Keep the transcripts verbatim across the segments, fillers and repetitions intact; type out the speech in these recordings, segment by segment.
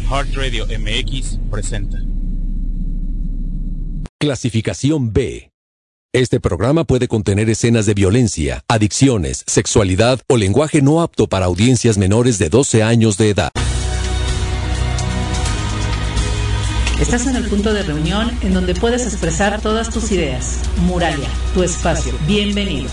Heart Radio M X presenta. Clasificación B. Este programa puede contener escenas de violencia, adicciones, sexualidad o lenguaje no apto para audiencias menores de doce años de edad. Estás en el punto de reunión en donde puedes expresar todas tus ideas. Muralia, tu espacio. Bienvenido.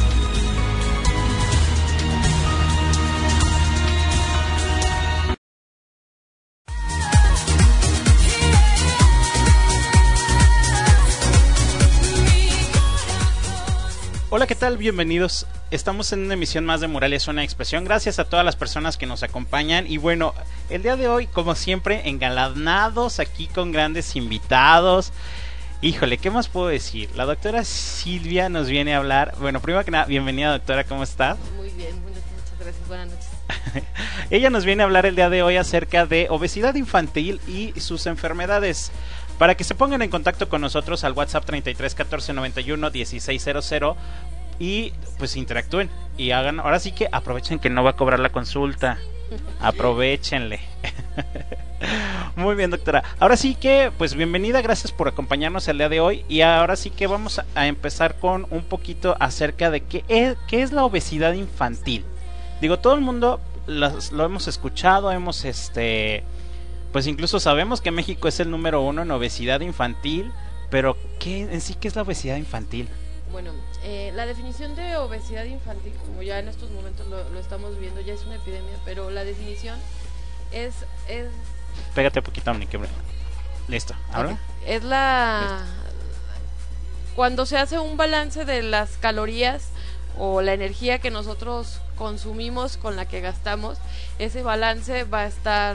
Hola, ¿qué tal? Bienvenidos. Estamos en una emisión más de Muralia es una expresión. Gracias a todas las personas que nos acompañan. Y bueno, el día de hoy, como siempre, engalanados aquí con grandes invitados. Híjole, ¿qué más puedo decir? La doctora Silvia nos viene a hablar. Bueno, primero que nada, bienvenida, doctora, ¿cómo estás? Muy bien, muchas gracias, buenas noches. Ella nos viene a hablar el día de hoy acerca de obesidad infantil y sus enfermedades. Para que se pongan en contacto con nosotros al WhatsApp treinta y tres catorce noventa y uno dieciséis cero cero y pues interactúen y hagan, ahora sí que aprovechen que no va a cobrar la consulta. Aprovechenle. Muy bien, doctora. Ahora sí que, pues bienvenida, gracias por acompañarnos el día de hoy. Y ahora sí que vamos a, a empezar con un poquito acerca de qué es, qué es la obesidad infantil. Digo, todo el mundo las, lo hemos escuchado, hemos este... Pues incluso sabemos que México es el número uno en obesidad infantil, pero ¿qué en sí qué es la obesidad infantil? Bueno, eh, la definición de obesidad infantil, como ya en estos momentos lo, lo estamos viendo, ya es una epidemia, pero la definición es... es... Pégate un poquito, Monique. Listo, ¿ahora? Okay. Es la... Listo. Cuando se hace un balance de las calorías o la energía que nosotros consumimos con la que gastamos, ese balance va a estar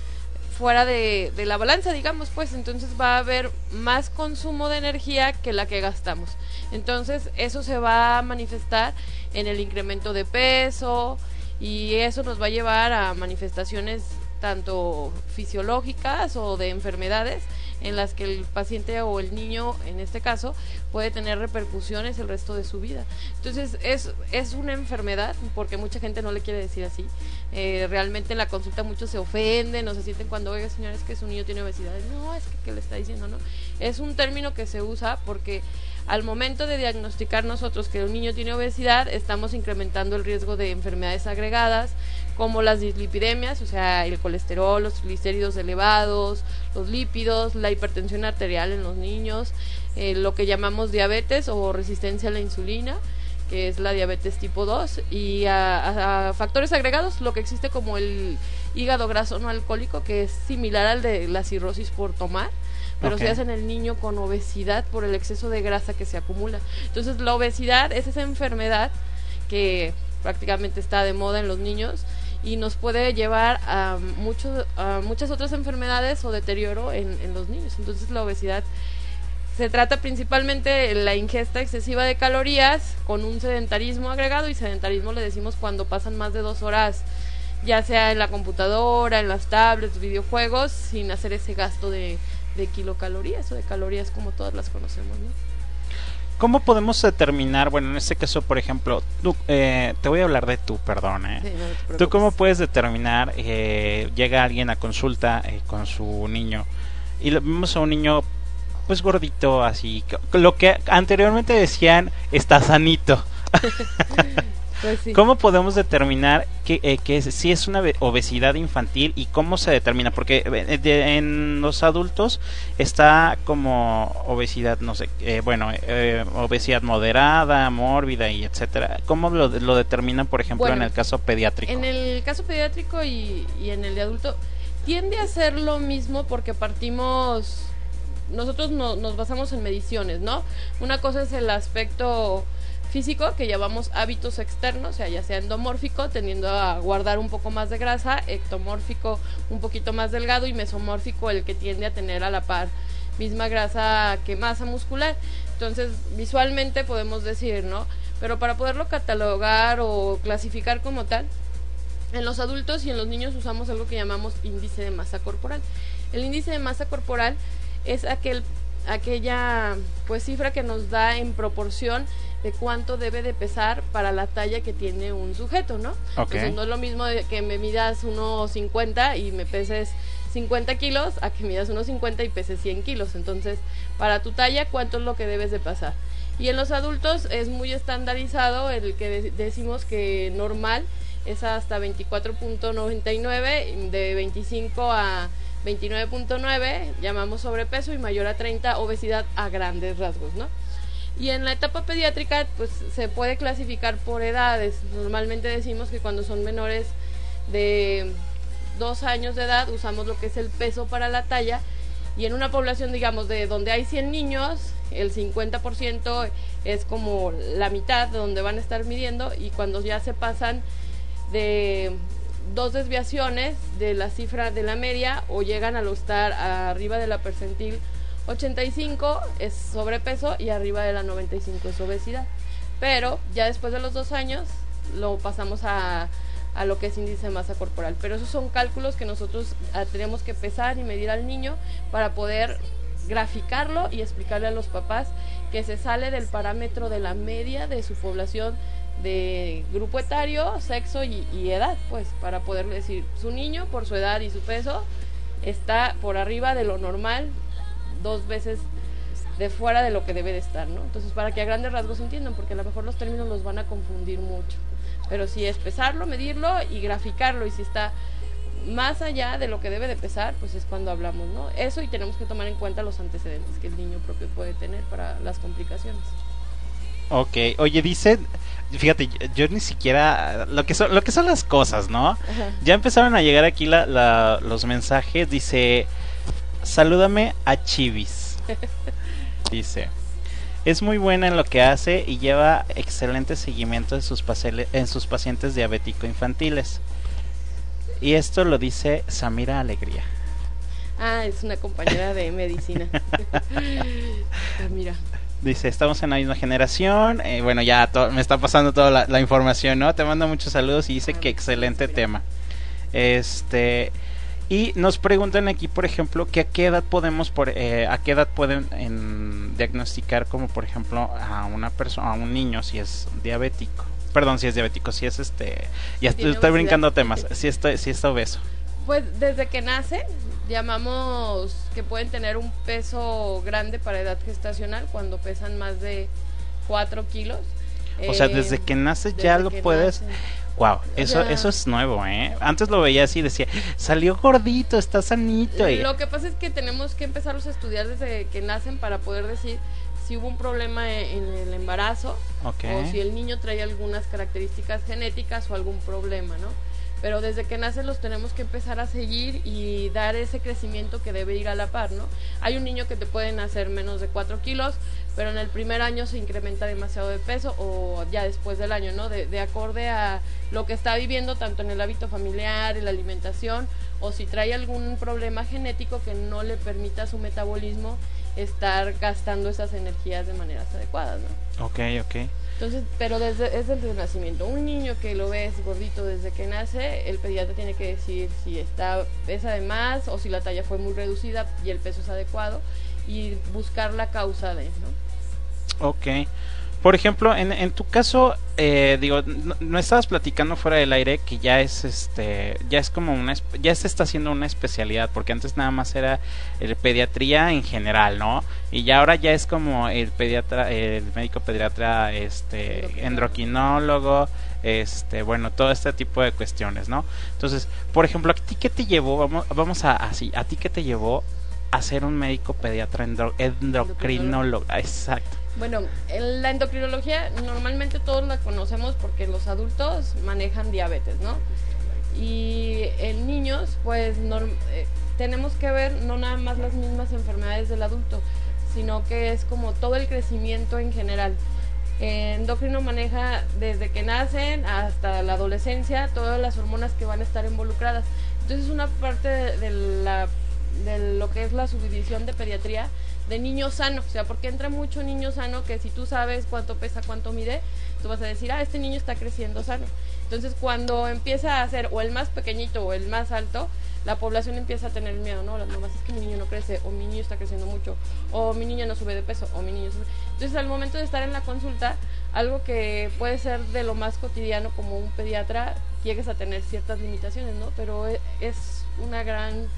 fuera de, de la balanza, digamos, pues entonces va a haber más consumo de energía que la que gastamos. Entonces eso se va a manifestar en el incremento de peso y eso nos va a llevar a manifestaciones tanto fisiológicas o de enfermedades en las que el paciente o el niño, en este caso, puede tener repercusiones el resto de su vida. Entonces es, es una enfermedad, porque mucha gente no le quiere decir así. Eh, realmente en la consulta muchos se ofenden o se sienten cuando, oiga señora, es que su niño tiene obesidad. No, es que ¿qué le está diciendo? No, es un término que se usa porque al momento de diagnosticar nosotros que un niño tiene obesidad, estamos incrementando el riesgo de enfermedades agregadas, como las dislipidemias, o sea, el colesterol, los triglicéridos elevados, los lípidos, la hipertensión arterial en los niños, eh, lo que llamamos diabetes o resistencia a la insulina, que es la diabetes tipo dos, y a, a, a factores agregados, lo que existe como el hígado graso no alcohólico, que es similar al de la cirrosis por tomar, pero okay, se hace en el niño con obesidad por el exceso de grasa que se acumula. Entonces la obesidad es esa enfermedad que prácticamente está de moda en los niños y nos puede llevar a, mucho, a muchas otras enfermedades o deterioro en, en los niños. Entonces la obesidad se trata principalmente de la ingesta excesiva de calorías con un sedentarismo agregado, y sedentarismo le decimos cuando pasan más de dos horas ya sea en la computadora, en las tablets, videojuegos, sin hacer ese gasto de, de kilocalorías o de calorías como todas las conocemos, ¿no? ¿Cómo podemos determinar, bueno, en este caso, por ejemplo, tú, eh, te voy a hablar de tú, perdón, ¿eh? Sí, no ¿Tú cómo puedes determinar, eh, llega alguien a consulta eh, con su niño y lo vemos a un niño pues gordito, así, lo que anteriormente decían, está sanito? Pues sí. ¿Cómo podemos determinar que, eh, que si es una obesidad infantil y cómo se determina? Porque eh, de, en los adultos está como obesidad, no sé, eh, bueno, eh, obesidad moderada, mórbida y etcétera. ¿Cómo lo, lo determinan, por ejemplo, bueno, en el caso pediátrico? En el caso pediátrico y, y en el de adulto tiende a ser lo mismo porque partimos, nosotros no, nos basamos en mediciones, ¿no? Una cosa es el aspecto físico, que llamamos hábitos externos, o sea, ya sea endomórfico, tendiendo a guardar un poco más de grasa, ectomórfico, un poquito más delgado, y mesomórfico, el que tiende a tener a la par misma grasa que masa muscular. Entonces, visualmente podemos decir, ¿no? Pero para poderlo catalogar o clasificar como tal, en los adultos y en los niños usamos algo que llamamos índice de masa corporal. El índice de masa corporal es aquel aquella pues cifra que nos da en proporción de cuánto debe de pesar para la talla que tiene un sujeto, ¿no? Okay. Entonces no es lo mismo de que me midas uno cincuenta y me peses cincuenta kilos a que midas unos cincuenta y peses cien kilos. Entonces, para tu talla, ¿cuánto es lo que debes de pasar? Y en los adultos es muy estandarizado el que de- decimos que normal es hasta veinticuatro punto noventa y nueve, de veinticinco a veintinueve punto nueve llamamos sobrepeso, y mayor a treinta obesidad a grandes rasgos, ¿no? Y en la etapa pediátrica pues se puede clasificar por edades. Normalmente decimos que cuando son menores de dos años de edad usamos lo que es el peso para la talla, y en una población, digamos, de donde hay cien niños, el cincuenta por ciento es como la mitad de donde van a estar midiendo, y cuando ya se pasan de dos desviaciones de la cifra de la media o llegan a lo estar arriba de la percentil ochenta y cinco es sobrepeso, y arriba de la noventa y cinco es obesidad. Pero ya después de los dos años lo pasamos a, a lo que es índice de masa corporal. Pero esos son cálculos que nosotros ah, tenemos que pesar y medir al niño para poder graficarlo y explicarle a los papás que se sale del parámetro de la media de su población, de grupo etario, sexo y, y edad, pues para poder decir, su niño por su edad y su peso está por arriba de lo normal, dos veces de fuera de lo que debe de estar, ¿no? Entonces, para que a grandes rasgos entiendan, porque a lo mejor los términos los van a confundir mucho, pero sí es pesarlo, medirlo y graficarlo, y si está más allá de lo que debe de pesar, pues es cuando hablamos, ¿no? Eso, y tenemos que tomar en cuenta los antecedentes que el niño propio puede tener para las complicaciones. Ok, oye, dice, fíjate, yo, yo ni siquiera, lo que son, lo que son las cosas, ¿no? Ajá. Ya empezaron a llegar aquí la, la, los mensajes, dice, salúdame a Chivis, dice, es muy buena en lo que hace y lleva excelente seguimiento en sus, pasele, en sus pacientes diabético infantiles, y esto lo dice Samira Alegría. Ah, es una compañera de medicina. Mira. Dice, estamos en la misma generación. Eh, bueno, ya to- me está pasando toda la, la información, ¿no? Te mando muchos saludos y dice que excelente tema. Este, y nos preguntan aquí, por ejemplo, que a qué edad podemos, por, eh, a qué edad pueden en, diagnosticar, como por ejemplo, a una persona, a un niño si es diabético. Perdón, si es diabético, si es este, ya estoy, estoy brincando temas, si está, si está obeso. Pues desde que nacen, llamamos que pueden tener un peso grande para edad gestacional cuando pesan más de cuatro kilos. O sea, Eh, desde que naces ya desde lo que puedes. nacen. Wow, eso, sea, eso es nuevo, ¿eh? Antes lo veía así, decía, salió gordito, está sanito. Y... Lo que pasa es que tenemos que empezarlos a estudiar desde que nacen para poder decir si hubo un problema en el embarazo, Okay. o si el niño trae algunas características genéticas o algún problema, ¿no? Pero desde que nacen los tenemos que empezar a seguir y dar ese crecimiento que debe ir a la par, ¿no? Hay un niño que te puede nacer menos de cuatro kilos, pero en el primer año se incrementa demasiado de peso, o ya después del año, ¿no? De, de acorde a lo que está viviendo, tanto en el hábito familiar, en la alimentación, o si trae algún problema genético que no le permita a su metabolismo estar gastando esas energías de maneras adecuadas, ¿no? Ok, ok. Entonces, pero desde, es desde el nacimiento. Un niño que lo ves gordito desde que nace, el pediatra tiene que decir si está pesa de más o si la talla fue muy reducida y el peso es adecuado, y buscar la causa de, ¿no? Ok. Por ejemplo, en, en tu caso, eh, digo, no, no estabas platicando fuera del aire que ya es este, ya es como una, ya se está haciendo una especialidad, porque antes nada más era el pediatría en general, ¿no? Y ya ahora ya es como el pediatra, el médico pediatra, este, endocrinólogo, este, bueno, todo este tipo de cuestiones, ¿no? Entonces, por ejemplo, ¿a ti qué te llevó? Vamos, vamos a así, ¿a ti qué te llevó a ser un médico pediatra endro, endocrinólogo? Exacto. Bueno, en la endocrinología normalmente todos la conocemos porque los adultos manejan diabetes, ¿no? Y en niños, pues norm, eh, tenemos que ver no nada más las mismas enfermedades del adulto, sino que es como todo el crecimiento en general. Eh, endocrino maneja desde que nacen hasta la adolescencia todas las hormonas que van a estar involucradas. Entonces es una parte de, de, la, de lo que es la subdivisión de pediatría de niño sano, o sea, porque entra mucho niño sano que si tú sabes cuánto pesa, cuánto mide, tú vas a decir, ah, este niño está creciendo sano. Entonces cuando empieza a ser o el más pequeñito o el más alto, la población empieza a tener miedo, ¿no? Las mamás, es que mi niño no crece, o mi niño está creciendo mucho, o mi niña no sube de peso, o mi niño sube. Entonces al momento de estar en la consulta, algo que puede ser de lo más cotidiano como un pediatra, llegues a tener ciertas limitaciones, ¿no? Pero es una gran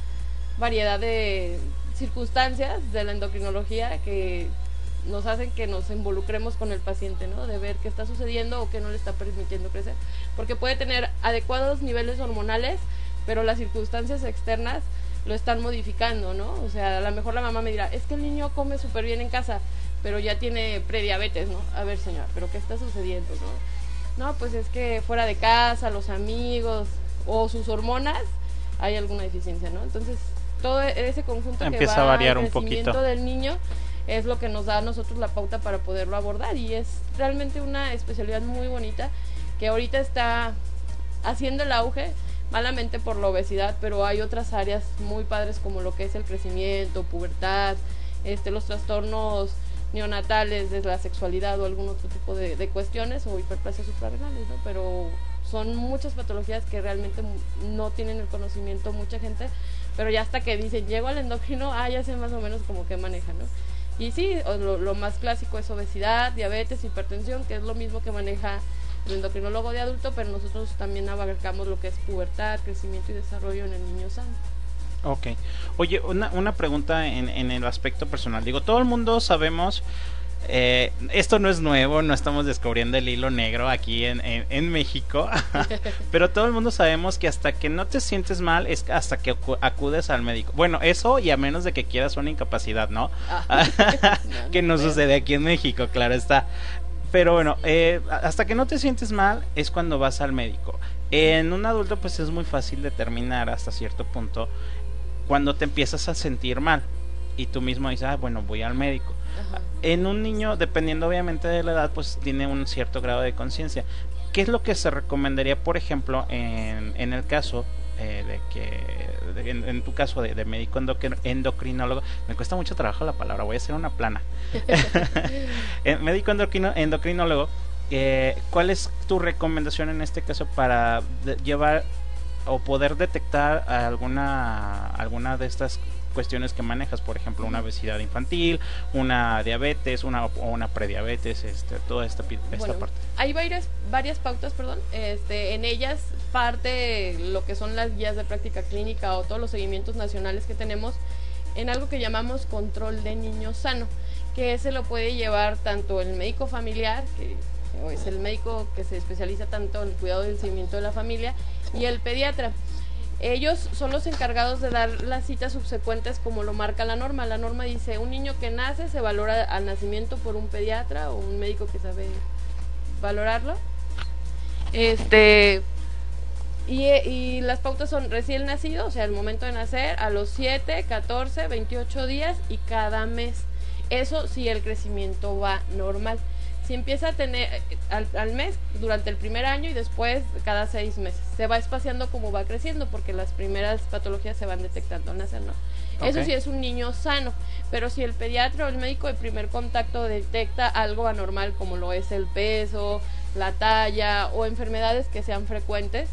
variedad de circunstancias de la endocrinología que nos hacen que nos involucremos con el paciente, ¿no? De ver qué está sucediendo o qué no le está permitiendo crecer, porque puede tener adecuados niveles hormonales, pero las circunstancias externas lo están modificando, ¿no? O sea, a lo mejor la mamá me dirá, es que el niño come súper bien en casa, pero ya tiene prediabetes, ¿no? A ver, señora, ¿pero qué está sucediendo, no? No, pues es que fuera de casa, los amigos o sus hormonas, hay alguna deficiencia, ¿no? Entonces, todo ese conjunto empieza que va a variar al un crecimiento poquito del niño es lo que nos da a nosotros la pauta para poderlo abordar, y es realmente una especialidad muy bonita que ahorita está haciendo el auge, malamente por la obesidad, pero hay otras áreas muy padres como lo que es el crecimiento, pubertad, este, los trastornos neonatales de la sexualidad o algún otro tipo de, de cuestiones, o hiperplasias suprarrenales, ¿no? Pero son muchas patologías que realmente no tienen el conocimiento mucha gente, pero ya hasta que dicen, llego al endocrino, ah, ya sé más o menos como que maneja, ¿no? Y sí, lo, lo más clásico es obesidad, diabetes, hipertensión, que es lo mismo que maneja el endocrinólogo de adulto, pero nosotros también abarcamos lo que es pubertad, crecimiento y desarrollo en el niño sano. Ok. Oye, una, una pregunta en, en el aspecto personal. Digo, todo el mundo sabemos, eh, esto no es nuevo, no estamos descubriendo el hilo negro aquí en, en, en México, pero todo el mundo sabemos que hasta que no te sientes mal es hasta que acudes al médico. Bueno, eso y a menos de que quieras una incapacidad, ¿no? Ah. no que no, no sucede aquí en México, claro está. Pero bueno, eh, hasta que no te sientes mal es cuando vas al médico. En un adulto pues es muy fácil determinar hasta cierto punto cuando te empiezas a sentir mal y tú mismo dices, ah, bueno, voy al médico. Ajá. En un niño, dependiendo obviamente de la edad, pues tiene un cierto grado de conciencia. ¿Qué es lo que se recomendaría, por ejemplo, en, en el caso eh, de que, de, en, en tu caso de, de médico endocrinólogo? Me cuesta mucho trabajo la palabra, voy a hacer una plana. Médico endocrino, endocrinólogo, eh, ¿cuál es tu recomendación en este caso para de, llevar o poder detectar alguna alguna de estas cuestiones que manejas, por ejemplo, una obesidad infantil, una diabetes, una o una prediabetes, este, toda esta, esta bueno, parte? Hay varias varias pautas, perdón, este, en ellas parte lo que son las guías de práctica clínica o todos los seguimientos nacionales que tenemos en algo que llamamos control de niño sano, que ese lo puede llevar tanto el médico familiar, que es el médico que se especializa tanto en el cuidado y el seguimiento de la familia, y el pediatra. Ellos son los encargados de dar las citas subsecuentes como lo marca la norma. La norma dice, un niño que nace se valora al nacimiento por un pediatra o un médico que sabe valorarlo. Este y, y las pautas son recién nacido, o sea, el momento de nacer, a los siete, catorce, veintiocho días y cada mes. Eso si el crecimiento va normal. Si empieza a tener al, al mes durante el primer año y después cada seis meses, se va espaciando como va creciendo, porque las primeras patologías se van detectando al nacer, ¿no? Okay. Eso sí es un niño sano, pero si el pediatra o el médico de primer contacto detecta algo anormal como lo es el peso, la talla o enfermedades que sean frecuentes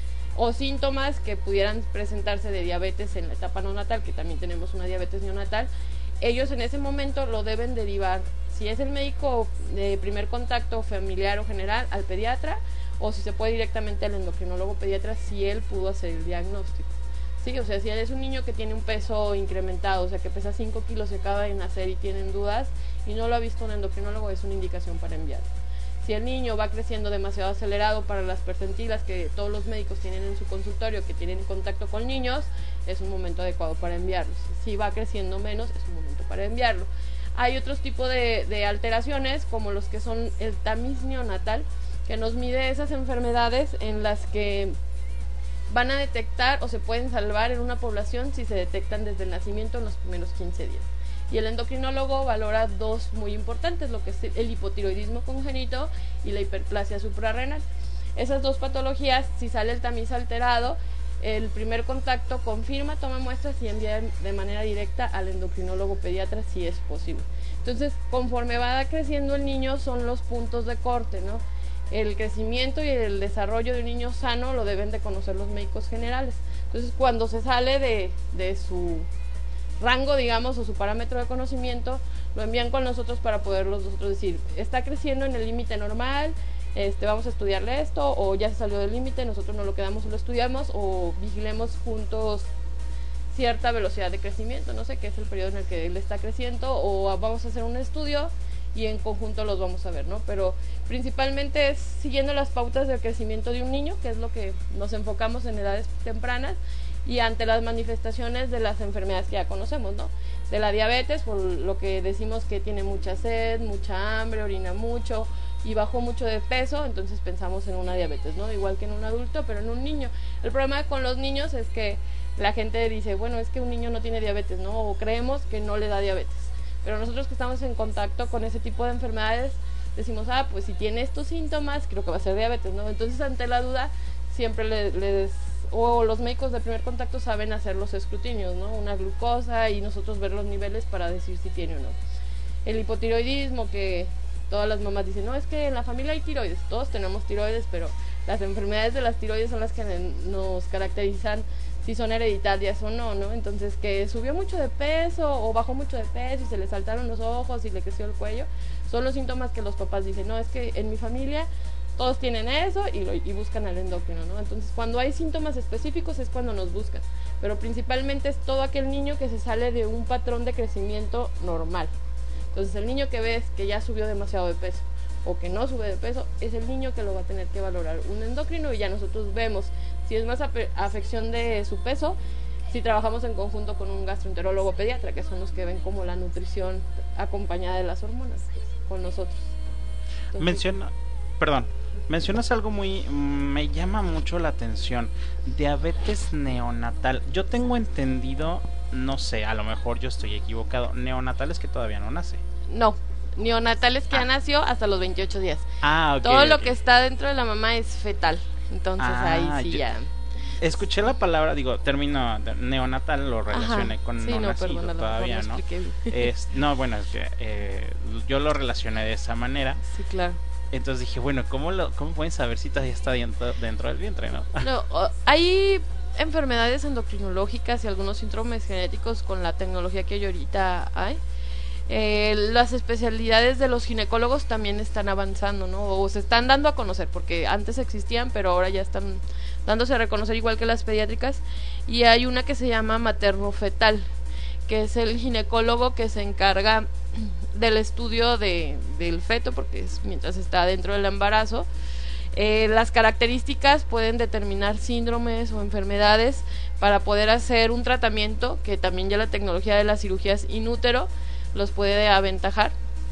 o síntomas que pudieran presentarse de diabetes en la etapa neonatal, que también tenemos una diabetes neonatal, ellos en ese momento lo deben derivar, si es el médico de primer contacto familiar o general, al pediatra, o si se puede directamente al endocrinólogo pediatra si él pudo hacer el diagnóstico. Sí, o sea, si es un niño que tiene un peso incrementado, o sea, que pesa cinco kilos, se acaba de nacer y tienen dudas y no lo ha visto un endocrinólogo, es una indicación para enviarlo. Si el niño va creciendo demasiado acelerado para las percentilas que todos los médicos tienen en su consultorio, que tienen contacto con niños, es un momento adecuado para enviarlo. Si va creciendo menos, es un momento para enviarlo. Hay otros tipos de, de alteraciones, como los que son el tamiz neonatal, que nos mide esas enfermedades en las que van a detectar o se pueden salvar en una población si se detectan desde el nacimiento en los primeros quince días. Y el endocrinólogo valora dos muy importantes, lo que es el hipotiroidismo congénito y la hiperplasia suprarrenal. Esas dos patologías, si sale el tamiz alterado, el primer contacto confirma, toma muestras y envía de manera directa al endocrinólogo pediatra si es posible. Entonces, conforme va creciendo el niño, son los puntos de corte, ¿no? El crecimiento y el desarrollo de un niño sano lo deben de conocer los médicos generales. Entonces, cuando se sale de, de su rango, digamos, o su parámetro de conocimiento, lo envían con nosotros para poderlos nosotros decir, está creciendo en el límite normal, este, vamos a estudiarle esto, o ya se salió del límite, nosotros no lo quedamos y lo estudiamos, o vigilemos juntos cierta velocidad de crecimiento, no sé qué es el periodo en el que él está creciendo, o vamos a hacer un estudio y en conjunto los vamos a ver, ¿no? Pero principalmente es siguiendo las pautas del crecimiento de un niño, que es lo que nos enfocamos en edades tempranas, y ante las manifestaciones de las enfermedades que ya conocemos, ¿no? De la diabetes, por lo que decimos que tiene mucha sed, mucha hambre, orina mucho y bajó mucho de peso, entonces pensamos en una diabetes, ¿no? Igual que en un adulto, pero en un niño. El problema con los niños es que la gente dice, bueno, es que un niño no tiene diabetes, ¿no? O creemos que no le da diabetes. Pero nosotros que estamos en contacto con ese tipo de enfermedades, decimos, ah, pues si tiene estos síntomas, creo que va a ser diabetes, ¿no? Entonces, ante la duda, siempre les... les o los médicos de primer contacto saben hacer los escrutinios, ¿no? Una glucosa y nosotros ver los niveles para decir si tiene o no. El hipotiroidismo, que todas las mamás dicen, no, es que en la familia hay tiroides, todos tenemos tiroides, pero las enfermedades de las tiroides son las que nos caracterizan si son hereditarias o no, ¿no? Entonces, que subió mucho de peso o bajó mucho de peso y se le saltaron los ojos y le creció el cuello, son los síntomas que los papás dicen, no, es que en mi familia todos tienen eso y, lo, y buscan al endocrino, ¿no? Entonces, cuando hay síntomas específicos es cuando nos buscan, pero principalmente es todo aquel niño que se sale de un patrón de crecimiento normal. Entonces, el niño que ves que ya subió demasiado de peso o que no sube de peso, es el niño que lo va a tener que valorar un endocrino, y ya nosotros vemos si es más afección de su peso, si trabajamos en conjunto con un gastroenterólogo pediatra, que son los que ven como la nutrición acompañada de las hormonas, pues, con nosotros. Entonces, Menciona, perdón, mencionas algo muy, me llama mucho la atención, diabetes neonatal. Yo tengo entendido, no sé, a lo mejor yo estoy equivocado, neonatal es que todavía no nace. No, neonatal es que ah. ya nació hasta los veintiocho días. Ah, ok. Todo okay. lo que está dentro de la mamá es fetal, entonces ah, ahí sí yo, ya... Escuché la palabra, digo, término neonatal, lo relacioné Ajá, con sí, no, no nacido perdona, todavía, no, ¿no? Es, no, bueno, es que eh, yo lo relacioné de esa manera. Sí, claro. Entonces dije, bueno, ¿cómo, lo, cómo pueden saber si todavía está dentro, dentro del vientre, no? No, hay enfermedades endocrinológicas y algunos síndromes genéticos con la tecnología que ahorita hay. Eh, las especialidades de los ginecólogos también están avanzando, ¿no? O se están dando a conocer, porque antes existían, pero ahora ya están dándose a reconocer igual que las pediátricas. Y hay una que se llama materno-fetal, que es el ginecólogo que se encarga del estudio de, del feto, porque es mientras está dentro del embarazo. Eh, las características pueden determinar síndromes o enfermedades para poder hacer un tratamiento, que también ya la tecnología de las cirugías in útero los puede aventajar,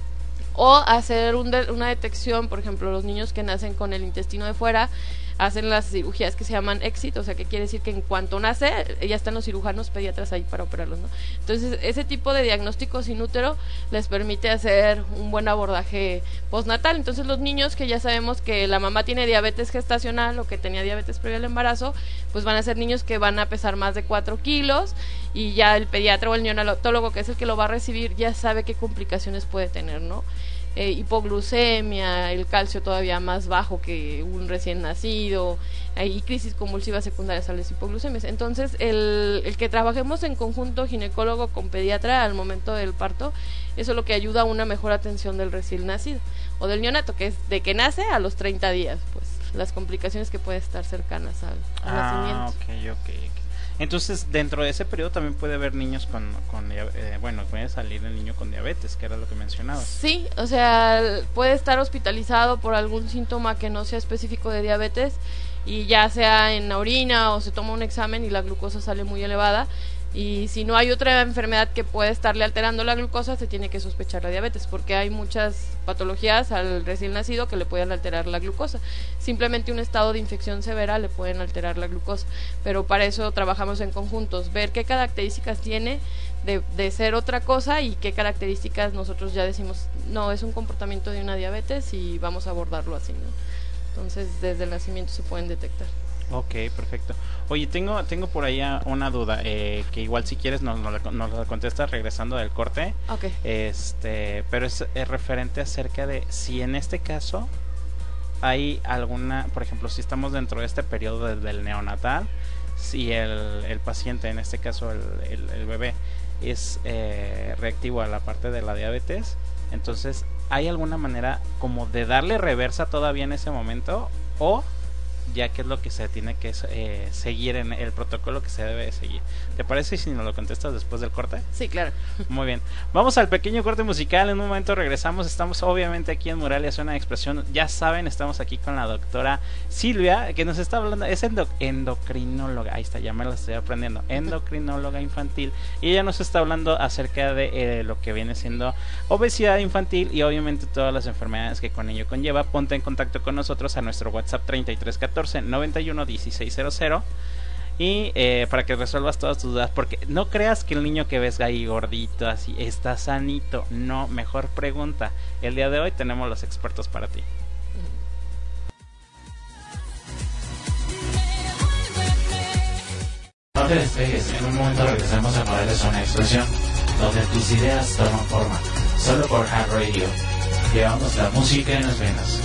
o hacer un de, una detección. Por ejemplo, los niños que nacen con el intestino de fuera hacen las cirugías que se llaman exit, o sea, que quiere decir que en cuanto nace ya están los cirujanos pediatras ahí para operarlos, ¿no? Entonces, ese tipo de diagnósticos in útero les permite hacer un buen abordaje postnatal. Entonces, los niños que ya sabemos que la mamá tiene diabetes gestacional o que tenía diabetes previo al embarazo, pues van a ser niños que van a pesar más de cuatro kilos, y ya el pediatra o el neonatólogo, que es el que lo va a recibir, ya sabe qué complicaciones puede tener, ¿no? Eh, hipoglucemia, el calcio todavía más bajo que un recién nacido, eh, y crisis convulsivas secundarias a las hipoglucemias. Entonces, el, el que trabajemos en conjunto ginecólogo con pediatra al momento del parto, eso es lo que ayuda a una mejor atención del recién nacido o del neonato, que es de que nace a los treinta días, pues las complicaciones que pueden estar cercanas al, al ah, nacimiento. Okay, okay, ok. Entonces, dentro de ese periodo también puede haber niños con, con eh, bueno, puede salir el niño con diabetes, que era lo que mencionabas. Sí, o sea, puede estar hospitalizado por algún síntoma que no sea específico de diabetes, y ya sea en la orina o se toma un examen y la glucosa sale muy elevada, y si no hay otra enfermedad que puede estarle alterando la glucosa, se tiene que sospechar la diabetes, porque hay muchas patologías al recién nacido que le pueden alterar la glucosa. Simplemente un estado de infección severa le pueden alterar la glucosa, pero para eso trabajamos en conjuntos, ver qué características tiene de, de ser otra cosa y qué características nosotros ya decimos, no, es un comportamiento de una diabetes y vamos a abordarlo así, ¿no? Entonces, desde el nacimiento se pueden detectar. Ok, perfecto. Oye, tengo tengo por ahí una duda, eh, que igual si quieres nos, nos, nos la contestas regresando del corte. Okay. Este, pero es, es referente acerca de si en este caso hay alguna, por ejemplo, si estamos dentro de este periodo de, del neonatal, si el, el paciente, en este caso el, el, el bebé, es eh, reactivo a la parte de la diabetes, entonces, ¿hay alguna manera como de darle reversa todavía en ese momento? ¿O ya que es lo que se tiene que eh, seguir en el protocolo que se debe de seguir. ¿Te parece si nos lo contestas después del corte? Sí, claro. Muy bien. Vamos al pequeño corte musical. En un momento regresamos. Estamos obviamente aquí en Moralia Zona de Expresión. Ya saben, estamos aquí con la doctora Silvia, que nos está hablando. Es endo endocrinóloga. Ahí está, ya me la estoy aprendiendo. Endocrinóloga infantil. Y ella nos está hablando acerca de eh, lo que viene siendo obesidad infantil y obviamente todas las enfermedades que con ello conlleva. Ponte en contacto con nosotros a nuestro WhatsApp treinta y tres catorce noventa y uno dieciséis cero cero y eh, para que resuelvas todas tus dudas, porque no creas que el niño que ves ahí gordito así está sanito. No, mejor pregunta. El día de hoy tenemos los expertos para ti. No te despegues, en un momento regresamos a Moralia Zona de Expresión, donde tus ideas toman forma, solo por Hack Radio. Llevamos la música en las venas.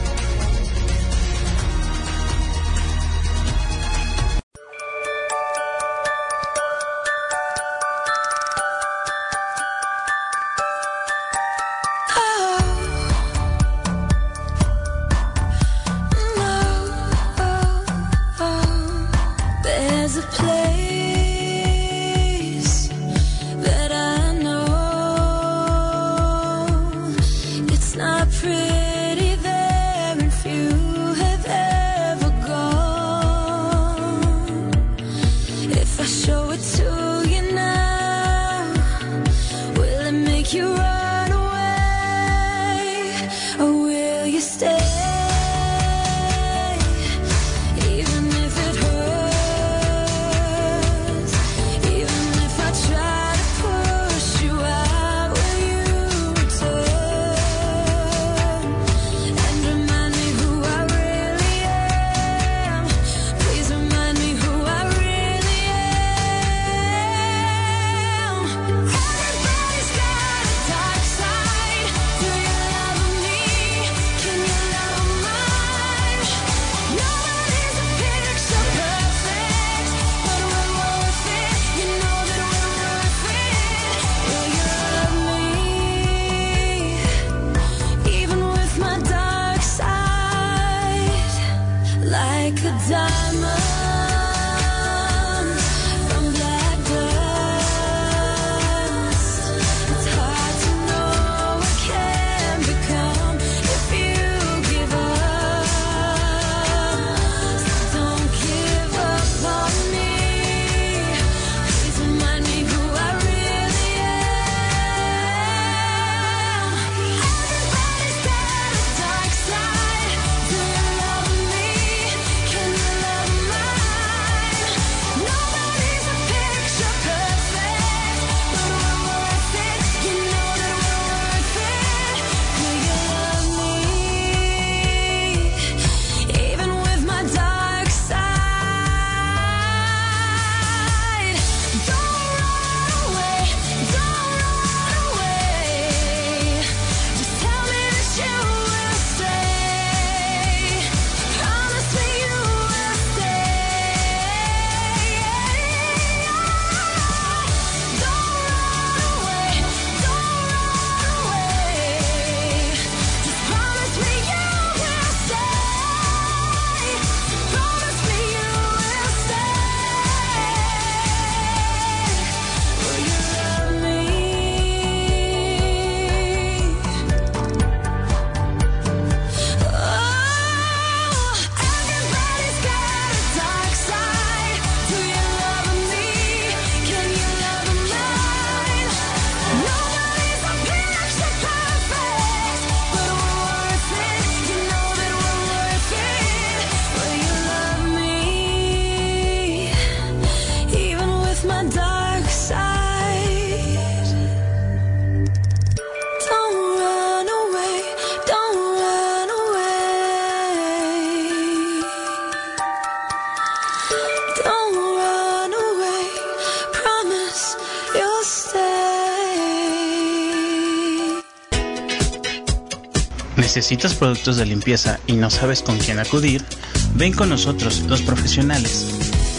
¿Necesitas productos de limpieza y no sabes con quién acudir? Ven con nosotros, los profesionales.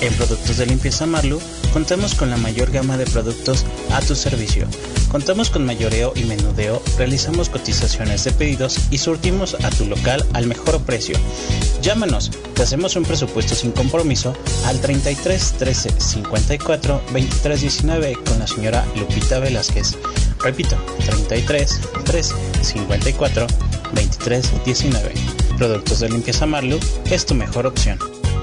En Productos de Limpieza Marlu contamos con la mayor gama de productos a tu servicio. Contamos con mayoreo y menudeo, realizamos cotizaciones de pedidos y surtimos a tu local al mejor precio. Llámanos, te hacemos un presupuesto sin compromiso al treinta y tres trece cincuenta y cuatro veintitrés diecinueve con la señora Lupita Velázquez. Repito, treinta y tres trece cincuenta y cuatro veintitrés diecinueve. Productos de Limpieza Marlu es tu mejor opción.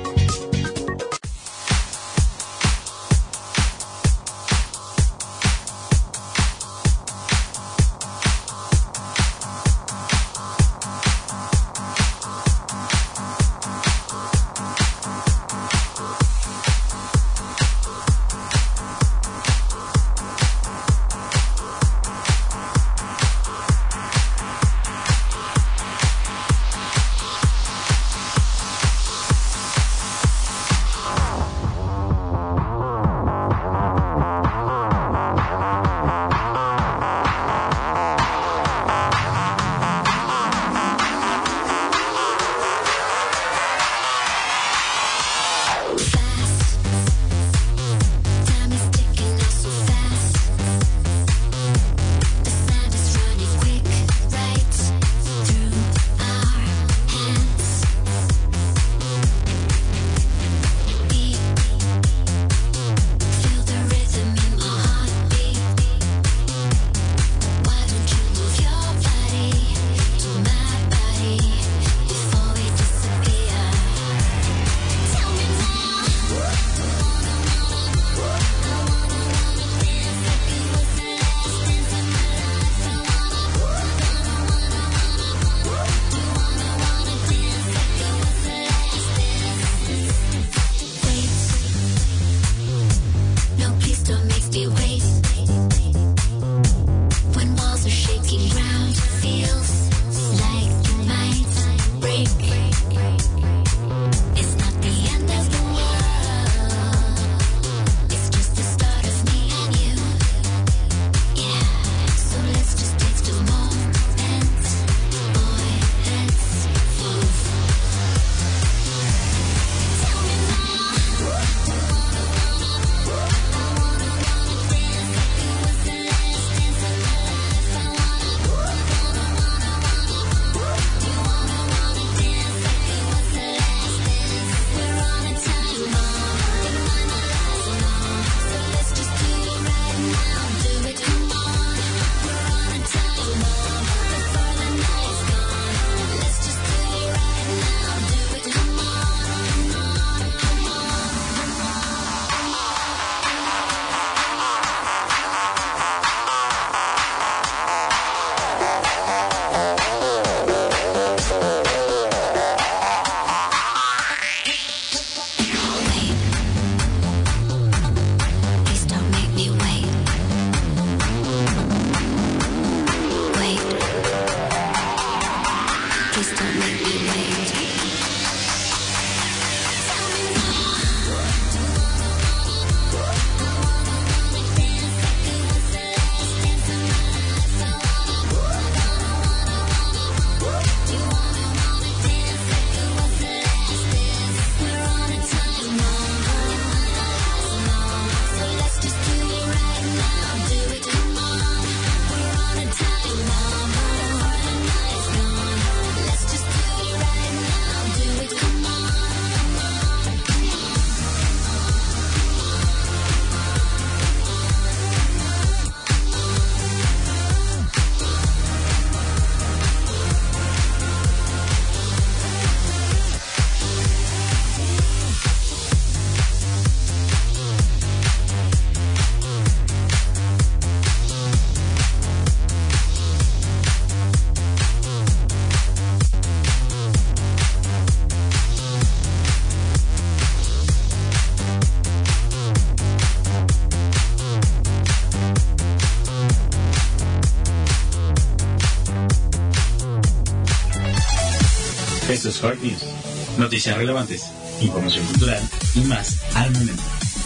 Esto es Hard News. Noticias relevantes, información cultural y más al momento.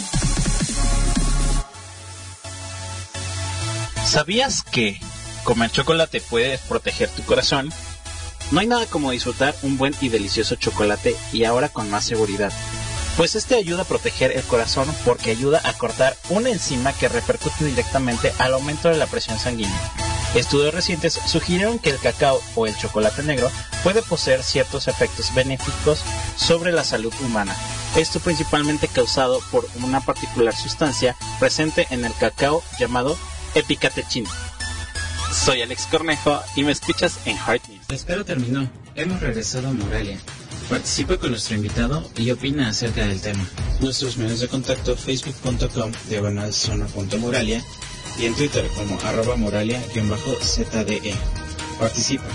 ¿Sabías que comer chocolate puede proteger tu corazón? No hay nada como disfrutar un buen y delicioso chocolate y ahora con más seguridad. pues este ayuda a proteger el corazón porque ayuda a cortar una enzima que repercute directamente al aumento de la presión sanguínea. Estudios recientes sugirieron que el cacao o el chocolate negro puede poseer ciertos efectos benéficos sobre la salud humana. Esto principalmente causado por una particular sustancia presente en el cacao llamado epicatechina. Soy Alex Cornejo y me escuchas en Heart News. La espera terminó. Hemos regresado a Moralia. Participa con nuestro invitado y opina acerca del tema. Nuestros medios de contacto: facebook punto com diagonal zona punto moralia y en Twitter como arroba moralia-zde. Participa.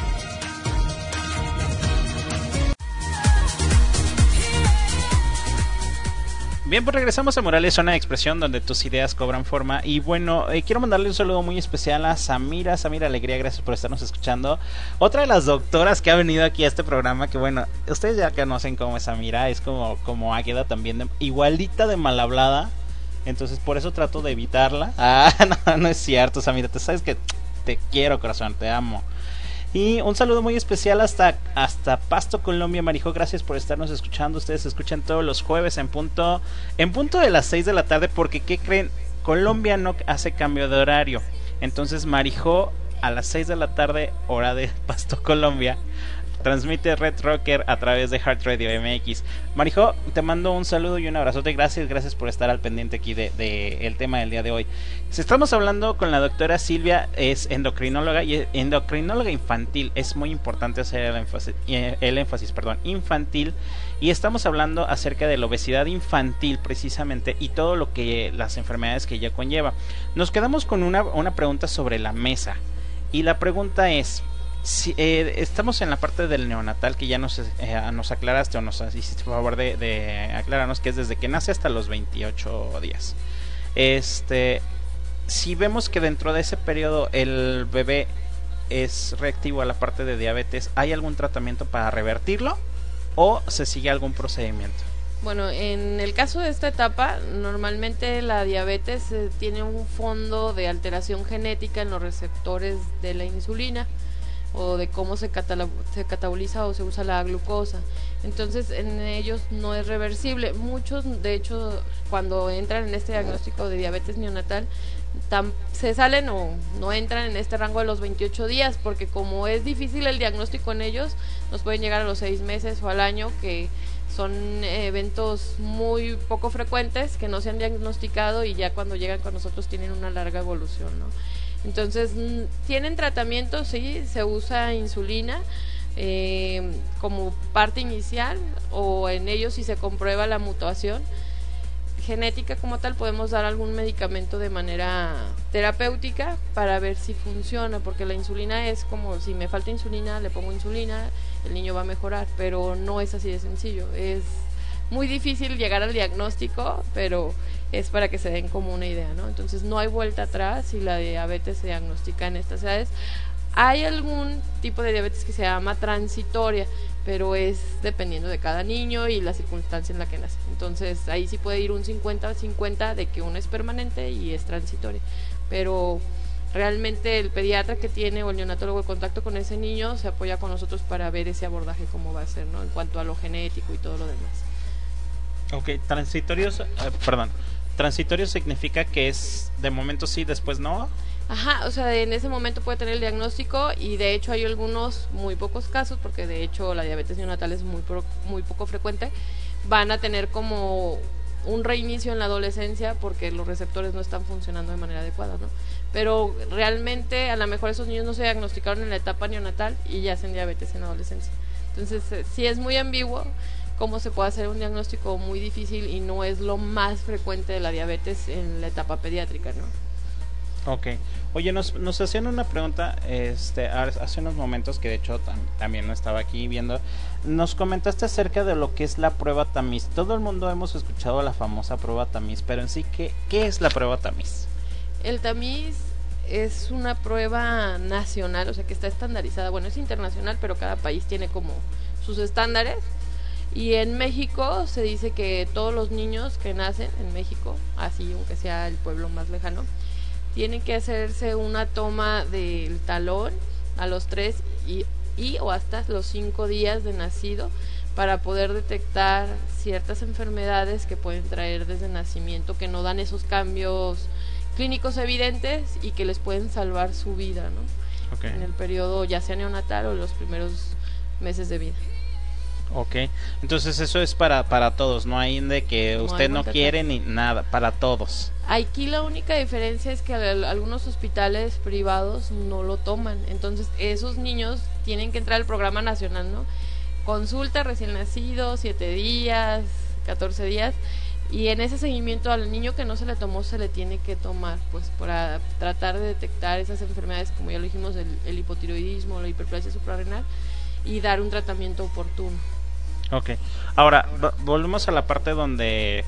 Bien, pues regresamos a Morales, zona de expresión donde tus ideas cobran forma. Y bueno, eh, quiero mandarle un saludo muy especial a Samira, Samira Alegría, gracias por estarnos escuchando. Otra de las doctoras que ha venido aquí a este programa, que bueno, ustedes ya conocen cómo es Samira, es como, como Águeda también, de, igualita de mal hablada. Entonces por eso trato de evitarla. Ah, no, no es cierto, Samira, te sabes que te quiero, corazón, te amo. Y un saludo muy especial hasta, hasta Pasto, Colombia. Marijo, gracias por estarnos escuchando. Ustedes se escuchan todos los jueves en punto en punto de las seis de la tarde, porque ¿qué creen? Colombia no hace cambio de horario. Entonces Marijo a las seis de la tarde, hora de Pasto, Colombia, transmite Red Rocker a través de Heart Radio M X. Marijo, te mando un saludo y un abrazote. Gracias, gracias por estar al pendiente aquí de, de el tema del día de hoy. Si estamos hablando con la doctora Silvia, es endocrinóloga y endocrinóloga infantil. Es muy importante hacer el énfasis, el énfasis, perdón, infantil. Y estamos hablando acerca de la obesidad infantil precisamente y todo lo que las enfermedades que ella conlleva. Nos quedamos con una, una pregunta sobre la mesa. Y la pregunta es: si, eh, estamos en la parte del neonatal, que ya nos, eh, nos aclaraste o nos hiciste favor de, de aclararnos que es desde que nace hasta los veintiocho días. Este, si vemos que dentro de ese periodo el bebé es reactivo a la parte de diabetes, ¿hay algún tratamiento para revertirlo o se sigue algún procedimiento? Bueno, en el caso de esta etapa, normalmente la diabetes eh, tiene un fondo de alteración genética en los receptores de la insulina, o de cómo se, catalo- se cataboliza o se usa la glucosa. Entonces en ellos no es reversible. Muchos, de hecho, cuando entran en este diagnóstico de diabetes neonatal, tam- se salen o no entran en este rango de los veintiocho días, porque como es difícil el diagnóstico en ellos, nos pueden llegar a los seis meses o al año, que son eventos muy poco frecuentes, que no se han diagnosticado y ya cuando llegan con nosotros tienen una larga evolución, ¿no? Entonces, tienen tratamiento, sí, se usa insulina eh, como parte inicial, o en ellos si se comprueba la mutación genética como tal, podemos dar algún medicamento de manera terapéutica para ver si funciona, porque la insulina es como, si me falta insulina, le pongo insulina, el niño va a mejorar, pero no es así de sencillo, es muy difícil llegar al diagnóstico, pero es para que se den como una idea, ¿no? Entonces no hay vuelta atrás si la diabetes se diagnostica en estas edades. Hay algún tipo de diabetes que se llama transitoria, pero es dependiendo de cada niño y la circunstancia en la que nace. Entonces ahí sí puede ir un cincuenta cincuenta de que uno es permanente y es transitoria, pero realmente el pediatra que tiene o el neonatólogo el contacto con ese niño se apoya con nosotros para ver ese abordaje cómo va a ser, ¿no? En cuanto a lo genético y todo lo demás. Ok, transitorios, eh, perdón, transitorio significa que es de momento sí, después no. Ajá, o sea, en ese momento puede tener el diagnóstico y de hecho hay algunos, muy pocos casos, porque de hecho la diabetes neonatal es muy, pro, muy poco frecuente, van a tener como un reinicio en la adolescencia porque los receptores no están funcionando de manera adecuada, ¿no? Pero realmente a lo mejor esos niños no se diagnosticaron en la etapa neonatal y ya hacen diabetes en la adolescencia. Entonces, eh, sí es muy ambiguo cómo se puede hacer un diagnóstico muy difícil y no es lo más frecuente de la diabetes en la etapa pediátrica, ¿no? Ok. Oye, nos, nos hacían una pregunta este, hace unos momentos que de hecho tam, también no estaba aquí viendo. Nos comentaste acerca de lo que es la prueba Tamiz. Todo el mundo hemos escuchado la famosa prueba Tamiz, pero en sí, ¿qué, qué es la prueba Tamiz? El Tamiz es una prueba nacional, o sea que está estandarizada. Bueno, es internacional, pero cada país tiene como sus estándares. Y en México se dice que todos los niños que nacen en México, así aunque sea el pueblo más lejano, tienen que hacerse una toma del talón a los tres y, y o hasta los cinco días de nacido para poder detectar ciertas enfermedades que pueden traer desde nacimiento, que no dan esos cambios clínicos evidentes y que les pueden salvar su vida, ¿no? Okay. En el periodo ya sea neonatal o los primeros meses de vida. Ok, entonces eso es para para todos, no hay de que no usted no quiere ni nada, para todos. Aquí la única diferencia es que algunos hospitales privados no lo toman, entonces esos niños tienen que entrar al programa nacional, ¿no? Consulta recién nacido, siete días, catorce días, y en ese seguimiento al niño que no se le tomó se le tiene que tomar, pues para tratar de detectar esas enfermedades, como ya lo dijimos, el, el hipotiroidismo, la hiperplasia suprarrenal, y dar un tratamiento oportuno. Ok, ahora volvemos a la parte donde,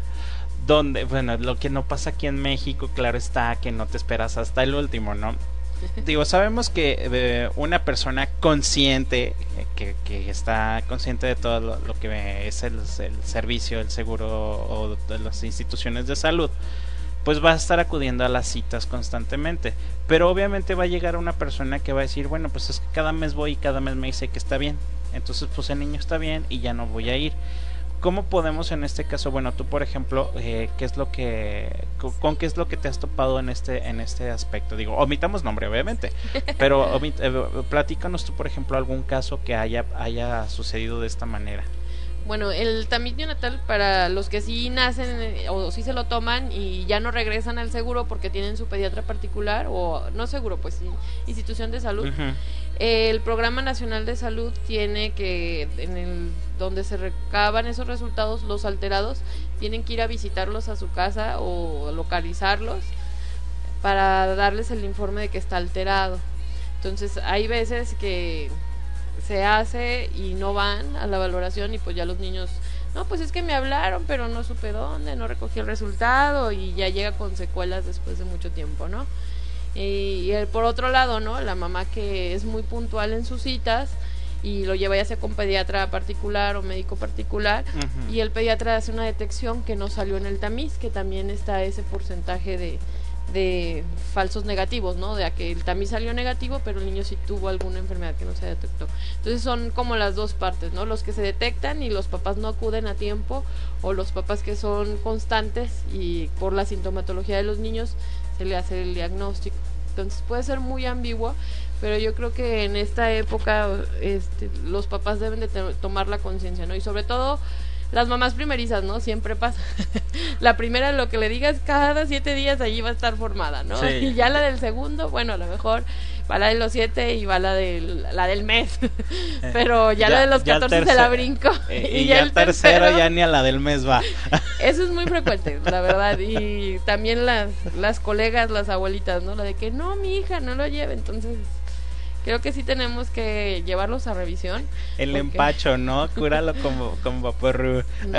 donde, bueno, lo que no pasa aquí en México, claro está, que no te esperas hasta el último, ¿no? Digo, sabemos que eh, una persona consciente, que, que está consciente de todo lo, lo que es el, el servicio, el seguro o de las instituciones de salud, pues va a estar acudiendo a las citas constantemente, pero obviamente va a llegar una persona que va a decir, bueno, pues es que cada mes voy y cada mes me dice que está bien, entonces pues el niño está bien y ya no voy a ir. ¿Cómo podemos en este caso, bueno, tú por ejemplo, eh, qué es lo que, con, con qué es lo que te has topado en este en este aspecto? Digo, omitamos nombre obviamente, pero omit, eh, platícanos tú por ejemplo algún caso que haya haya sucedido de esta manera. Bueno, el tamiz neonatal para los que sí nacen o sí se lo toman y ya no regresan al seguro porque tienen su pediatra particular o no seguro, pues sí, institución de salud. Uh-huh. El Programa Nacional de Salud tiene que, en el donde se recaban esos resultados, los alterados, tienen que ir a visitarlos a su casa o localizarlos para darles el informe de que está alterado. Entonces, hay veces que se hace y no van a la valoración y pues ya los niños, no, pues es que me hablaron pero no supe dónde, no recogí el resultado y ya llega con secuelas después de mucho tiempo, ¿no? Y, y el, por otro lado, ¿no? La mamá que es muy puntual en sus citas y lo lleva ya sea con pediatra particular o médico particular, uh-huh. y el pediatra hace una detección que no salió en el tamiz, que también está ese porcentaje de de falsos negativos, ¿no? De a que el tamiz salió negativo, pero el niño sí tuvo alguna enfermedad que no se detectó. Entonces son como las dos partes, ¿no? Los que se detectan y los papás no acuden a tiempo, o los papás que son constantes y por la sintomatología de los niños se le hace el diagnóstico. Entonces puede ser muy ambiguo, pero yo creo que en esta época este, los papás deben de te- tomar la conciencia, ¿no? Y sobre todo las mamás primerizas, ¿no? Siempre pasa. La primera, lo que le digas, cada siete días allí va a estar formada, ¿no? Sí. Y ya la del segundo, bueno, a lo mejor va la de los siete y va la del, la del mes. Pero ya, ya la de los catorce tercer, se la brinco. Eh, y, y ya, ya el tercero, tercero ya ni a la del mes va. Eso es muy frecuente, la verdad. Y también las, las colegas, las abuelitas, ¿no? La de que no, mi hija, no lo lleve. Entonces creo que sí tenemos que llevarlos a revisión. El porque... empacho, ¿no? Cúralo como, como vaporru. No.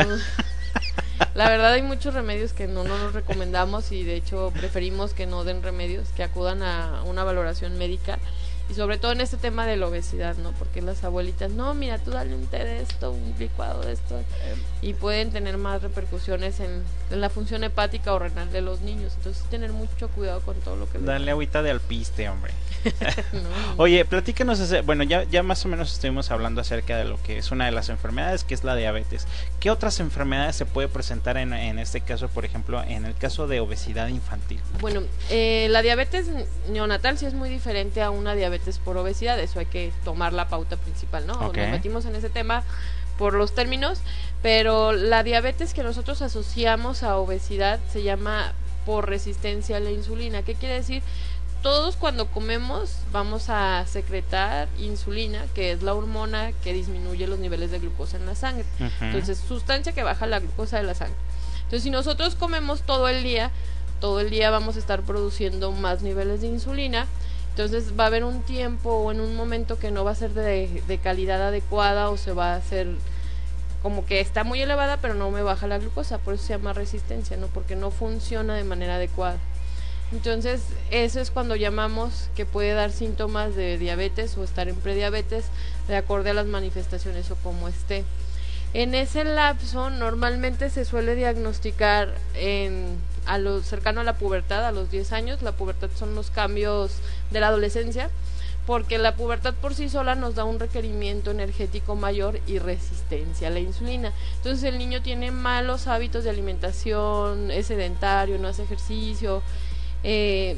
La verdad hay muchos remedios que no, no los recomendamos y de hecho preferimos que no den remedios, que acudan a una valoración médica y sobre todo en este tema de la obesidad, ¿no? Porque las abuelitas, no, mira, tú dale un té de esto, un licuado de esto, y pueden tener más repercusiones en, en la función hepática o renal de los niños, entonces tener mucho cuidado con todo lo que... Dale agüita de alpiste, hombre. No. Oye, platícanos, ese, bueno, ya, ya más o menos estuvimos hablando acerca de lo que es una de las enfermedades, que es la diabetes. ¿Qué otras enfermedades se puede presentar en, en este caso, por ejemplo, en el caso de obesidad infantil? Bueno, eh, la diabetes neonatal sí es muy diferente a una diabetes por obesidad, eso hay que tomar la pauta principal, ¿no? Okay. Nos metimos en ese tema por los términos, pero la diabetes que nosotros asociamos a obesidad se llama por resistencia a la insulina. ¿Qué quiere decir? Todos cuando comemos vamos a secretar insulina, que es la hormona que disminuye los niveles de glucosa en la sangre. Uh-huh. Entonces, sustancia que baja la glucosa de la sangre. Entonces, si nosotros comemos todo el día, todo el día vamos a estar produciendo más niveles de insulina. Entonces, va a haber un tiempo o en un momento que no va a ser de, de calidad adecuada o se va a hacer como que está muy elevada, pero no me baja la glucosa. Por eso se llama resistencia, ¿no? Porque no funciona de manera adecuada. Entonces, eso es cuando llamamos que puede dar síntomas de diabetes o estar en prediabetes de acuerdo a las manifestaciones o como esté. En ese lapso, normalmente se suele diagnosticar en, a lo cercano a la pubertad, a los diez años. La pubertad son los cambios de la adolescencia. porque la pubertad por sí sola nos da un requerimiento energético mayor y resistencia a la insulina. Entonces el niño tiene malos hábitos de alimentación, es sedentario, no hace ejercicio, eh,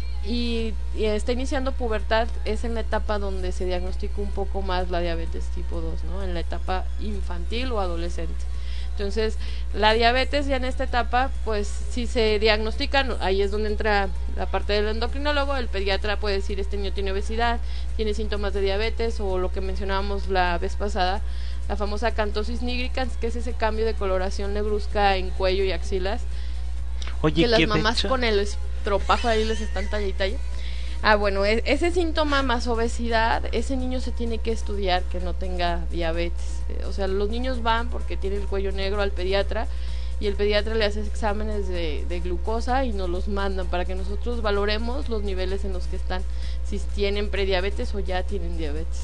y, y está iniciando pubertad, es en la etapa donde se diagnostica un poco más la diabetes tipo dos, ¿no? En la etapa infantil o adolescente. Entonces, la diabetes ya en esta etapa, pues si se diagnostica, ahí es donde entra la parte del endocrinólogo. El pediatra puede decir, este niño tiene obesidad, tiene síntomas de diabetes, o lo que mencionábamos la vez pasada, la famosa acantosis nigricans, que es ese cambio de coloración negruzca en cuello y axilas. Oye, que las mamás hecho... con el estropajo ahí les están talla y talla. Ah, bueno, ese síntoma más obesidad, ese niño se tiene que estudiar que no tenga diabetes. O sea, los niños van porque tienen el cuello negro al pediatra y el pediatra le hace exámenes de, de glucosa y nos los mandan para que nosotros valoremos los niveles en los que están, si tienen prediabetes o ya tienen diabetes.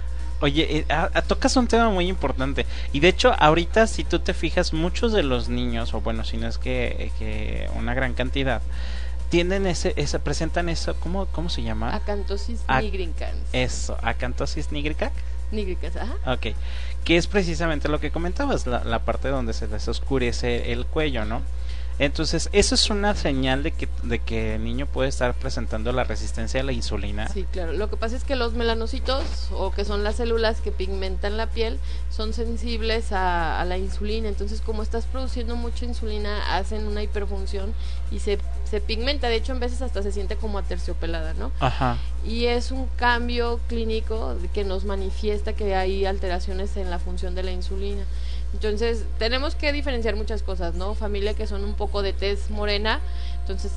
Oye, eh, a, a, tocas un tema muy importante y de hecho ahorita si tú te fijas, muchos de los niños, o bueno, si no es que, que una gran cantidad, tienen ese, ese, presentan eso, ¿cómo, cómo se llama? Acantosis A- nigricans. Eso, acantosis nigricans. Nigricans, ajá. Ok, que es precisamente lo que comentabas, la, la parte donde se les oscurece el cuello, ¿no? Entonces, eso es una señal de que, de que el niño puede estar presentando la resistencia a la insulina. Sí, claro. Lo que pasa es que los melanocitos, o que son las células que pigmentan la piel, son sensibles a, a la insulina. Entonces, como estás produciendo mucha insulina, hacen una hiperfunción y se, se pigmenta. De hecho, en veces hasta se siente como aterciopelada, ¿no? Ajá. Y es un cambio clínico que nos manifiesta que hay alteraciones en la función de la insulina. Entonces, tenemos que diferenciar muchas cosas, ¿no? Familia que son un poco de tez morena, entonces,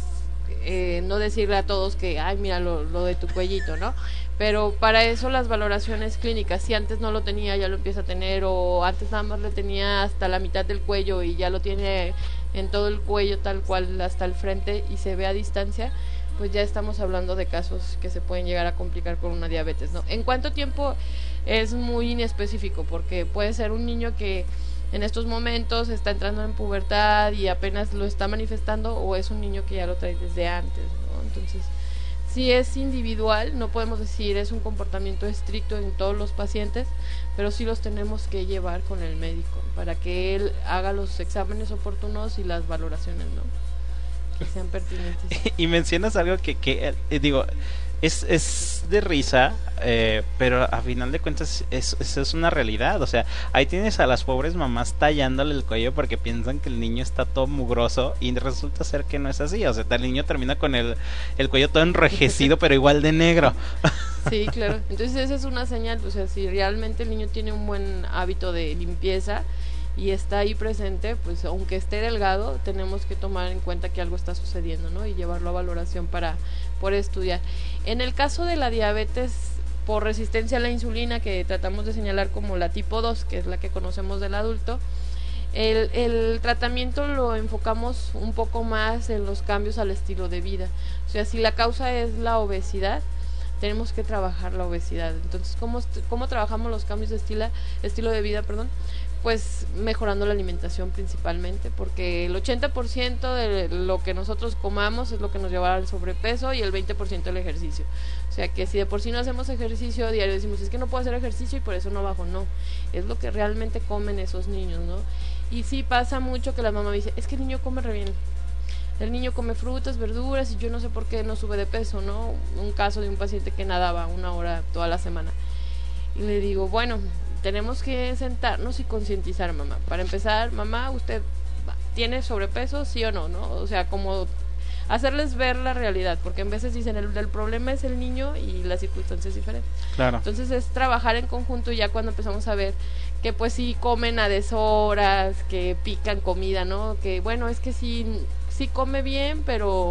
eh, no decirle a todos que, ay, mira lo, lo de tu cuellito, ¿no? Pero para eso las valoraciones clínicas, si antes no lo tenía, ya lo empieza a tener, o antes nada más le tenía hasta la mitad del cuello y ya lo tiene en todo el cuello tal cual hasta el frente y se ve a distancia, pues ya estamos hablando de casos que se pueden llegar a complicar con una diabetes, ¿no? ¿En cuánto tiempo? Es muy inespecífico, porque puede ser un niño que en estos momentos está entrando en pubertad y apenas lo está manifestando, o es un niño que ya lo trae desde antes, ¿no? Entonces, sí es individual, no podemos decir es un comportamiento estricto en todos los pacientes, pero sí los tenemos que llevar con el médico para que él haga los exámenes oportunos y las valoraciones, ¿no? Que sean pertinentes. Y mencionas algo que, que eh, digo, es, es de risa, eh, pero a final de cuentas es, es, es una realidad. O sea, ahí tienes a las pobres mamás tallándole el cuello porque piensan que el niño está todo mugroso y resulta ser que no es así. O sea, el niño termina con el, el cuello todo enrojecido pero igual de negro. Sí, claro. Entonces esa es una señal. O sea, si realmente el niño tiene un buen hábito de limpieza y está ahí presente, pues aunque esté delgado, tenemos que tomar en cuenta que algo está sucediendo, ¿no? Y llevarlo a valoración para poder estudiar. En el caso de la diabetes por resistencia a la insulina, que tratamos de señalar como la tipo dos, que es la que conocemos del adulto, el, el tratamiento lo enfocamos un poco más en los cambios al estilo de vida. O sea, si la causa es la obesidad, tenemos que trabajar la obesidad. Entonces, ¿cómo, cómo trabajamos los cambios de estilo, estilo de vida, perdón? Pues mejorando la alimentación principalmente, porque el ochenta por ciento de lo que nosotros comamos es lo que nos llevará al sobrepeso y el veinte por ciento el ejercicio. O sea que si de por sí no hacemos ejercicio diario, decimos es que no puedo hacer ejercicio y por eso no bajo, no, es lo que realmente comen esos niños, ¿no? Y sí pasa mucho que la mamá dice, es que el niño come re bien, el niño come frutas, verduras y yo no sé por qué no sube de peso, ¿no? Un caso de un paciente que nadaba una hora toda la semana y le digo, bueno, tenemos que sentarnos y concientizar, mamá. Para empezar, mamá, ¿usted tiene sobrepeso, sí o no? ¿No? O sea, como hacerles ver la realidad, porque en veces dicen, el, el problema es el niño y la circunstancia es diferente. Claro. Entonces es trabajar en conjunto, y ya cuando empezamos a ver que pues sí comen a deshoras, que pican comida, ¿no? Que bueno, es que sí, sí come bien, pero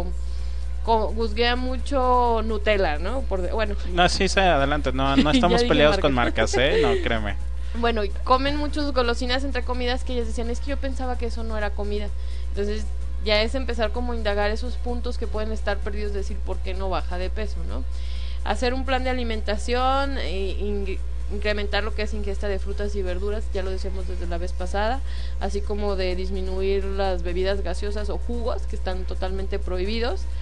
juzguea mucho Nutella, ¿no? Por, bueno. No, sí, sí, adelante, no, no estamos peleados con marcas, ¿eh? No, créeme. Bueno, y comen muchos golosinas entre comidas que ellas decían, es que yo pensaba que eso no era comida. Entonces ya es empezar como a indagar esos puntos que pueden estar perdidos, decir por qué no baja de peso, ¿no? Hacer un plan de alimentación, e in incrementar lo que es ingesta de frutas y verduras, ya lo decíamos desde la vez pasada, así como de disminuir las bebidas gaseosas o jugos que están totalmente prohibidos.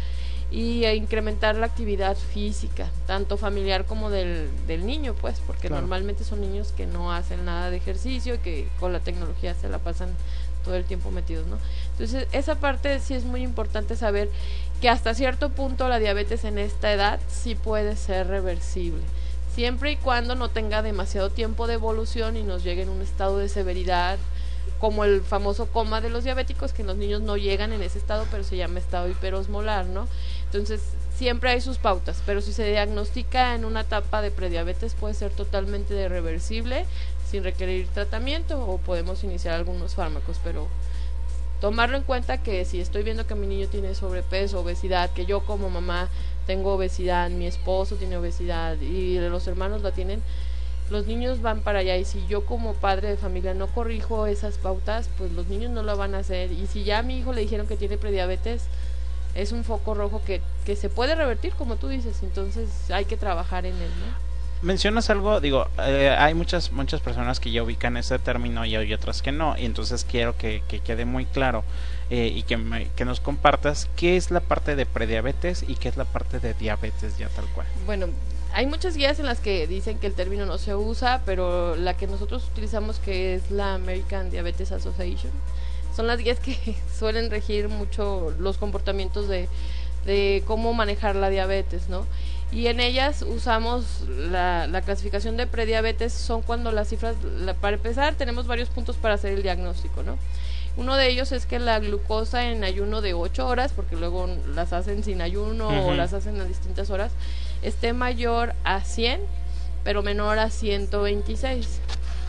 y a incrementar la actividad física, tanto familiar como del, del niño, pues, porque claro. normalmente son niños que no hacen nada de ejercicio y que con la tecnología se la pasan todo el tiempo metidos, ¿no? Entonces, esa parte sí es muy importante saber que hasta cierto punto la diabetes en esta edad sí puede ser reversible, siempre y cuando no tenga demasiado tiempo de evolución y nos llegue en un estado de severidad, como el famoso coma de los diabéticos, que los niños no llegan en ese estado, pero se llama estado hiperosmolar, ¿no? Entonces, siempre hay sus pautas, pero si se diagnostica en una etapa de prediabetes puede ser totalmente reversible, sin requerir tratamiento, o podemos iniciar algunos fármacos, pero tomarlo en cuenta que si estoy viendo que mi niño tiene sobrepeso, obesidad, que yo como mamá tengo obesidad, mi esposo tiene obesidad y los hermanos la tienen, los niños van para allá, y si yo como padre de familia no corrijo esas pautas, pues los niños no lo van a hacer, y si ya a mi hijo le dijeron que tiene prediabetes, es un foco rojo que, que se puede revertir, como tú dices, entonces hay que trabajar en él, ¿no? Mencionas algo, digo, eh, hay muchas muchas personas que ya ubican ese término y hay otras que no, y entonces quiero que, que quede muy claro eh, y que, me, que nos compartas qué es la parte de prediabetes y qué es la parte de diabetes ya tal cual. Bueno, hay muchas guías en las que dicen que el término no se usa, pero la que nosotros utilizamos, que es la American Diabetes Association, son las guías que suelen regir mucho los comportamientos de, de cómo manejar la diabetes, ¿no? Y en ellas usamos la, la clasificación de prediabetes, son cuando las cifras, la, para empezar tenemos varios puntos para hacer el diagnóstico, ¿no? Uno de ellos es que la glucosa en ayuno de ocho horas, porque luego las hacen sin ayuno uh-huh. o las hacen a distintas horas, esté mayor a cien, pero menor a ciento veintiséis.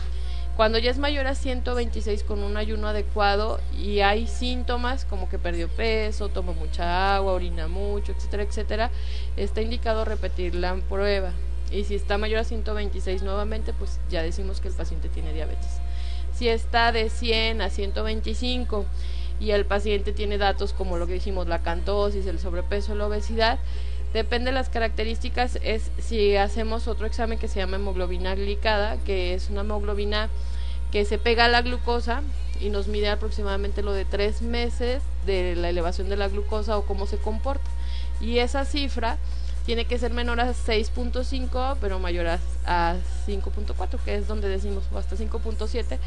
Cuando ya es mayor a ciento veintiséis con un ayuno adecuado y hay síntomas como que perdió peso, toma mucha agua, orina mucho, etcétera, etcétera, está indicado repetir la prueba. Y si está mayor a ciento veintiséis nuevamente, pues ya decimos que el paciente tiene diabetes. Si está de cien a ciento veinticinco y el paciente tiene datos como lo que dijimos, la acantosis, el sobrepeso, la obesidad, depende de las características, es si hacemos otro examen que se llama hemoglobina glicada, que es una hemoglobina que se pega a la glucosa y nos mide aproximadamente lo de tres meses de la elevación de la glucosa o cómo se comporta. Y esa cifra tiene que ser menor a seis punto cinco, pero mayor a, a cinco punto cuatro, que es donde decimos, o hasta cinco punto siete,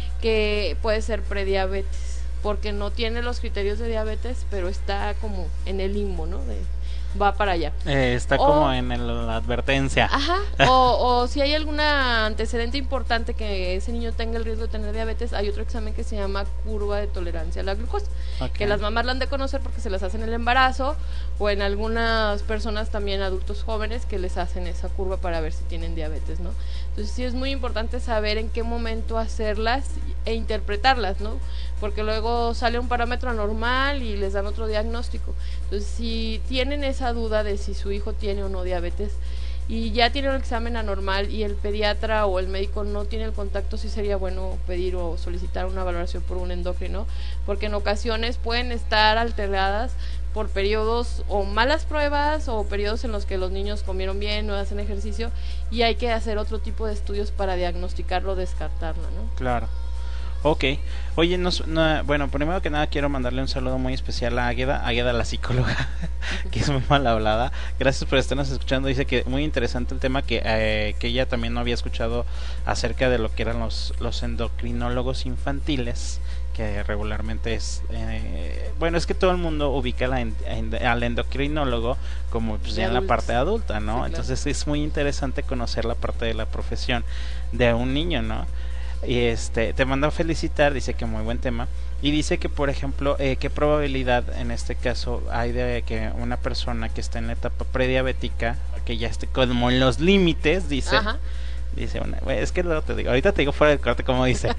que puede ser prediabetes, porque no tiene los criterios de diabetes, pero está como en el limbo, ¿no? De, va para allá. Eh, está o, como en el, la advertencia. Ajá, o, o si hay alguna antecedente importante que ese niño tenga el riesgo de tener diabetes, hay otro examen que se llama curva de tolerancia a la glucosa, okay. que las mamás la han de conocer porque se las hacen en el embarazo, o en algunas personas también, adultos jóvenes, que les hacen esa curva para ver si tienen diabetes, ¿no? Entonces sí es muy importante saber en qué momento hacerlas e interpretarlas, ¿no? Porque luego sale un parámetro anormal y les dan otro diagnóstico. Entonces si tienen esa duda de si su hijo tiene o no diabetes y ya tiene un examen anormal y el pediatra o el médico no tiene el contacto, sí sería bueno pedir o solicitar una valoración por un endocrino, porque en ocasiones pueden estar alteradas por periodos o malas pruebas o periodos en los que los niños comieron bien, no hacen ejercicio, y hay que hacer otro tipo de estudios para diagnosticarlo o descartarlo, ¿no? Claro. Ok, oye, nos, no, bueno, primero que nada quiero mandarle un saludo muy especial a Águeda, Águeda la psicóloga, que es muy mal hablada. Gracias por estarnos escuchando. Dice que muy interesante el tema, que eh, que ella también no había escuchado acerca de lo que eran los, los endocrinólogos infantiles, que regularmente es, eh, bueno, es que todo el mundo ubica la en, en, al endocrinólogo como pues, ya en la parte adulta, ¿no? Sí, claro. Entonces es muy interesante conocer la parte de la profesión de un niño, ¿no? Y este te manda a felicitar, dice que muy buen tema, y dice que por ejemplo eh, qué probabilidad en este caso hay de que una persona que está en la etapa prediabética, que ya esté como en los límites, dice. Ajá. Dice una, es que luego te digo, ahorita te digo fuera del corte como dice.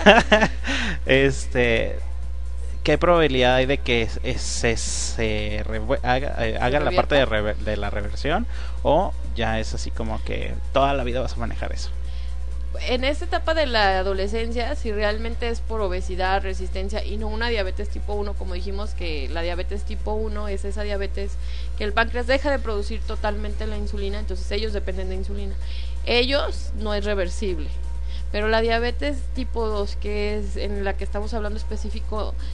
este ¿qué probabilidad hay de que se, se revu- haga, eh, haga la parte de, rever- de la reversión, o ya es así como que toda la vida vas a manejar eso? En esta etapa de la adolescencia, si realmente es por obesidad, resistencia y no una diabetes tipo uno, como dijimos que la diabetes tipo uno es esa diabetes que el páncreas deja de producir totalmente la insulina, entonces ellos dependen de insulina. Ellos no es reversible, pero la diabetes tipo dos, que es en la que estamos hablando específico,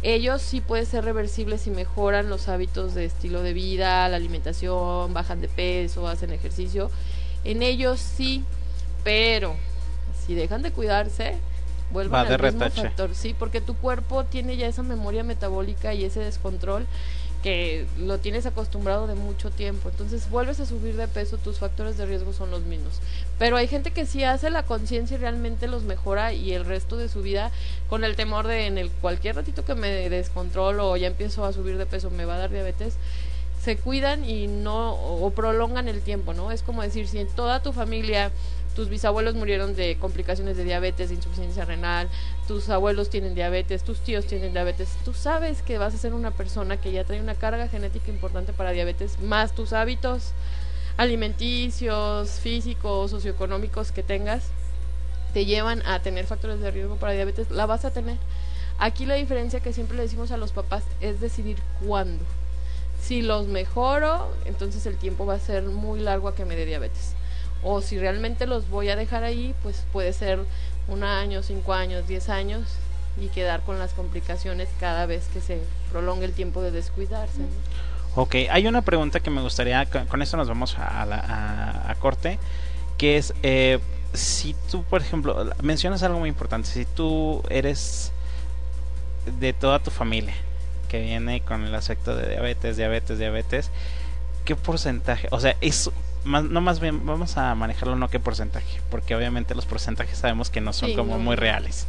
ellos sí puede ser reversible si mejoran los hábitos de estilo de vida, la alimentación, bajan de peso, hacen ejercicio. En ellos sí, pero si dejan de cuidarse, vuelvan al mismo factor, sí, porque tu cuerpo tiene ya esa memoria metabólica y ese descontrol que lo tienes acostumbrado de mucho tiempo, entonces vuelves a subir de peso, tus factores de riesgo son los mismos. Pero hay gente que sí hace la conciencia y realmente los mejora, y el resto de su vida con el temor de en el cualquier ratito que me descontrolo o ya empiezo a subir de peso me va a dar diabetes, se cuidan y no, o prolongan el tiempo, ¿no? Es como decir, si en toda tu familia tus bisabuelos murieron de complicaciones de diabetes, de insuficiencia renal, tus abuelos tienen diabetes, tus tíos tienen diabetes, tú sabes que vas a ser una persona que ya trae una carga genética importante para diabetes, más tus hábitos alimenticios, físicos, socioeconómicos que tengas, te llevan a tener factores de riesgo para diabetes, la vas a tener. Aquí la diferencia que siempre le decimos a los papás es decidir cuándo. Si los mejoro, entonces el tiempo va a ser muy largo a que me dé diabetes. O si realmente los voy a dejar ahí, pues puede ser un año, cinco años, diez años y quedar con las complicaciones cada vez que se prolongue el tiempo de descuidarse, ¿no? Ok, hay una pregunta que me gustaría, con esto nos vamos a, la, a, a corte, que es, eh, si tú, por ejemplo, mencionas algo muy importante, si tú eres de toda tu familia que viene con el aspecto de diabetes, diabetes, diabetes, ¿qué porcentaje? O sea, es... Más, no más bien, vamos a manejarlo no qué porcentaje, porque obviamente los porcentajes sabemos que no son sí, como no. muy reales.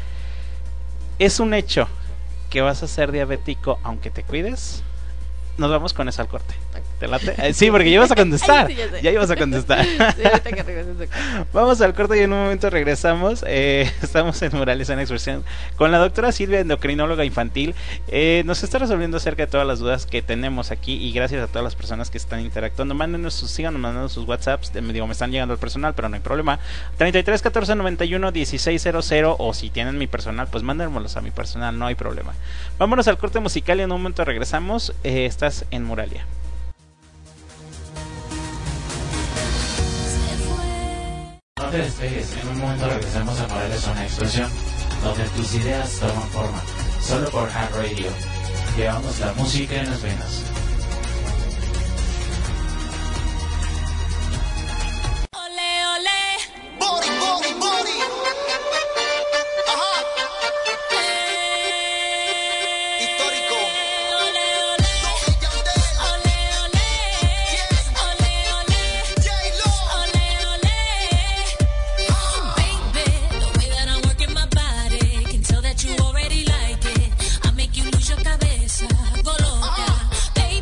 ¿Es un hecho que vas a ser diabético aunque te cuides? Nos vamos con eso al corte. ¿Te late? Eh, sí, porque ya ibas a contestar. Ay, sí, ya, ya ibas a contestar. Sí, ahorita que regreses. Vamos al corte y en un momento regresamos. Eh, estamos en Murales en Expresión con la doctora Silvia, endocrinóloga infantil. Eh, nos está resolviendo acerca de todas las dudas que tenemos aquí, y gracias a todas las personas que están interactuando. Mándenos sus, sigan mandando sus WhatsApps. Me digo, me están llegando al personal, pero no hay problema. treinta y tres, catorce, noventa y uno, dieciséis cero cero, o si tienen mi personal, pues mándenmelos a mi personal, no hay problema. Vámonos al corte musical y en un momento regresamos. Eh, estás en Muralia. No te despegues, en un momento regresamos a Murales una expresión donde tus ideas toman forma, solo por Hack Radio. Llevamos la música en las venas. Ole, ole, body, body, body. Ajá. Eh, histórico. Ole, ole, ole, ole, yes, ole, ole, J-Lo, ole, ole. Baby, the way that I'm working my body can tell that you already like it. I make you lose your cabeza, go loca. Baby,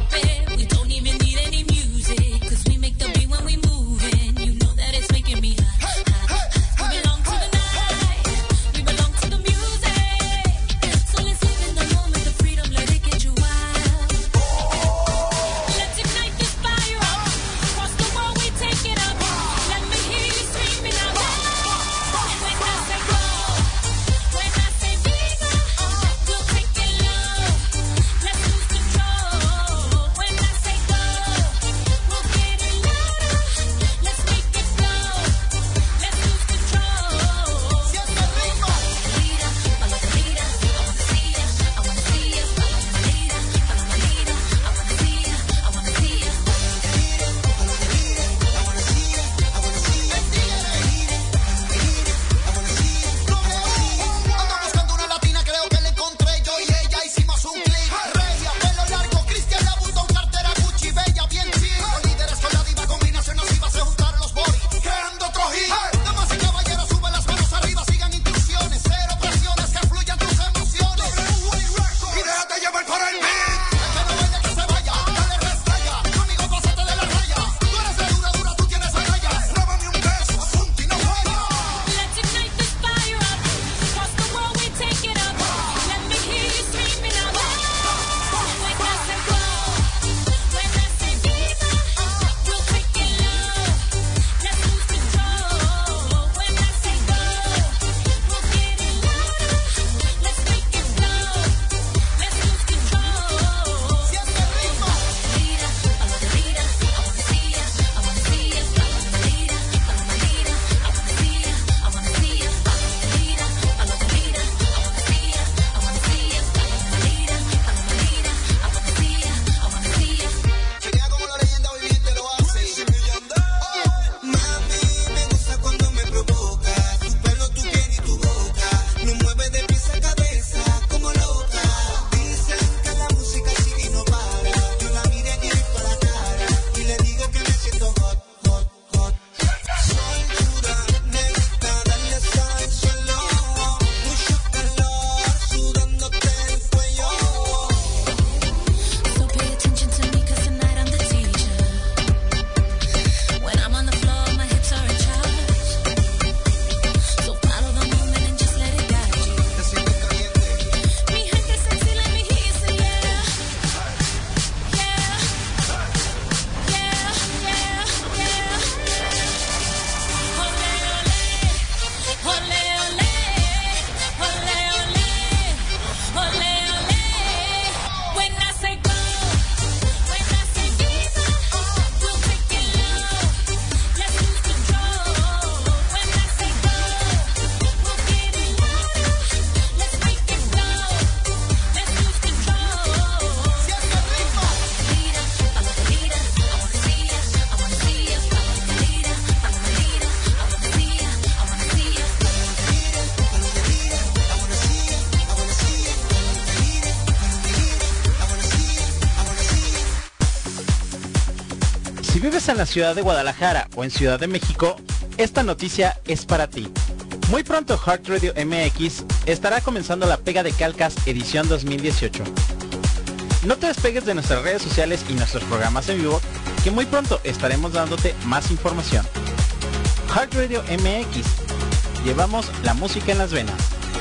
Si vives en la ciudad de Guadalajara o en Ciudad de México, esta noticia es para ti. Muy pronto Heart Radio M X estará comenzando la pega de calcas edición dos mil dieciocho. No te despegues de nuestras redes sociales y nuestros programas en vivo, que muy pronto estaremos dándote más información. Heart Radio M X, llevamos la música en las venas.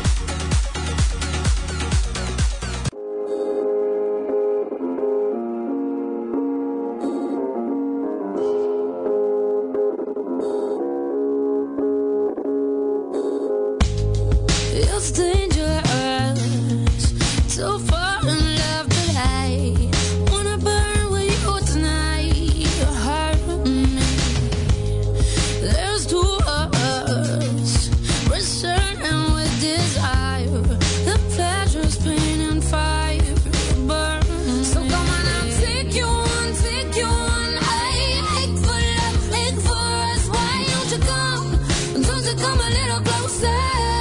It's dangerous, so far in love, but I wanna burn with you tonight. Your heart with me. There's two of us, we're certain with desire. The pleasure's pain and fire burn. So come on, I'll take you on, take you on. I ache for love, ache for us. Why don't you come? Don't you come a little closer?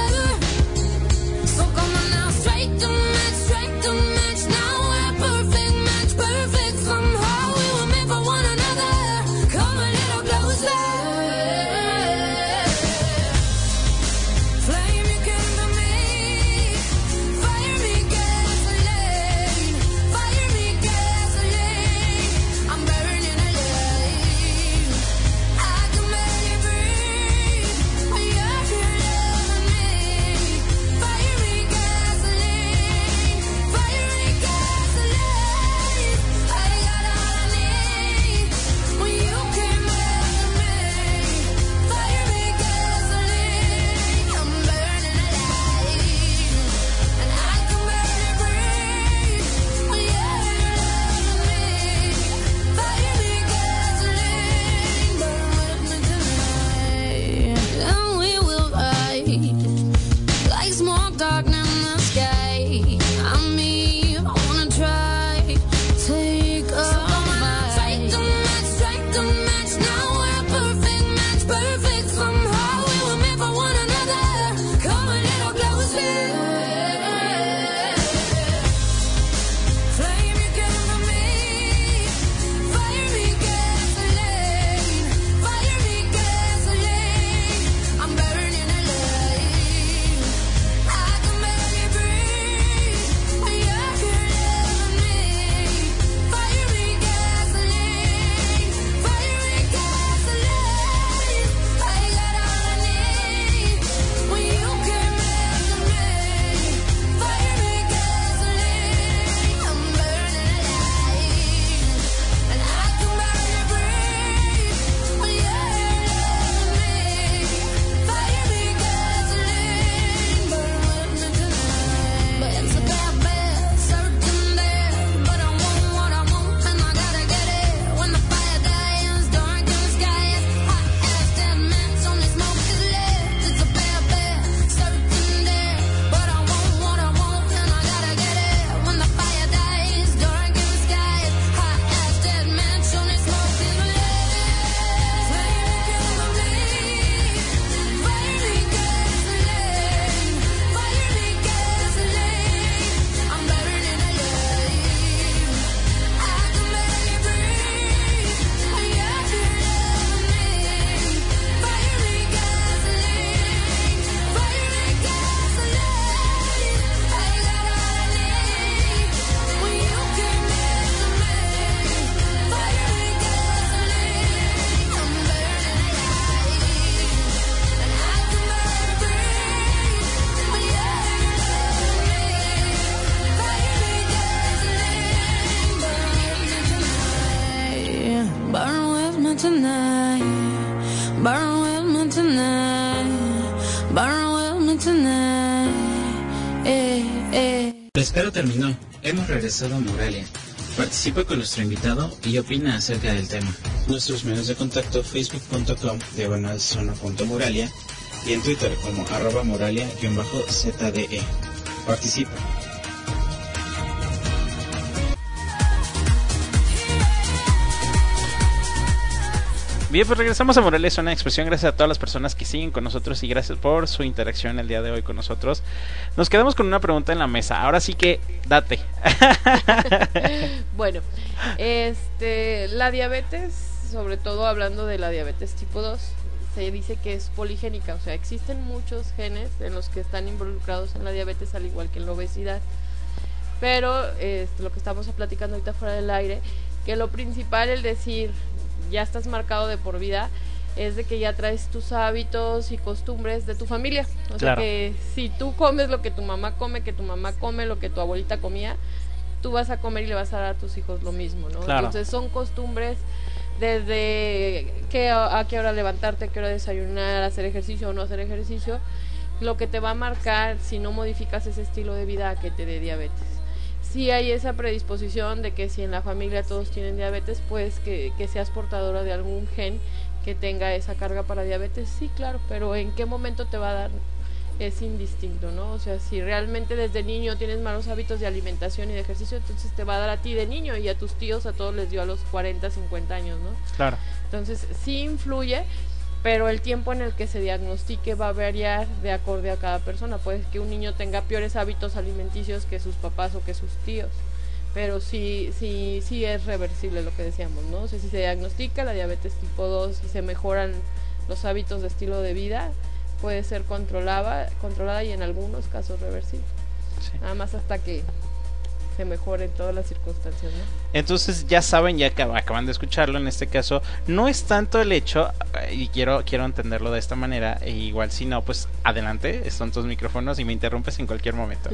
La espera terminó. Hemos regresado a Moralia. Participa con nuestro invitado y opina acerca del tema. Nuestros medios de contacto: facebook punto com diagonal zona punto moralia y en Twitter como arroba moralia-zde. Participa. Bien, pues regresamos a Moralia Zona de Expresión. Gracias a todas las personas que siguen con nosotros y gracias por su interacción el día de hoy con nosotros. Nos quedamos con una pregunta en la mesa. Ahora sí que date. Bueno, este, la diabetes sobre todo hablando de la diabetes tipo dos, se dice que es poligénica, o sea, existen muchos genes en los que están involucrados en la diabetes, al igual que en la obesidad. Pero eh, lo que estamos platicando ahorita fuera del aire, que lo principal, el decir, ya estás marcado de por vida, es de que ya traes tus hábitos y costumbres de tu familia. O Claro. sea, que si tú comes lo que tu mamá come, que tu mamá come lo que tu abuelita comía, tú vas a comer y le vas a dar a tus hijos lo mismo, ¿no? Claro. Entonces son costumbres desde qué, a qué hora levantarte, a qué hora desayunar, hacer ejercicio o no hacer ejercicio, lo que te va a marcar si no modificas ese estilo de vida a que te dé diabetes. Sí hay esa predisposición de que si en la familia todos tienen diabetes, pues que, que seas portadora de algún gen que tenga esa carga para diabetes, sí, claro, pero ¿en qué momento te va a dar? Es indistinto, ¿no? O sea, si realmente desde niño tienes malos hábitos de alimentación y de ejercicio, entonces te va a dar a ti de niño, y a tus tíos, a todos les dio a los cuarenta, cincuenta años, ¿no? Claro. Entonces sí influye, pero el tiempo en el que se diagnostique va a variar de acorde a cada persona. Puede que un niño tenga peores hábitos alimenticios que sus papás o que sus tíos, pero sí, sí, sí es reversible lo que decíamos, ¿no? O sea, si se diagnostica la diabetes tipo dos y se mejoran los hábitos de estilo de vida, puede ser controlada, controlada y en algunos casos reversible. Sí. Nada más hasta que se mejoren todas las circunstancias, ¿no? Entonces ya saben, ya acab- acaban de escucharlo, en este caso no es tanto el hecho, y quiero quiero entenderlo de esta manera, e igual si no, pues adelante, son tus micrófonos y me interrumpes en cualquier momento.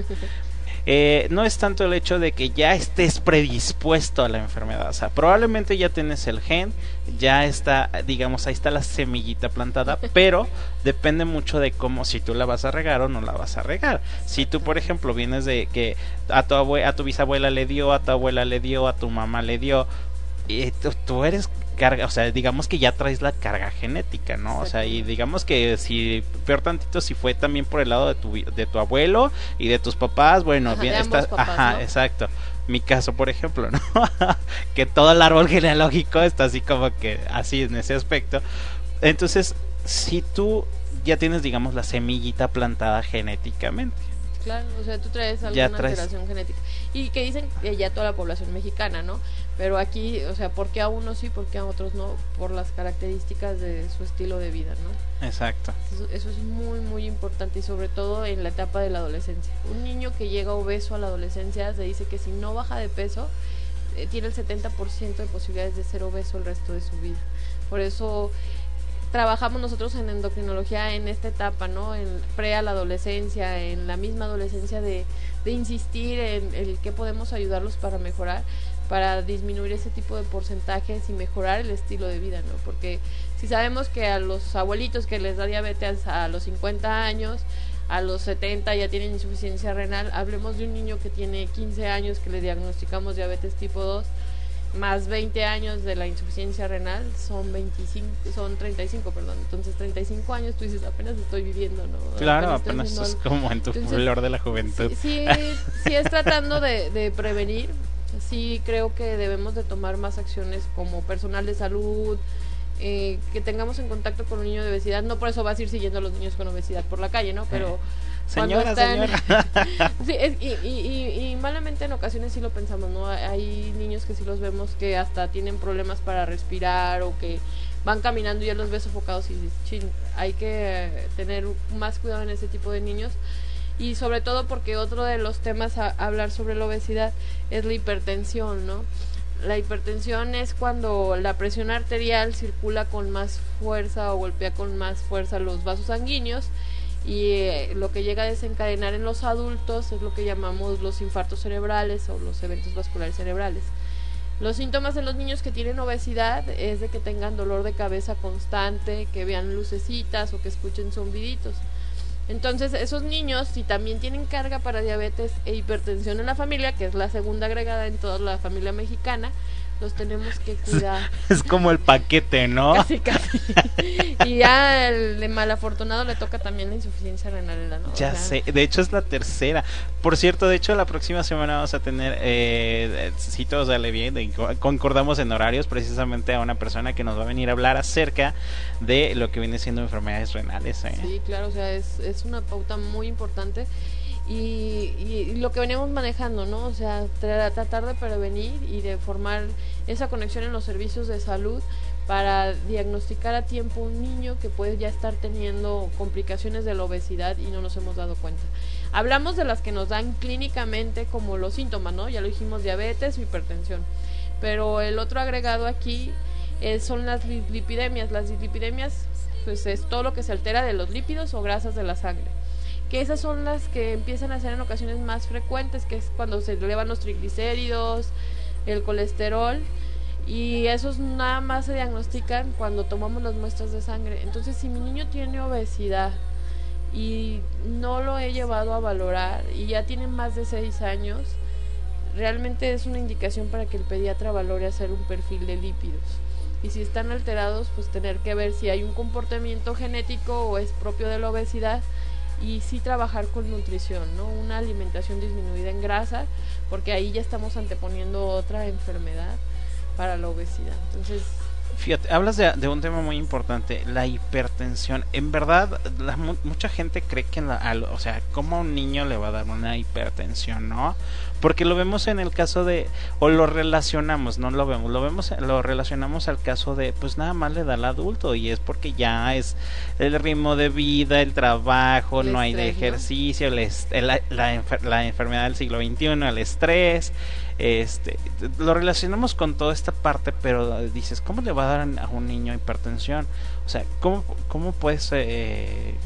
Eh, no es tanto el hecho de que ya estés predispuesto a la enfermedad, o sea, probablemente ya tienes el gen, ya está, digamos, ahí está la semillita plantada, pero depende mucho de cómo, si tú la vas a regar o no la vas a regar. Si tú, por ejemplo, vienes de que a tu abue- a tu bisabuela le dio, a tu abuela le dio, a tu mamá le dio, y tú, tú eres carga, o sea, digamos que ya traes la carga genética, ¿no? O sea, y digamos que si, peor tantito, si fue también por el lado de tu de tu abuelo y de tus papás, bueno, Ajá, bien, de ambos está, papás, ajá, ¿no? exacto. Mi caso, por ejemplo, ¿no? Que todo el árbol genealógico está así como que así en ese aspecto. Entonces, si tú ya tienes, digamos, la semillita plantada genéticamente. Claro, o sea, tú traes Ya alguna traes. alteración genética. Y que dicen que ya toda la población mexicana, ¿no? Pero aquí, o sea, ¿por qué a unos sí, por qué a otros no? Por las características de su estilo de vida, ¿no? Exacto. Eso, eso es muy, muy importante, y sobre todo en la etapa de la adolescencia. Un niño que llega obeso a la adolescencia, se dice que si no baja de peso, eh, tiene el setenta por ciento de posibilidades de ser obeso el resto de su vida. Por eso trabajamos nosotros en endocrinología en esta etapa, ¿no? En pre a la adolescencia, en la misma adolescencia, de, de insistir en el qué podemos ayudarlos para mejorar, para disminuir ese tipo de porcentajes y mejorar el estilo de vida, ¿no? Porque si sabemos que a los abuelitos que les da diabetes a los cincuenta años, a los setenta ya tienen insuficiencia renal, hablemos de un niño que tiene quince años que le diagnosticamos diabetes tipo dos, más veinte años de la insuficiencia renal, son veinticinco, son treinta y cinco, perdón. Entonces treinta y cinco años, tú dices, apenas estoy viviendo, ¿no? Claro, estoy apenas haciendo es algo. como en tu Entonces, flor de la juventud. Sí, sí, sí es tratando de, de prevenir. Sí creo que debemos de tomar más acciones como personal de salud, eh, que tengamos en contacto con un niño de obesidad. No por eso vas a ir siguiendo a los niños con obesidad por la calle, ¿no? Pero cuando Señora, están- señora. Sí, es- y, y, y, y malamente en ocasiones sí lo pensamos, ¿no? Hay niños que sí los vemos que hasta tienen problemas para respirar, o que van caminando y ya los ves sofocados y dices, chin, hay que tener más cuidado en ese tipo de niños. Y sobre todo porque otro de los temas a hablar sobre la obesidad es la hipertensión, ¿no? La hipertensión es cuando la presión arterial circula con más fuerza o golpea con más fuerza los vasos sanguíneos, y eh, lo que llega a desencadenar en los adultos es lo que llamamos los infartos cerebrales o los eventos vasculares cerebrales. Los síntomas en los niños que tienen obesidad es de que tengan dolor de cabeza constante, que vean lucecitas o que escuchen zumbiditos. Entonces esos niños, si también tienen carga para diabetes e hipertensión en la familia, que es la segunda agregada en toda la familia mexicana, los tenemos que cuidar. Es como el paquete, ¿no? Casi, casi. Y ya el de malafortunado le toca también la insuficiencia renal, ¿no? Ya O sea, sé, de hecho es la tercera. Por cierto, de hecho la próxima semana vamos a tener, eh, si todo sale bien, de- concordamos en horarios, precisamente a una persona que nos va a venir a hablar acerca de lo que viene siendo enfermedades renales. ¿eh? Sí, claro, o sea, es, es una pauta muy importante. Y, y, y lo que veníamos manejando, ¿no? O sea, tra- tratar de prevenir y de formar esa conexión en los servicios de salud para diagnosticar a tiempo un niño que puede ya estar teniendo complicaciones de la obesidad y no nos hemos dado cuenta. Hablamos de las que nos dan clínicamente como los síntomas, ¿no? Ya lo dijimos, diabetes o hipertensión. Pero el otro agregado aquí eh, son las li- lipidemias. Las lipidemias, pues es todo lo que se altera de los lípidos o grasas de la sangre. Que esas son las que empiezan a ser en ocasiones más frecuentes, que es cuando se elevan los triglicéridos, el colesterol, y esos nada más se diagnostican cuando tomamos las muestras de sangre. Entonces, si mi niño tiene obesidad y no lo he llevado a valorar y ya tiene más de seis años, realmente es una indicación para que el pediatra valore hacer un perfil de lípidos. Y si están alterados, pues tener que ver si hay un comportamiento genético o es propio de la obesidad, y sí trabajar con nutrición, ¿no? Una alimentación disminuida en grasa, porque ahí ya estamos anteponiendo otra enfermedad para la obesidad. Entonces, fíjate, hablas de, de un tema muy importante, la hipertensión. En verdad, la, mucha gente cree que, en la, al, o sea, ¿cómo a un niño le va a dar una hipertensión, no? Porque lo vemos en el caso de, o lo relacionamos, no lo vemos, lo vemos, lo relacionamos al caso de, pues nada más le da al adulto, y es porque ya es el ritmo de vida, el trabajo, el no hay de estrés, ejercicio, ¿no? el est la, la, enfer la enfermedad del siglo veintiuno, el estrés. Este, lo relacionamos con toda esta parte, pero dices, ¿cómo le va a dar a un niño hipertensión? O sea, ¿cómo, cómo puedes, eh, eh,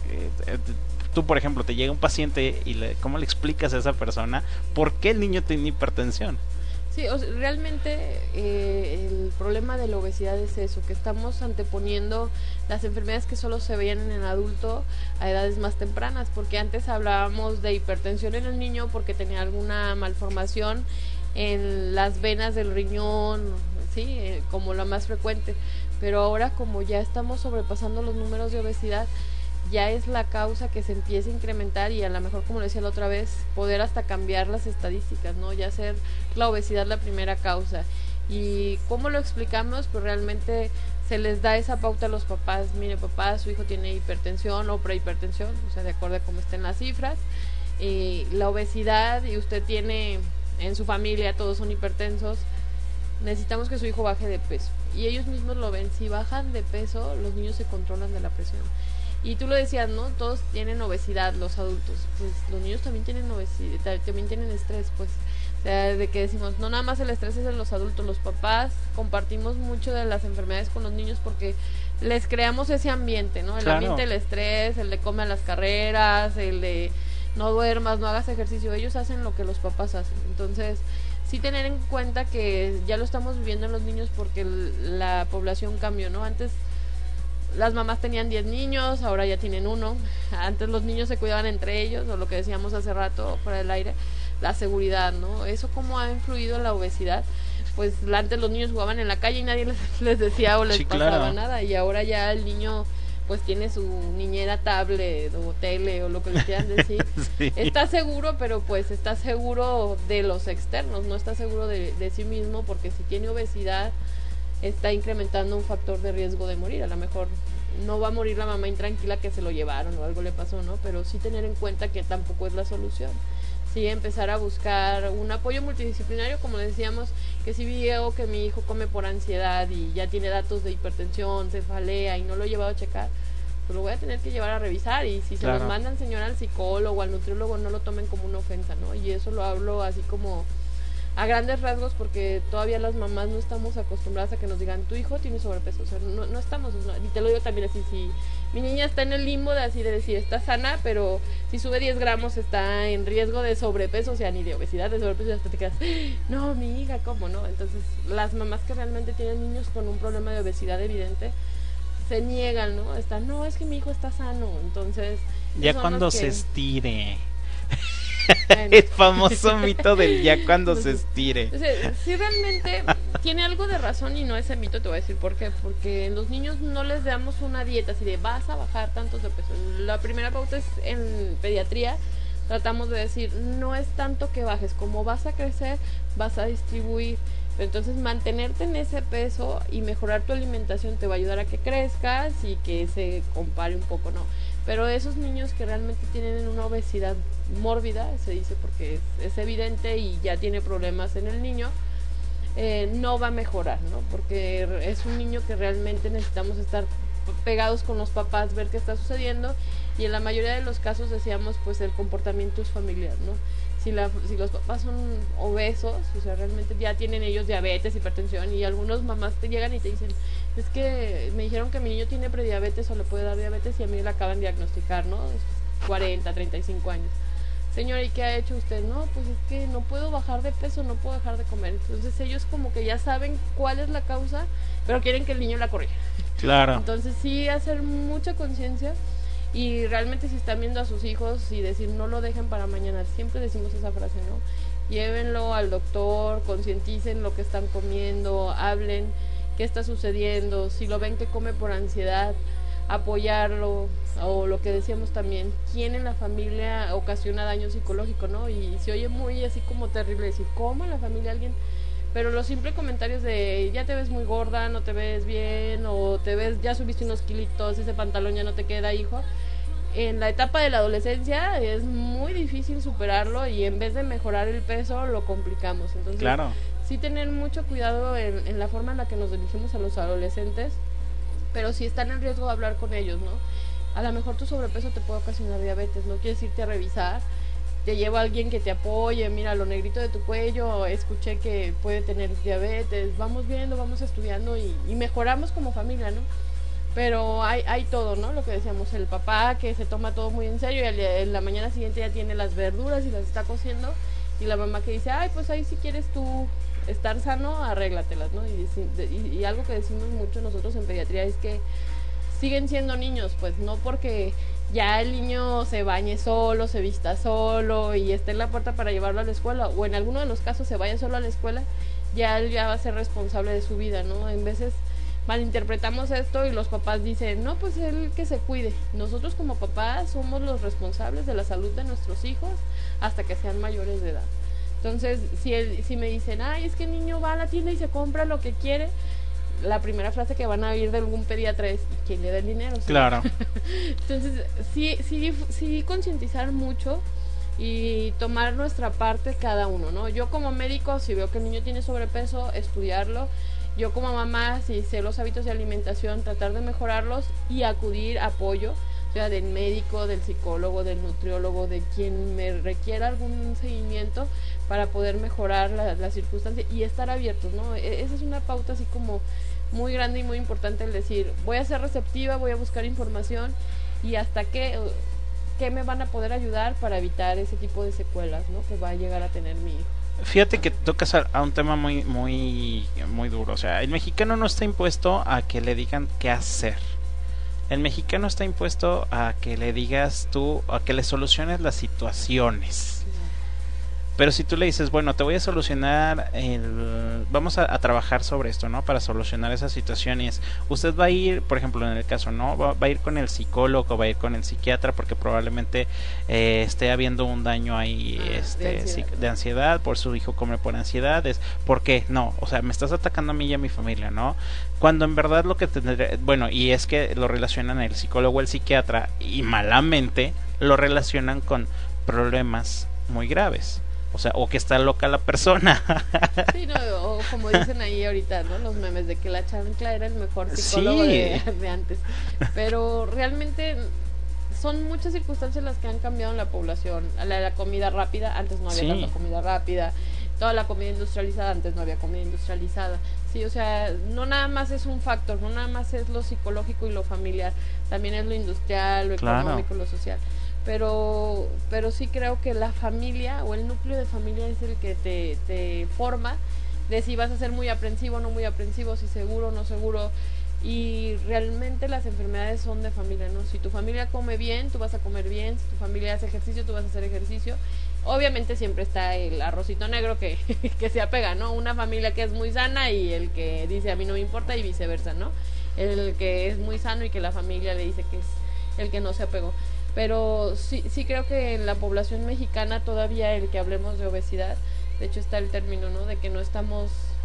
tú por ejemplo, te llega un paciente y le, ¿cómo le explicas a esa persona por qué el niño tiene hipertensión? sí, o sea, realmente eh, el problema de la obesidad es eso, que estamos anteponiendo las enfermedades que solo se veían en el adulto a edades más tempranas, porque antes hablábamos de hipertensión en el niño porque tenía alguna malformación en las venas del riñón, sí, eh, como la más frecuente, pero ahora como ya estamos sobrepasando los números de obesidad, ya es la causa que se empieza a incrementar, y a lo mejor, como lo decía la otra vez, poder hasta cambiar las estadísticas, ¿no? Ya ser la obesidad la primera causa. ¿Y cómo lo explicamos? Pues realmente se les da esa pauta a los papás. Mire, papá, su hijo tiene hipertensión o prehipertensión, o sea, de acuerdo a cómo estén las cifras, y la obesidad, y usted tiene en su familia, todos son hipertensos, necesitamos que su hijo baje de peso. Y ellos mismos lo ven, si bajan de peso, los niños se controlan de la presión. Y tú lo decías, ¿no? Todos tienen obesidad, los adultos. Pues los niños también tienen obesidad, también tienen estrés, pues. O sea, de que decimos, no nada más el estrés es en los adultos, los papás compartimos mucho de las enfermedades con los niños porque les creamos ese ambiente, ¿no? El Claro. ambiente del estrés, el de come a las carreras, el de no duermas, no hagas ejercicio. Ellos hacen lo que los papás hacen. Entonces, sí tener en cuenta que ya lo estamos viviendo en los niños porque el, la población cambió, ¿no? Antes las mamás tenían diez niños, ahora ya tienen uno. Antes los niños se cuidaban entre ellos, o lo que decíamos hace rato fuera del aire, la seguridad, ¿no? Eso cómo ha influido en la obesidad. Pues antes los niños jugaban en la calle y nadie les, les decía o les Sí, pasaba claro. nada, y ahora ya el niño pues tiene su niñera tablet o tele o lo que le quieran decir. Sí. Está seguro, pero pues está seguro de los externos, no está seguro de, de sí mismo, porque si tiene obesidad está incrementando un factor de riesgo de morir. A lo mejor no va a morir la mamá intranquila que se lo llevaron o algo le pasó, ¿no? Pero sí tener en cuenta que tampoco es la solución. Sí, empezar a buscar un apoyo multidisciplinario, como decíamos, que si veo que mi hijo come por ansiedad y ya tiene datos de hipertensión, cefalea y no lo he llevado a checar, pues lo voy a tener que llevar a revisar, y si se Claro. los mandan, señora, al psicólogo o al nutriólogo, no lo tomen como una ofensa, ¿no? Y eso lo hablo así como a grandes rasgos, porque todavía las mamás no estamos acostumbradas a que nos digan, tu hijo tiene sobrepeso, o sea, no, no estamos, no, y te lo digo también así, si mi niña está en el limbo de así de decir, está sana, pero si sube diez gramos está en riesgo de sobrepeso, o sea, ni de obesidad, de sobrepeso, y hasta te quedas, no, mi hija, ¿cómo no? Entonces, las mamás que realmente tienen niños con un problema de obesidad evidente, se niegan, ¿no? Están, no, es que mi hijo está sano, entonces... Ya son cuando los que- se estire. Bueno. El famoso mito del ya cuando se estire. O sea, sí, realmente tiene algo de razón, y no ese mito, te voy a decir por qué. Porque en los niños no les damos una dieta así de vas a bajar tantos de peso. La primera pauta es en pediatría, tratamos de decir, no es tanto que bajes, como vas a crecer, vas a distribuir. Pero entonces mantenerte en ese peso y mejorar tu alimentación te va a ayudar a que crezcas y que se compare un poco, ¿no? Pero esos niños que realmente tienen una obesidad mórbida, se dice porque es, es evidente y ya tiene problemas en el niño, eh, no va a mejorar, ¿no? Porque es un niño que realmente necesitamos estar pegados con los papás, ver qué está sucediendo, y en la mayoría de los casos decíamos, pues el comportamiento es familiar, ¿no? Si, la, si los papás son obesos, o sea, realmente ya tienen ellos diabetes, hipertensión, y algunos mamás te llegan y te dicen, es que me dijeron que mi niño tiene prediabetes o le puede dar diabetes y a mí le acaban de diagnosticar, ¿no? cuarenta, treinta y cinco años. Señora, ¿y qué ha hecho usted? No, pues es que no puedo bajar de peso, no puedo dejar de comer. Entonces ellos como que ya saben cuál es la causa, pero quieren que el niño la corrija. Claro. Entonces sí hacer mucha conciencia. Y realmente si están viendo a sus hijos y decir no lo dejen para mañana, siempre decimos esa frase, ¿no? Llévenlo al doctor, concienticen lo que están comiendo, hablen qué está sucediendo, si lo ven que come por ansiedad, apoyarlo, o lo que decíamos también, quién en la familia ocasiona daño psicológico, ¿no? Y se oye muy así como terrible decir, ¿cómo en la familia alguien? Pero los simples comentarios de ya te ves muy gorda, no te ves bien, o te ves, ya subiste unos kilitos, ese pantalón ya no te queda, hijo. En la etapa de la adolescencia es muy difícil superarlo y en vez de mejorar el peso lo complicamos. Entonces, claro, sí tener mucho cuidado en, en la forma en la que nos dirigimos a los adolescentes, pero sí están en riesgo de hablar con ellos, ¿no? A lo mejor tu sobrepeso te puede ocasionar diabetes, no quieres irte a revisar, te lleva alguien que te apoye, mira lo negrito de tu cuello, escuché que puede tener diabetes, vamos viendo, vamos estudiando y, y mejoramos como familia, ¿no? Pero hay, hay todo, ¿no? Lo que decíamos, el papá que se toma todo muy en serio y al, en la mañana siguiente ya tiene las verduras y las está cociendo, y la mamá que dice, ay, pues ahí si quieres tú estar sano, arréglatelas, ¿no? Y, y, y algo que decimos mucho nosotros en pediatría es que siguen siendo niños, pues no porque ya el niño se bañe solo, se vista solo y esté en la puerta para llevarlo a la escuela, o en alguno de los casos se vaya solo a la escuela, ya él ya va a ser responsable de su vida, ¿no? En veces malinterpretamos esto y los papás dicen, no, pues él que se cuide. Nosotros como papás somos los responsables de la salud de nuestros hijos hasta que sean mayores de edad. Entonces, si, el, si me dicen, ay, es que el niño va a la tienda y se compra lo que quiere, la primera frase que van a oír de algún pediatra es, ¿y quién le da el dinero? ¿Sí? Claro. Entonces, sí, sí, sí concientizar mucho y tomar nuestra parte cada uno, ¿no? Yo como médico, si veo que el niño tiene sobrepeso, estudiarlo. Yo como mamá, si sé los hábitos de alimentación, tratar de mejorarlos y acudir a apoyo, o sea, del médico, del psicólogo, del nutriólogo, de quien me requiera algún seguimiento para poder mejorar la, la circunstancia y estar abiertos, ¿no? E- esa es una pauta así como muy grande y muy importante, el decir, voy a ser receptiva, voy a buscar información y hasta qué, qué me van a poder ayudar para evitar ese tipo de secuelas, ¿no? Que va a llegar a tener mi hijo. Fíjate que tocas a, a un tema muy muy muy duro, o sea, el mexicano no está impuesto a que le digan qué hacer. El mexicano está impuesto a que le digas tú, a que le soluciones las situaciones. Pero si tú le dices, bueno, te voy a solucionar, el, vamos a, a trabajar sobre esto, ¿no? Para solucionar esas situaciones. Usted va a ir, por ejemplo, en el caso, ¿no? Va, va a ir con el psicólogo, va a ir con el psiquiatra, porque probablemente eh, esté habiendo un daño ahí ah, este, de, ansiedad. de ansiedad, por su hijo come por ansiedades. ¿Por qué? No, o sea, me estás atacando a mí y a mi familia, ¿no? Cuando en verdad lo que tendré, bueno, y es que lo relacionan el psicólogo o el psiquiatra, y malamente lo relacionan con problemas muy graves. O sea, o que está loca la persona. Sí, no, o como dicen ahí ahorita, ¿no? Los memes de que la chancla era el mejor psicólogo sí. de, de antes. Pero realmente son muchas circunstancias las que han cambiado en la población. La, la comida rápida, antes no había Sí. tanta comida rápida. Toda la comida industrializada, antes no había comida industrializada. Sí, o sea, no nada más es un factor, no nada más es lo psicológico y lo familiar. También es lo industrial, lo Claro. económico, lo social. Pero, pero sí creo que la familia o el núcleo de familia es el que te, te forma de si vas a ser muy aprensivo o no muy aprensivo, si seguro o no seguro. Y realmente las enfermedades son de familia, ¿no? Si tu familia come bien, tú vas a comer bien. Si tu familia hace ejercicio, tú vas a hacer ejercicio. Obviamente siempre está el arrocito negro que, que se apega, ¿no? Una familia que es muy sana y el que dice a mí no me importa y viceversa, ¿no? El que es muy sano y que la familia le dice que es el que no se apegó. Pero sí, sí creo que en la población mexicana todavía el que hablemos de obesidad, de hecho está el término, ¿no? De que no estamos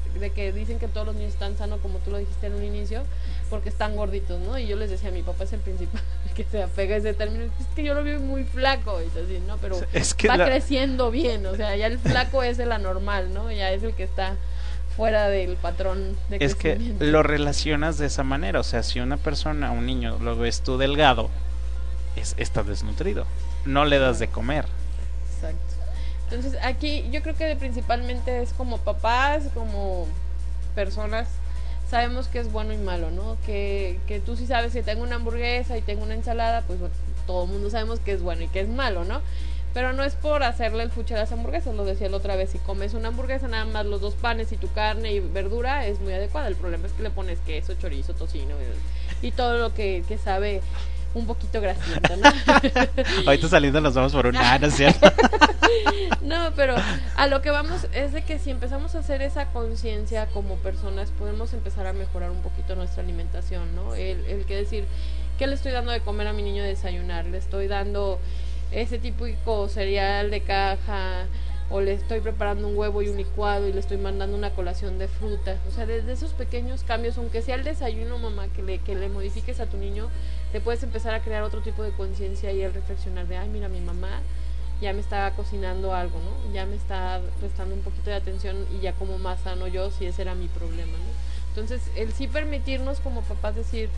de que dicen que todos los niños están sanos, como tú lo dijiste en un inicio, porque están gorditos, ¿no? Y yo les decía, mi papá es el principal que se apega a ese término, es que yo lo veo muy flaco, y así, ¿no? Pero es que va la... creciendo bien, o sea, ya el flaco es el anormal, ¿no? Ya es el que está fuera del patrón de es que lo relacionas de esa manera, o sea, si una persona, un niño, lo ves tú delgado, es, está desnutrido, no le das de comer. Exacto. Entonces aquí yo creo que principalmente es como papás, como personas, sabemos que es bueno y malo, ¿no? Que, que tú sí sabes que tengo una hamburguesa y tengo una ensalada, pues bueno, todo el mundo sabemos que es bueno y que es malo, ¿no? Pero no es por hacerle el fuche a las hamburguesas, lo decía la otra vez, si comes una hamburguesa, nada más los dos panes y tu carne y verdura es muy adecuada. El problema es que le pones queso, chorizo, tocino y, y todo lo que, que sabe un poquito grasiento, ¿no? Ahorita saliendo nos vamos por una, ¿no es cierto? No, pero a lo que vamos es de que si empezamos a hacer esa conciencia como personas, podemos empezar a mejorar un poquito nuestra alimentación, ¿no? El, el que decir, ¿qué le estoy dando de comer a mi niño de desayunar? Le estoy dando ese típico cereal de caja, o le estoy preparando un huevo y un licuado y le estoy mandando una colación de fruta. O sea, desde esos pequeños cambios, aunque sea el desayuno, mamá, que le, que le modifiques a tu niño, te puedes empezar a crear otro tipo de conciencia y el reflexionar de, ay, mira, mi mamá ya me está cocinando algo, ¿no? Ya me está prestando un poquito de atención y ya como más sano yo, si ese era mi problema, ¿no? Entonces, el sí permitirnos como papás decir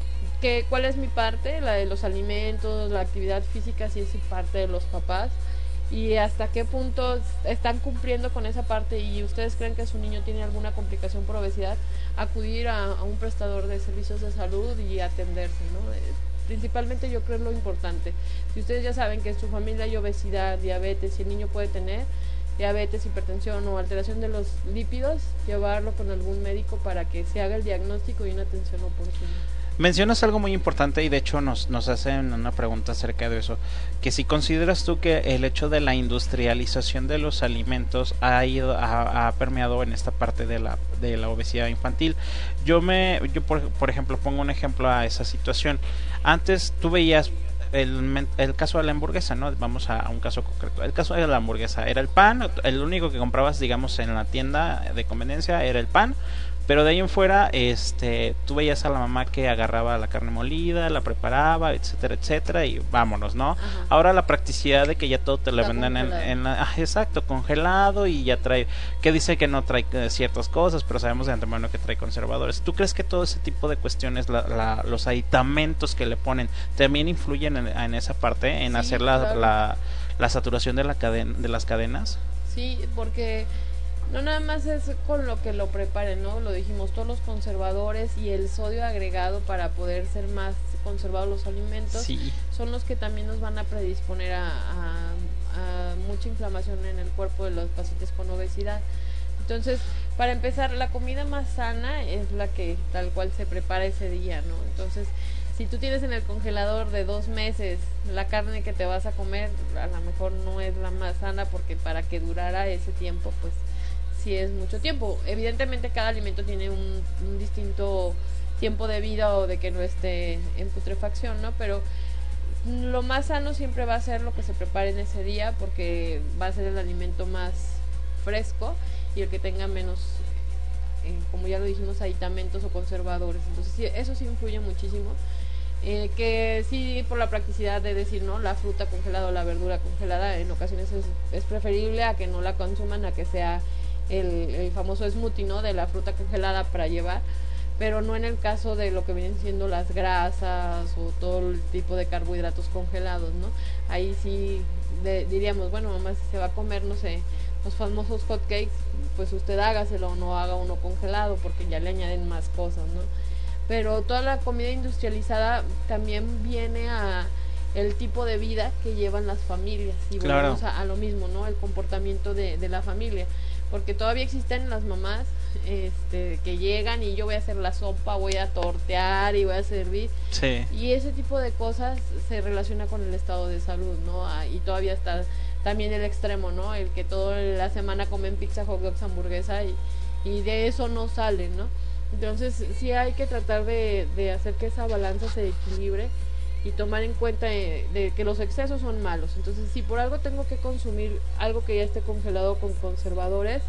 que cuál es mi parte, la de los alimentos, la actividad física, sí es parte de los papás, y hasta qué punto están cumpliendo con esa parte, y ustedes creen que su niño tiene alguna complicación por obesidad, acudir a, a un prestador de servicios de salud y atenderse, ¿no? Eh, principalmente yo creo es lo importante. Si ustedes ya saben que en su familia hay obesidad, diabetes, y el niño puede tener diabetes, hipertensión o alteración de los lípidos, llevarlo con algún médico para que se haga el diagnóstico y una atención oportuna. Mencionas algo muy importante y de hecho nos, nos hacen una pregunta acerca de eso, que si consideras tú que el hecho de la industrialización de los alimentos ha ido ha, ha permeado en esta parte de la de la obesidad infantil. Yo me yo por, por ejemplo pongo un ejemplo a esa situación. Antes tú veías el, el caso de la hamburguesa, ¿no? Vamos a, a un caso concreto. El caso de la hamburguesa era el pan, el único que comprabas, digamos, en la tienda de conveniencia era el pan. Pero de ahí en fuera, este, tú veías a la mamá que agarraba la carne molida, la preparaba, etcétera, etcétera, y vámonos, ¿no? Ajá. Ahora la practicidad de que ya todo te lo venden en, en la, ah, exacto, congelado, y ya trae, que dice que no trae eh, ciertas cosas, pero sabemos de antemano que trae conservadores. ¿Tú crees que todo ese tipo de cuestiones, la, la, los aditamentos que le ponen, también influyen en, en esa parte, en sí, hacer la, claro. la, la saturación de la cadena, de las cadenas? Sí, porque no nada más es con lo que lo preparen, ¿no? Lo dijimos, todos los conservadores y el sodio agregado para poder ser más conservados los alimentos, sí, son los que también nos van a predisponer a, a, a mucha inflamación en el cuerpo de los pacientes con obesidad. Entonces, para empezar, la comida más sana es la que tal cual se prepara ese día, ¿no? Entonces, si tú tienes en el congelador de dos meses la carne que te vas a comer, a lo mejor no es la más sana, porque para que durara ese tiempo, pues sí es mucho tiempo. Evidentemente cada alimento tiene un, un distinto tiempo de vida o de que no esté en putrefacción, ¿no? Pero lo más sano siempre va a ser lo que se prepare en ese día, porque va a ser el alimento más fresco y el que tenga menos, eh, como ya lo dijimos, aditamentos o conservadores. Entonces sí, eso sí influye muchísimo. Eh, que sí, por la practicidad de decir, ¿no? La fruta congelada o la verdura congelada en ocasiones es, es preferible a que no la consuman, a que sea el, el famoso smoothie, ¿no? De la fruta congelada para llevar, pero no en el caso de lo que vienen siendo las grasas o todo el tipo de carbohidratos congelados, ¿no? Ahí sí de, diríamos, bueno, mamá, si se va a comer, no sé, los famosos hot cakes, pues usted hágaselo, o no haga uno congelado, porque ya le añaden más cosas, ¿no? Pero toda la comida industrializada también viene a el tipo de vida que llevan las familias, y claro, volvemos a, a lo mismo, ¿no? El comportamiento de, de la familia, porque todavía existen las mamás este, que llegan y yo voy a hacer la sopa, voy a tortear y voy a servir, sí, y ese tipo de cosas se relaciona con el estado de salud, ¿no? Ah, y todavía está también el extremo, ¿no? El que toda la semana comen pizza, hot dogs, hamburguesa, y, y de eso no salen, ¿no? Entonces sí hay que tratar de, de hacer que esa balanza se equilibre y tomar en cuenta de, de que los excesos son malos. Entonces, si por algo tengo que consumir algo que ya esté congelado con conservadores,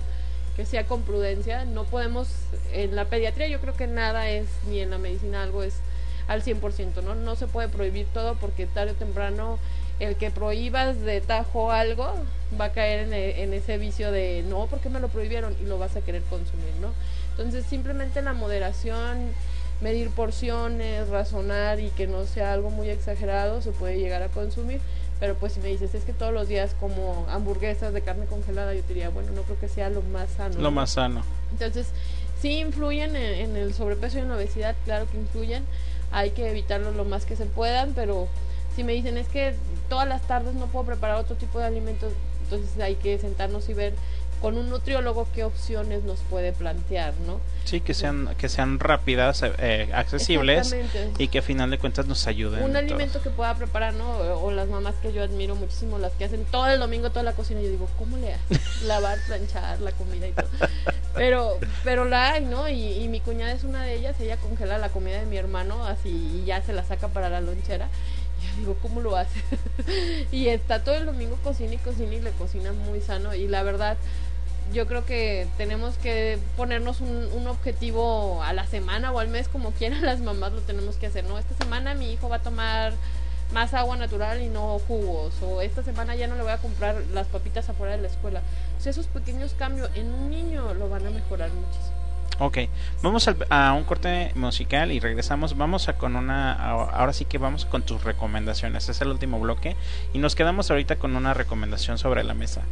que sea con prudencia. No podemos, en la pediatría yo creo que nada es, ni en la medicina algo es al cien por ciento, ¿no? No se puede prohibir todo porque tarde o temprano el que prohíbas de tajo algo va a caer en, en ese vicio de no, ¿por qué me lo prohibieron? Y lo vas a querer consumir, ¿no? Entonces simplemente la moderación, medir porciones, razonar y que no sea algo muy exagerado, se puede llegar a consumir. Pero pues si me dices, es que todos los días como hamburguesas de carne congelada, yo te diría, bueno, no creo que sea lo más sano. Lo ¿no? más sano. Entonces, sí influyen en, en el sobrepeso y en la obesidad, claro que influyen. Hay que evitarlo lo más que se puedan, pero si me dicen, es que todas las tardes no puedo preparar otro tipo de alimentos, entonces hay que sentarnos y ver con un nutriólogo qué opciones nos puede plantear, ¿no? Sí, que sean que sean rápidas, eh, accesibles y que a final de cuentas nos ayuden. Un alimento todos. Que pueda preparar, ¿no? O, o las mamás que yo admiro muchísimo, las que hacen todo el domingo toda la cocina, yo digo, ¿cómo le haces? Lavar, planchar la comida y todo. Pero pero la hay, ¿no? Y, y mi cuñada es una de ellas, ella congela la comida de mi hermano así y ya se la saca para la lonchera. Yo digo, ¿cómo lo hace? Y está todo el domingo cocina y cocina y le cocina muy sano. Y la verdad, yo creo que tenemos que ponernos un, un objetivo a la semana o al mes, como quieran las mamás lo tenemos que hacer, ¿no? Esta semana mi hijo va a tomar más agua natural y no jugos, o esta semana ya no le voy a comprar las papitas afuera de la escuela. O sea, esos pequeños cambios en un niño lo van a mejorar muchísimo. Ok, vamos a, a un corte musical y regresamos. Vamos a con una, ahora sí que vamos con tus recomendaciones. Es el último bloque y nos quedamos ahorita con una recomendación sobre la mesa.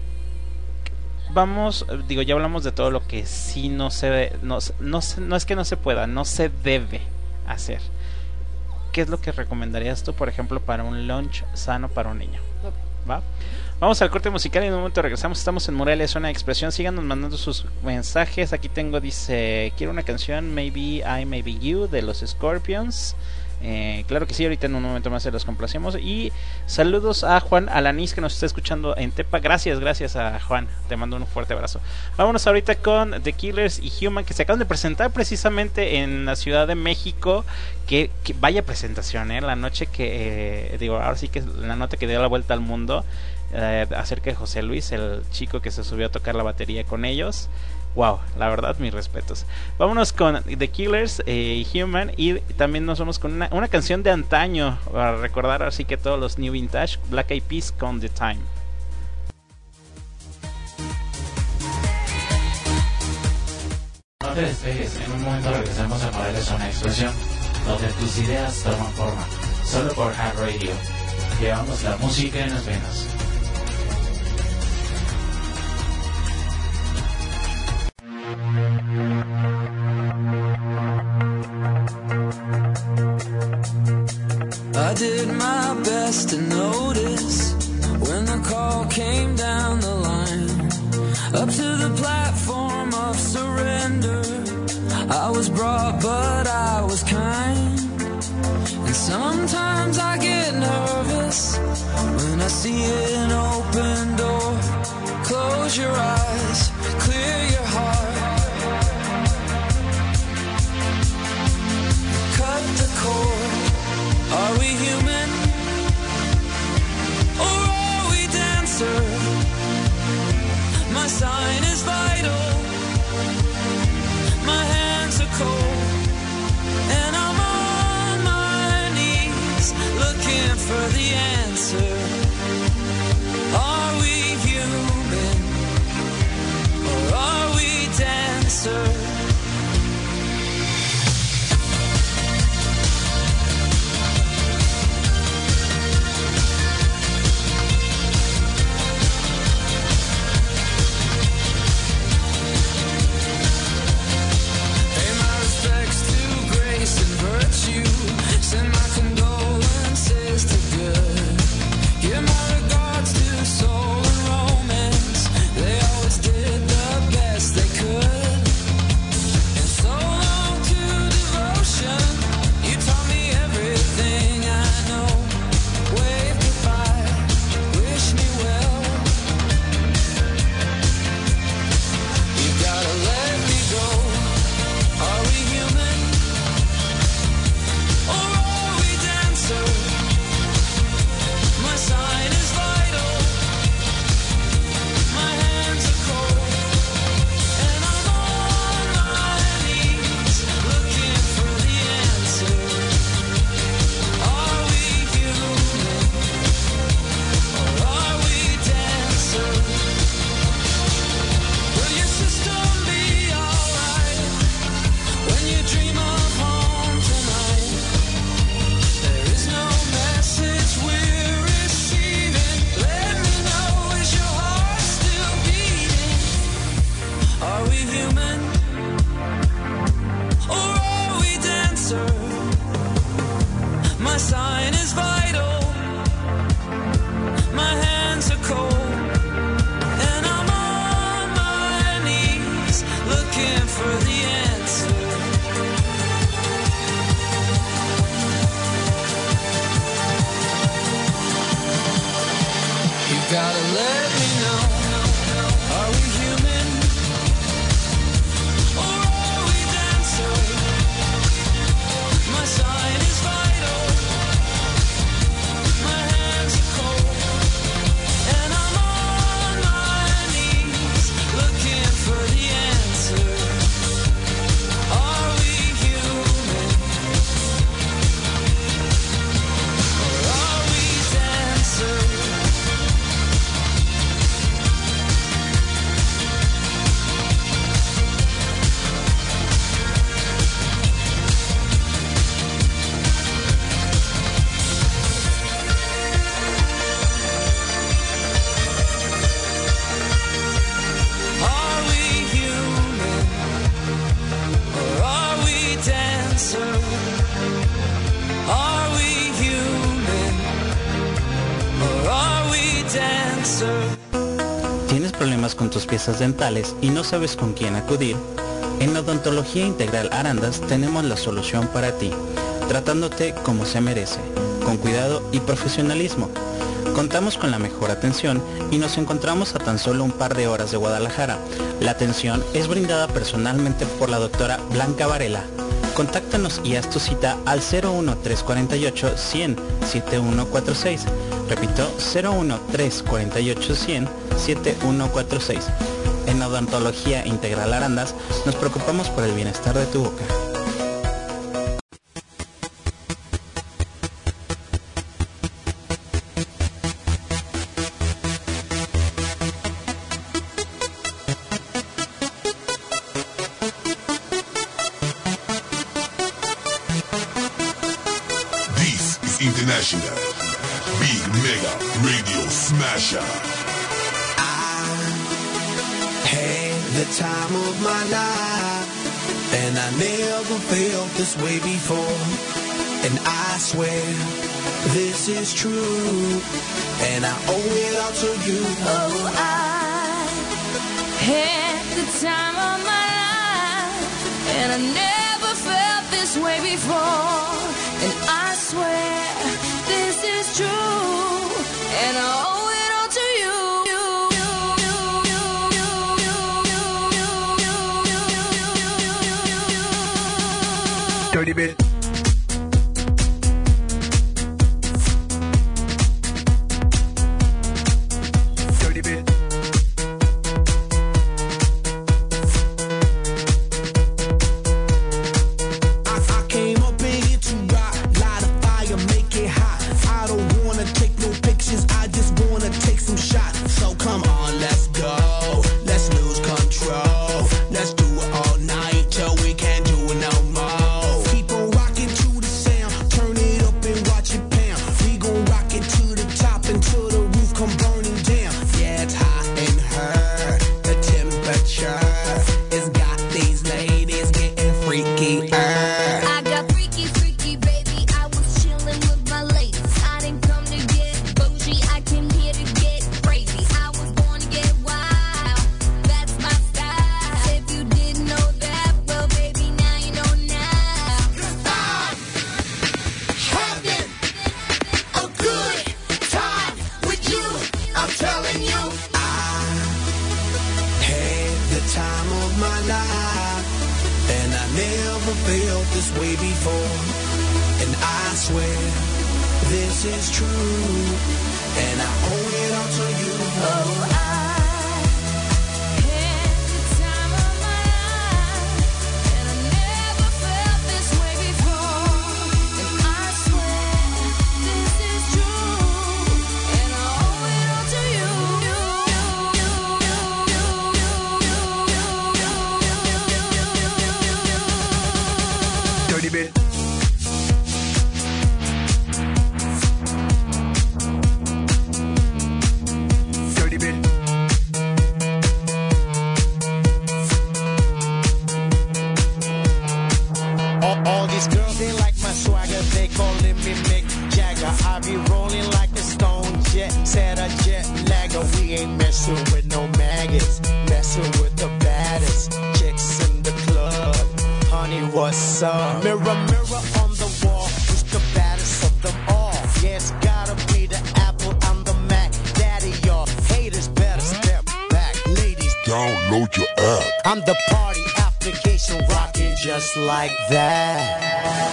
Vamos, digo, ya hablamos de todo lo que sí no se, no, no, no es que no se pueda, no se debe hacer. ¿Qué es lo que recomendarías tú, por ejemplo, para un lunch sano para un niño? Okay. ¿Va? Vamos al corte musical y en un momento regresamos. Estamos en Morelia, Zona de Expresión. Síganos mandando sus mensajes. Aquí tengo, dice, quiero una canción, Maybe I, Maybe You, de los Scorpions. Eh, claro que sí, ahorita en un momento más se los complacemos. Y saludos a Juan Alanis, que nos está escuchando en Tepa. Gracias, gracias a Juan, te mando un fuerte abrazo. Vámonos ahorita con The Killers y Human, que se acaban de presentar precisamente en la Ciudad de México. Que, que vaya presentación, eh, la noche que, eh, digo, ahora sí que la nota que dio la vuelta al mundo, eh, acerca de José Luis, el chico que se subió a tocar la batería con ellos. Wow, la verdad, mis respetos. Vámonos con The Killers y eh, Human. Y también nos vamos con una, una canción de antaño para recordar así que todos los New Vintage, Black Eyed Peas con The Time. No te despegues, en un momento regresamos a Morelia Zona de Expresión, donde tus ideas toman forma. Solo por Hard Radio. Llevamos la música en las venas. I did my best to notice when the call came down the line, up to the platform of surrender. I was brought, but I was kind. And sometimes I get nervous when I see an open door. Close your eyes, clear your heart, cut the cord. Are we human, or are we dancer? My sign is vital, my hands are cold, and I'm on my knees looking for the answer. Are we human, or are we dancer? Send my condolences to good. con tus piezas dentales y no sabes con quién acudir? En Odontología Integral Arandas tenemos la solución para ti, tratándote como se merece, con cuidado y profesionalismo. Contamos con la mejor atención y nos encontramos a tan solo un par de horas de Guadalajara. La atención es brindada personalmente por la doctora Blanca Varela. Contáctanos y haz tu cita al cero uno tres cuatro ocho cien siete uno cuatro seis. Repito, cero uno tres cuatro ocho cien siete uno cuatro seis. En Odontología Integral Arandas nos preocupamos por el bienestar de tu boca. International Big Mega Radio Smasher. I had the time of my life, and I never felt this way before. And I swear this is true, and I owe it all to you. Oh, I had the time of my life, and I never felt this way before. And I swear this is true, and I owe it all to you. Dirty bit. Dirty bit. Like that.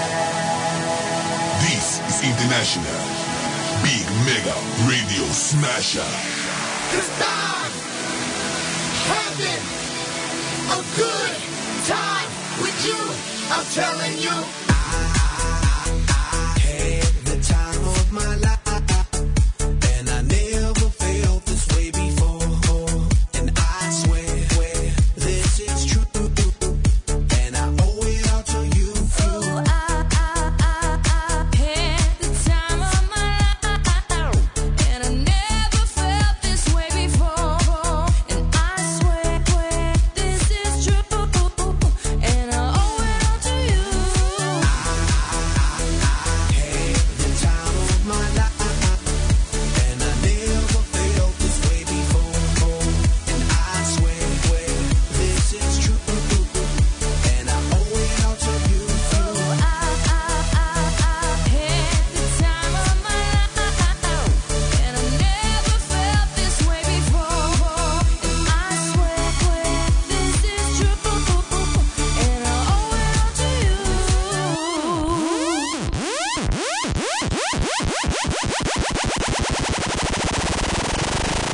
This is International Big Mega Radio Smasher. 'Cause I'm having a good time with you. I'm telling you, I, I had the time of my life, and I never felt this way before. And I swear this is true. you.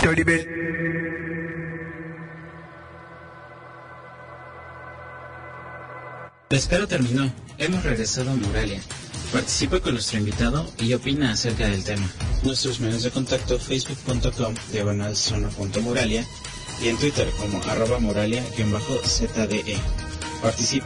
Dirty bit. La espera terminó. Hemos regresado a Moralia. Participa con nuestro invitado y opina acerca del tema. Nuestros medios de contacto: facebook punto com diagonal zona punto moralia y en Twitter como arroba moralia-zde. Participa.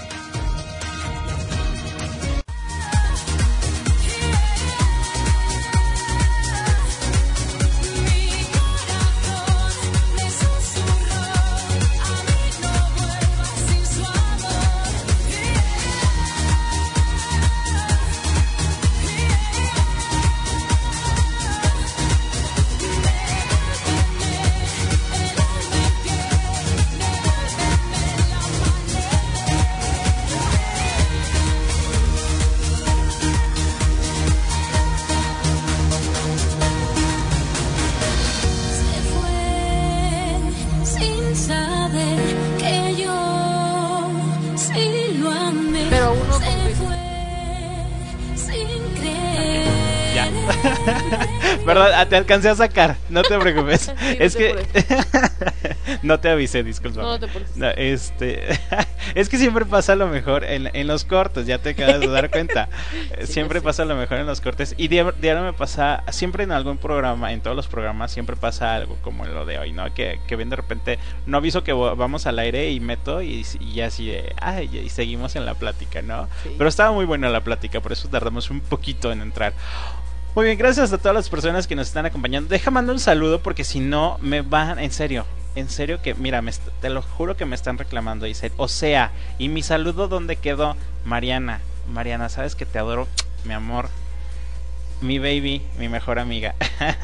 Perdón, te alcancé a sacar, no te preocupes. Sí, es no que no te avisé, disculpa. No, no te preocupes. No, este es que siempre pasa lo mejor en, en los cortes, ya te acabas de dar cuenta. Sí, siempre sí. Pasa lo mejor en los cortes y diario, diario me pasa, siempre en algún programa, en todos los programas siempre pasa algo como lo de hoy, ¿no? Que, que ven de repente, no aviso que vamos al aire y meto y, y así de, ay, y seguimos en la plática, ¿no? Sí. Pero estaba muy buena la plática, por eso tardamos un poquito en entrar. Muy bien, gracias a todas las personas que nos están acompañando. Deja mando un saludo porque si no me van, en serio, en serio que, mira, me, te lo juro que me están reclamando. Dice, o sea, ¿y mi saludo dónde quedó? Mariana, Mariana, sabes que te adoro, mi amor, mi baby, mi mejor amiga.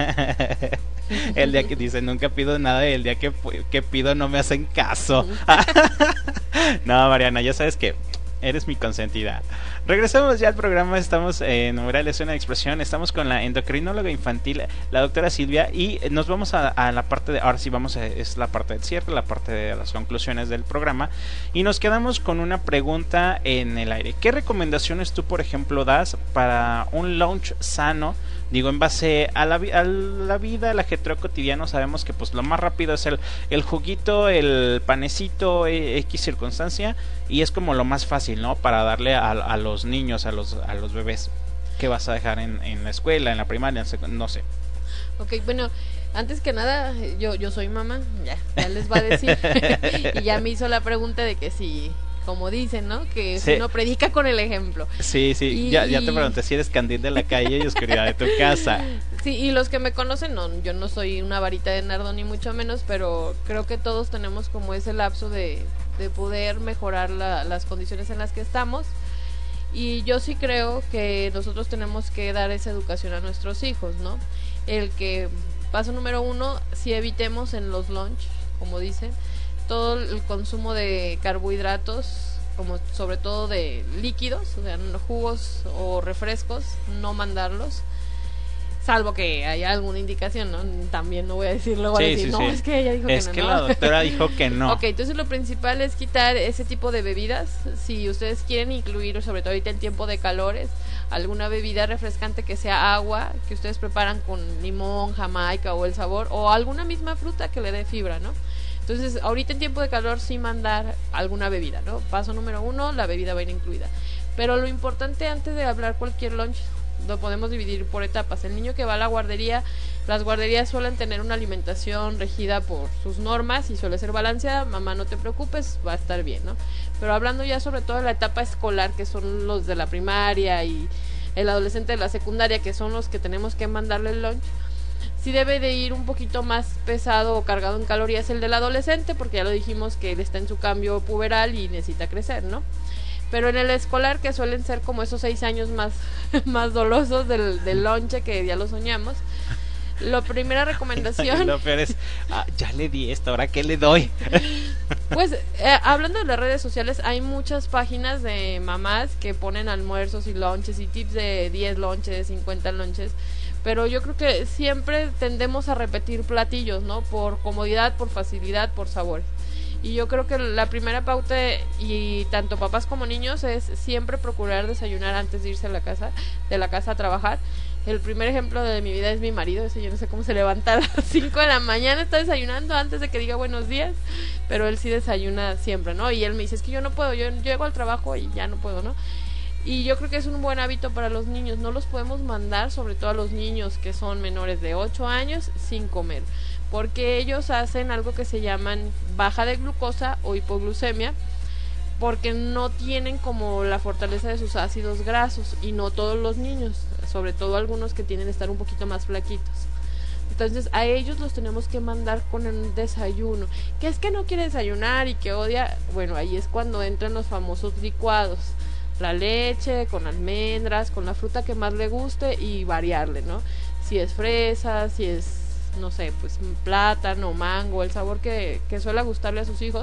El día que dice, nunca pido nada y el día que, que pido no me hacen caso. No, Mariana, ya sabes que eres mi consentida. Regresamos ya al programa. Estamos en Moralia Zona de Expresión. Estamos con la endocrinóloga infantil, la doctora Silvia, y nos vamos a, a la parte de, ahora sí vamos a, es la parte del cierre, la parte de las conclusiones del programa, y nos quedamos con una pregunta en el aire. ¿Qué recomendaciones tú, por ejemplo, das para un lunch sano? Digo, en base a la, a la vida, al ajetreo cotidiano, sabemos que pues lo más rápido es el, el juguito, el panecito, X circunstancia, y es como lo más fácil, ¿no? Para darle a, a los niños, a los a los bebés. ¿Qué vas a dejar en, en la escuela, en la primaria, en no sé? Ok, bueno, antes que nada, yo yo soy mamá, ya, ya les va a decir. Y ya me hizo la pregunta de que si... como dicen, ¿no? Que sí. Uno predica con el ejemplo. Sí, sí, y, ya, ya te pregunté si eres candil de la calle y oscuridad de tu casa. Sí, y los que me conocen, no, yo no soy una varita de nardo ni mucho menos, pero creo que todos tenemos como ese lapso de, de poder mejorar la, las condiciones en las que estamos. Y yo sí creo que nosotros tenemos que dar esa educación a nuestros hijos, ¿no? El que, paso número uno, si evitemos en los lunch, como dicen, todo el consumo de carbohidratos, como sobre todo de líquidos, o sea, jugos o refrescos, no mandarlos, salvo que haya alguna indicación, ¿no? También no voy a decirlo, voy sí, a decir, sí, no, sí. Es que ella dijo es que no. Es que ¿no? la doctora dijo que no. Ok, entonces lo principal es quitar ese tipo de bebidas. Si ustedes quieren incluir, sobre todo ahorita en tiempo de calores, alguna bebida refrescante que sea agua, que ustedes preparan con limón, jamaica o el sabor, o alguna misma fruta que le dé fibra, ¿no? Entonces, ahorita en tiempo de calor sí mandar alguna bebida, ¿no? Paso número uno, la bebida va a ir incluida. Pero lo importante antes de hablar cualquier lunch, lo podemos dividir por etapas. El niño que va a la guardería, las guarderías suelen tener una alimentación regida por sus normas y suele ser balanceada. Mamá, no te preocupes, va a estar bien, ¿no? Pero hablando ya sobre todo de la etapa escolar, que son los de la primaria y el adolescente de la secundaria, que son los que tenemos que mandarle el lunch, sí debe de ir un poquito más pesado o cargado en calorías el del adolescente, porque ya lo dijimos que él está en su cambio puberal y necesita crecer, ¿no? Pero en el escolar, que suelen ser como esos seis años más, más dolosos del, del lonche, que ya lo soñamos, la primera recomendación... Lo peor es, ah, ya le di esto, ¿ahora qué le doy? Pues, eh, hablando de las redes sociales, hay muchas páginas de mamás que ponen almuerzos y lonches y tips de diez lonches, cincuenta lonches, pero yo creo que siempre tendemos a repetir platillos, ¿no? Por comodidad, por facilidad, por sabor. Y yo creo que la primera pauta, y tanto papás como niños, es siempre procurar desayunar antes de irse a la casa, de la casa a trabajar. El primer ejemplo de mi vida es mi marido, ese yo no sé cómo se levanta a las cinco de la mañana, está desayunando antes de que diga buenos días, pero él sí desayuna siempre, ¿no? Y él me dice, es que yo no puedo, yo llego al trabajo y ya no puedo, ¿no? Y yo creo que es un buen hábito para los niños, no los podemos mandar, sobre todo a los niños que son menores de ocho años, sin comer, porque ellos hacen algo que se llaman baja de glucosa o hipoglucemia, porque no tienen como la fortaleza de sus ácidos grasos, y no todos los niños, sobre todo algunos que tienen que estar un poquito más flaquitos. Entonces a ellos los tenemos que mandar con el desayuno, que es que no quiere desayunar y que odia. Bueno, ahí es cuando entran los famosos licuados, la leche con almendras, con la fruta que más le guste y variarle, ¿no? Si es fresa, si es, no sé, pues plátano, mango, el sabor que, que suele gustarle a sus hijos.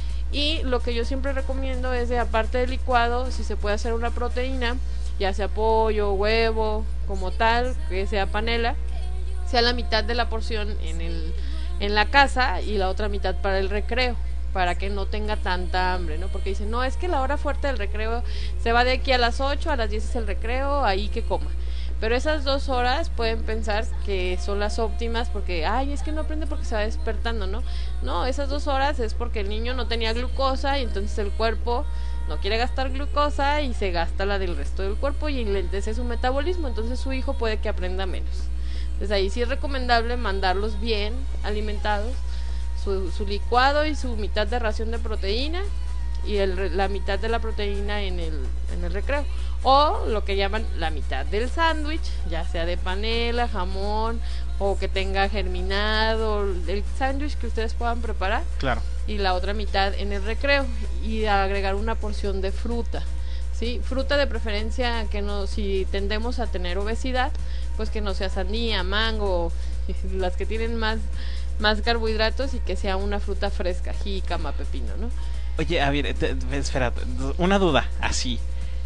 Y lo que yo siempre recomiendo es de, aparte del licuado, si se puede hacer una proteína, ya sea pollo, huevo, como tal, que sea panela, sea la mitad de la porción en el en la casa y la otra mitad para el recreo, para que no tenga tanta hambre, ¿no? Porque dicen, no, es que la hora fuerte del recreo se va de aquí a las ocho, a las diez es el recreo, ahí que coma. Pero esas dos horas pueden pensar que son las óptimas porque, ay, es que no aprende porque se va despertando, ¿no? No, esas dos horas es porque el niño no tenía glucosa y entonces el cuerpo no quiere gastar glucosa y se gasta la del resto del cuerpo y enlentece su metabolismo, entonces su hijo puede que aprenda menos. Entonces ahí sí es recomendable mandarlos bien alimentados, su, su licuado y su mitad de ración de proteína y el, la mitad de la proteína en el, en el recreo. O lo que llaman la mitad del sándwich, ya sea de panela, jamón o que tenga germinado, el sándwich que ustedes puedan preparar. Claro. Y la otra mitad en el recreo y agregar una porción de fruta. Sí, fruta de preferencia que no, si tendemos a tener obesidad, pues que no sea sandía, mango, las que tienen más más carbohidratos y que sea una fruta fresca, jícama, pepino, ¿no? Oye, a ver, te, te, espera, una duda, así.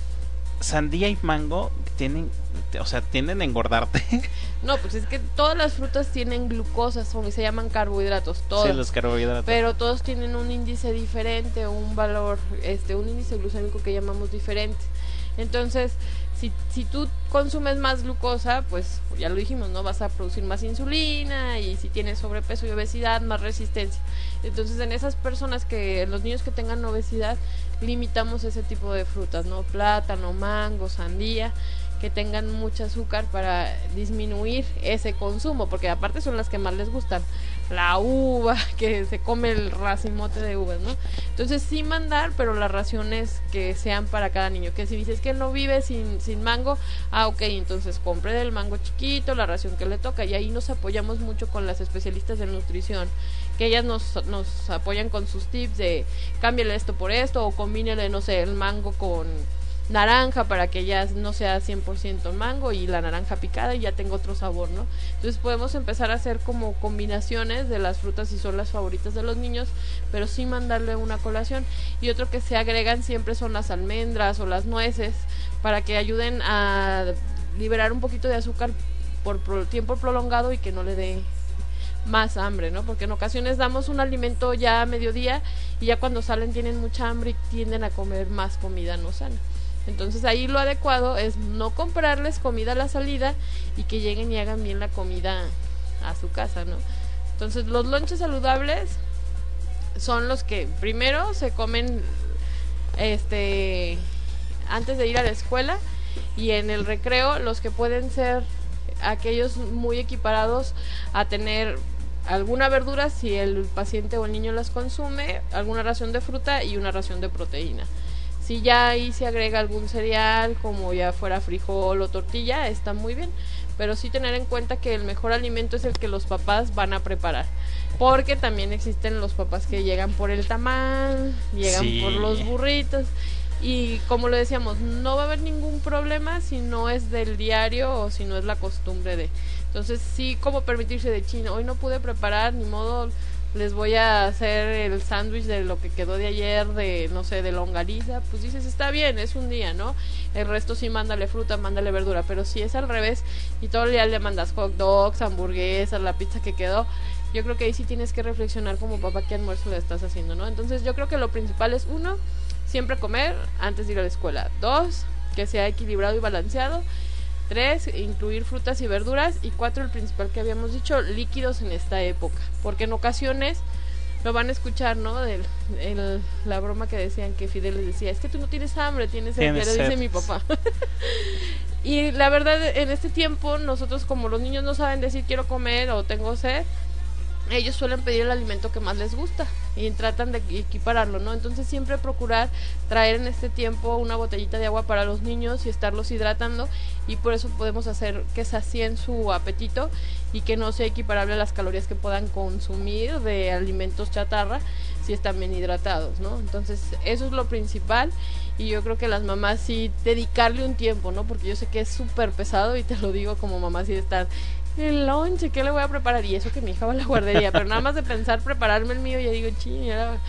Sandía y mango tienen, o sea, tienden a engordarte. No, pues es que todas las frutas tienen glucosa, son, se llaman carbohidratos, todos. Sí, los carbohidratos. Pero todos tienen un índice diferente, un valor, este, un índice glucémico que llamamos diferente. Entonces, si, si tú consumes más glucosa, pues ya lo dijimos, ¿no? Vas a producir más insulina y si tienes sobrepeso y obesidad, más resistencia. Entonces, en esas personas que, los niños que tengan obesidad, limitamos ese tipo de frutas, ¿no? Plátano, mango, sandía, que tengan mucho azúcar para disminuir ese consumo, porque aparte son las que más les gustan. La uva, que se come el racimote de uvas, ¿no? Entonces sí mandar, pero las raciones que sean para cada niño. Que si dices que no vive sin, sin mango, ah, ok, entonces compre del mango chiquito, la ración que le toca. Y ahí nos apoyamos mucho con las especialistas de nutrición, que ellas nos, nos apoyan con sus tips de cámbiale esto por esto, o combínele, no sé, el mango con naranja para que ya no sea cien por ciento mango y la naranja picada y ya tenga otro sabor, ¿no? Entonces podemos empezar a hacer como combinaciones de las frutas si son las favoritas de los niños, pero sí mandarle una colación. Y otro que se agregan siempre son las almendras o las nueces para que ayuden a liberar un poquito de azúcar por, por tiempo prolongado y que no le dé más hambre, ¿no? Porque en ocasiones damos un alimento ya a mediodía y ya cuando salen tienen mucha hambre y tienden a comer más comida no sana. Entonces ahí lo adecuado es no comprarles comida a la salida y que lleguen y hagan bien la comida a su casa, ¿no? Entonces los lonches saludables son los que primero se comen este antes de ir a la escuela, y en el recreo los que pueden ser aquellos muy equiparados a tener alguna verdura si el paciente o el niño las consume, alguna ración de fruta y una ración de proteína. Si ya ahí se agrega algún cereal, como ya fuera frijol o tortilla, está muy bien. Pero sí tener en cuenta que el mejor alimento es el que los papás van a preparar. Porque también existen los papás que llegan por el tamal, llegan sí. por los burritos. Y como lo decíamos, no va a haber ningún problema si no es del diario o si no es la costumbre de. Entonces sí, como permitirse de chino, hoy no pude preparar, ni modo, les voy a hacer el sándwich de lo que quedó de ayer, de, no sé, de longaniza, pues dices, está bien, es un día, ¿no? El resto sí, mándale fruta, mándale verdura, pero si es al revés y todo el día le mandas hot dogs, hamburguesas, la pizza que quedó, yo creo que ahí sí tienes que reflexionar como papá qué almuerzo le estás haciendo, ¿no? Entonces yo creo que lo principal es, uno, siempre comer antes de ir a la escuela. Dos, que sea equilibrado y balanceado. Tres, incluir frutas y verduras. Y cuatro, el principal que habíamos dicho, líquidos en esta época. Porque en ocasiones lo van a escuchar, ¿no? De el, la broma que decían que Fidel les decía, es que tú no tienes hambre, tienes sed, ya lo dice mi papá. Y la verdad, en este tiempo, nosotros como los niños no saben decir quiero comer o tengo sed, ellos suelen pedir el alimento que más les gusta y tratan de equipararlo, ¿no? Entonces siempre procurar traer en este tiempo una botellita de agua para los niños y estarlos hidratando, y por eso podemos hacer que sacien su apetito y que no sea equiparable a las calorías que puedan consumir de alimentos chatarra si están bien hidratados, ¿no? Entonces eso es lo principal, y yo creo que las mamás sí dedicarle un tiempo, ¿no? Porque yo sé que es súper pesado, y te lo digo como mamá, sí de estar el lonche, ¿qué le voy a preparar? Y eso que mi hija va a la guardería, pero nada más de pensar prepararme el mío, ya digo, ching,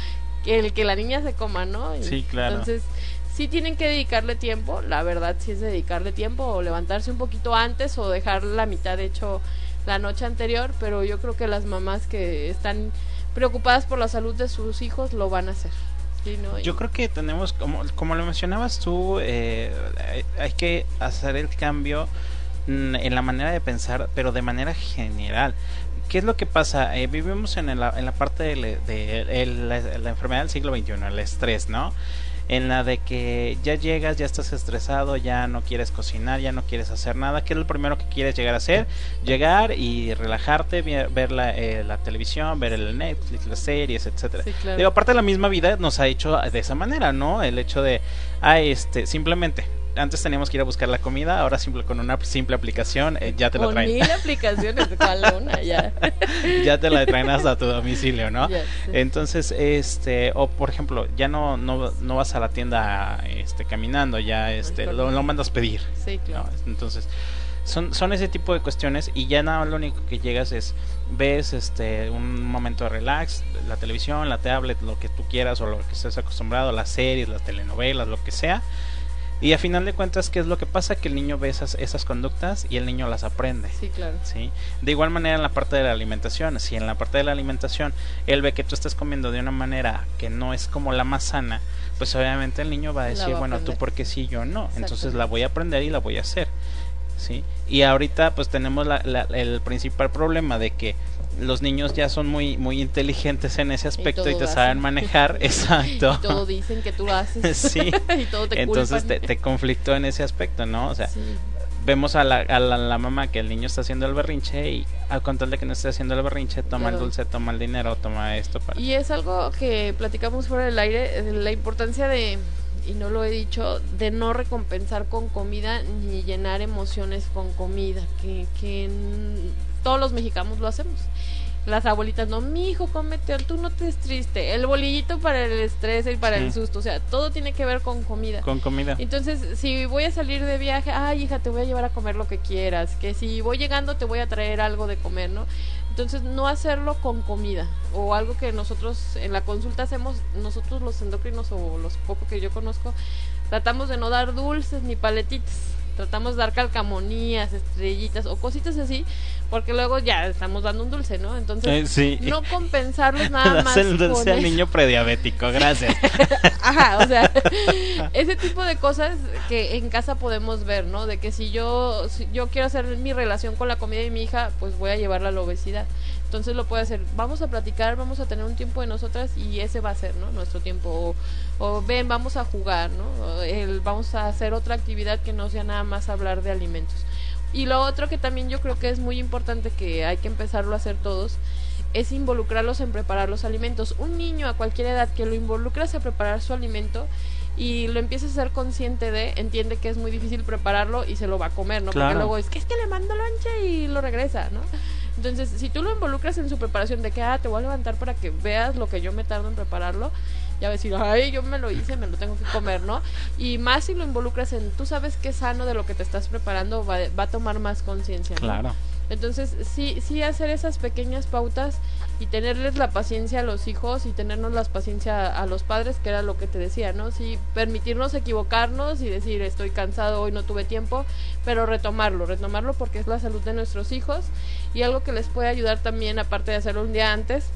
el que la niña se coma, ¿no? Y sí, claro. Entonces, sí tienen que dedicarle tiempo, la verdad sí es dedicarle tiempo, o levantarse un poquito antes, o dejar la mitad hecho la noche anterior, pero yo creo que las mamás que están preocupadas por la salud de sus hijos lo van a hacer. Sí, ¿no? Yo creo que tenemos, como, como lo mencionabas tú, eh, hay, hay que hacer el cambio en la manera de pensar, pero de manera general. ¿Qué es lo que pasa? Eh, vivimos en la, en la parte de, de, de la, la enfermedad del siglo veintiuno, el estrés, ¿no? En la de que ya llegas, ya estás estresado, ya no quieres cocinar, ya no quieres hacer nada. ¿Qué es lo primero que quieres llegar a hacer? Llegar y relajarte, ver la, eh, la televisión, ver el Netflix, las series, etcétera. Sí, claro. Digo, aparte la misma vida nos ha hecho de esa manera, ¿no? El hecho de, ah, este, simplemente antes teníamos que ir a buscar la comida, ahora simple con una simple aplicación eh, ya te la traen. Con mil aplicaciones, ¿cuál una? Ya. Ya te la traen hasta tu domicilio, ¿no? Ya, sí. Entonces, este, o por ejemplo, ya no no, no vas a la tienda este caminando, ya este lo, lo mandas pedir. Sí, claro. ¿No? Entonces, son son ese tipo de cuestiones, y ya nada, lo único que llegas es ves este un momento de relax, la televisión, la tablet, lo que tú quieras o lo que estés acostumbrado, las series, las telenovelas, lo que sea. Y a final de cuentas, ¿qué es lo que pasa? Que el niño ve esas, esas conductas y el niño las aprende. Sí, claro. ¿Sí? De igual manera en la parte de la alimentación. Si en la parte de la alimentación él ve que tú estás comiendo de una manera que no es como la más sana, pues obviamente el niño va a decir, va a bueno, aprender. tú porque sí, yo no. Entonces la voy a aprender y la voy a hacer. ¿Sí? Y ahorita pues tenemos la, la, el principal problema de que los niños ya son muy muy inteligentes en ese aspecto y, y te hacen. saben manejar. Exacto. Y todo dicen que tú lo haces. Sí. Y todo te Entonces culpan. te, te conflictó en ese aspecto, ¿no? O sea, Sí. vemos a la, a la, la mamá que el niño está haciendo el berrinche, y al contar de que no esté haciendo el berrinche, toma Claro. el dulce, toma el dinero, toma esto para... Y es algo que platicamos fuera del aire, eh, la importancia de, y no lo he dicho, de no recompensar con comida ni llenar emociones con comida, que, que n- todos los mexicanos lo hacemos. Las abuelitas, no, mi hijo, cómete, tú no te es triste. El bolillito para el estrés y para Sí. el susto, o sea, todo tiene que ver con comida. Con comida. Entonces, si voy a salir de viaje, ay, hija, te voy a llevar a comer lo que quieras. Que si voy llegando, te voy a traer algo de comer, ¿no? Entonces, no hacerlo con comida. O algo que nosotros en la consulta hacemos, nosotros los endocrinos o los pocos que yo conozco, tratamos de no dar dulces ni paletitas. Tratamos de dar calcamonías, estrellitas o cositas así, porque luego ya estamos dando un dulce, ¿no? Entonces, Eh, sí. no compensarlos nada Das más. el dulce con al eso. niño prediabético, gracias. Ajá, o sea, ese tipo de cosas que en casa podemos ver, ¿no? De que si yo si yo quiero hacer mi relación con la comida de mi hija, pues voy a llevarla a la obesidad. Entonces lo puede hacer, vamos a platicar, vamos a tener un tiempo de nosotras y ese va a ser, ¿no? Nuestro tiempo. O, o ven, vamos a jugar, ¿no? O el, vamos a hacer otra actividad que no sea nada más hablar de alimentos. Y lo otro que también yo creo que es muy importante, que hay que empezarlo a hacer todos, es involucrarlos en preparar los alimentos. Un niño a cualquier edad que lo involucras a preparar su alimento y lo empieza a ser consciente de, entiende que es muy difícil prepararlo y se lo va a comer, ¿no? Claro. Porque luego es que es que le mando lonche y lo regresa, ¿no? Entonces, si tú lo involucras en su preparación de que, ah, te voy a levantar para que veas lo que yo me tardo en prepararlo, ya va a decir, ay, yo me lo hice, me lo tengo que comer, ¿no? Y más si lo involucras en, tú sabes que es sano de lo que te estás preparando, va, va a tomar más conciencia, ¿no? Claro. Entonces, sí, sí hacer esas pequeñas pautas y tenerles la paciencia a los hijos y tenernos la paciencia a los padres, que era lo que te decía, ¿no? Sí, permitirnos equivocarnos y decir, estoy cansado, hoy no tuve tiempo, pero retomarlo, retomarlo porque es la salud de nuestros hijos. Y algo que les puede ayudar también, aparte de hacerlo un día antes,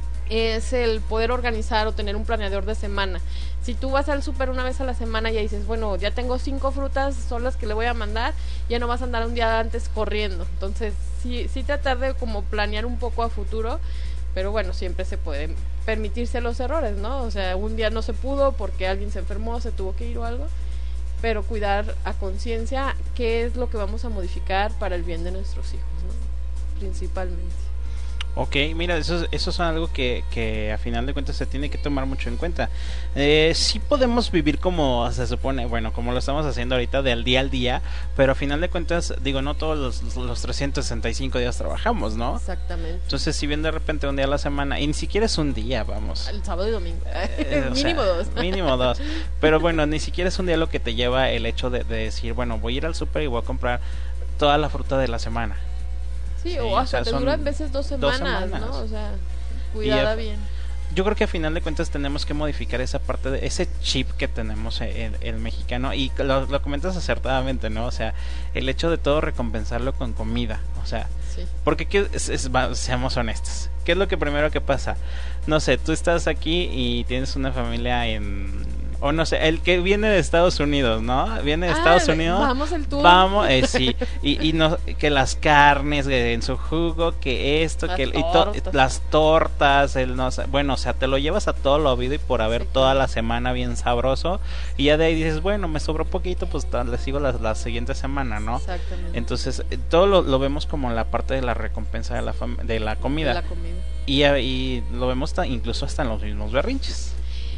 es el poder organizar o tener un planeador de semana. Si tú vas al súper una vez a la semana y ya dices, bueno, ya tengo cinco frutas, son las que le voy a mandar, ya no vas a andar un día antes corriendo. Entonces, sí, sí tratar de como planear un poco a futuro, pero bueno, siempre se pueden permitirse los errores, ¿no? O sea, un día no se pudo porque alguien se enfermó, se tuvo que ir o algo, pero cuidar a conciencia qué es lo que vamos a modificar para el bien de nuestros hijos, ¿no? Principalmente. Ok, mira, eso, eso es algo que, que a final de cuentas se tiene que tomar mucho en cuenta. Eh, sí podemos vivir como se supone, bueno, como lo estamos haciendo ahorita, del día al día, pero a final de cuentas, digo, no todos los, los trescientos sesenta y cinco días trabajamos, ¿no? Exactamente. Entonces, si bien de repente un día a la semana, y ni siquiera es un día, vamos. El sábado y domingo. Eh, mínimo sea, dos. Mínimo dos. Pero bueno, ni siquiera es un día lo que te lleva el hecho de, de decir, bueno, voy a ir al súper y voy a comprar toda la fruta de la semana. Sí, Sí, o hasta o sea, te dura en veces dos semanas, dos semanas, ¿no? O sea, cuidada a, bien. Yo creo que a final de cuentas tenemos que modificar esa parte de ese chip que tenemos el, el mexicano, y lo, lo comentas acertadamente, ¿no? O sea, el hecho de todo recompensarlo con comida, o sea, sí. Porque ¿qué es, es, va, seamos honestos, ¿qué es lo que primero que pasa? No sé, tú estás aquí y tienes una familia en... O no sé, el que viene de Estados Unidos, ¿no? Viene de ah, Estados Unidos. Vamos el tour. Vamos, eh, sí. Y, y no, que las carnes eh, en su jugo, que esto, las que el, y tortas. to, las tortas, el no sé. Bueno, o sea, te lo llevas a todo lo habido y por haber sí, toda la semana bien sabroso. Y ya de ahí dices, bueno, me sobró poquito, pues le sigo la, la siguiente semana, ¿no? Exactamente. Entonces, todo lo, lo vemos como la parte de la recompensa de la, fam de la comida. De la comida. Y, y lo vemos ta, incluso hasta en los mismos berrinches.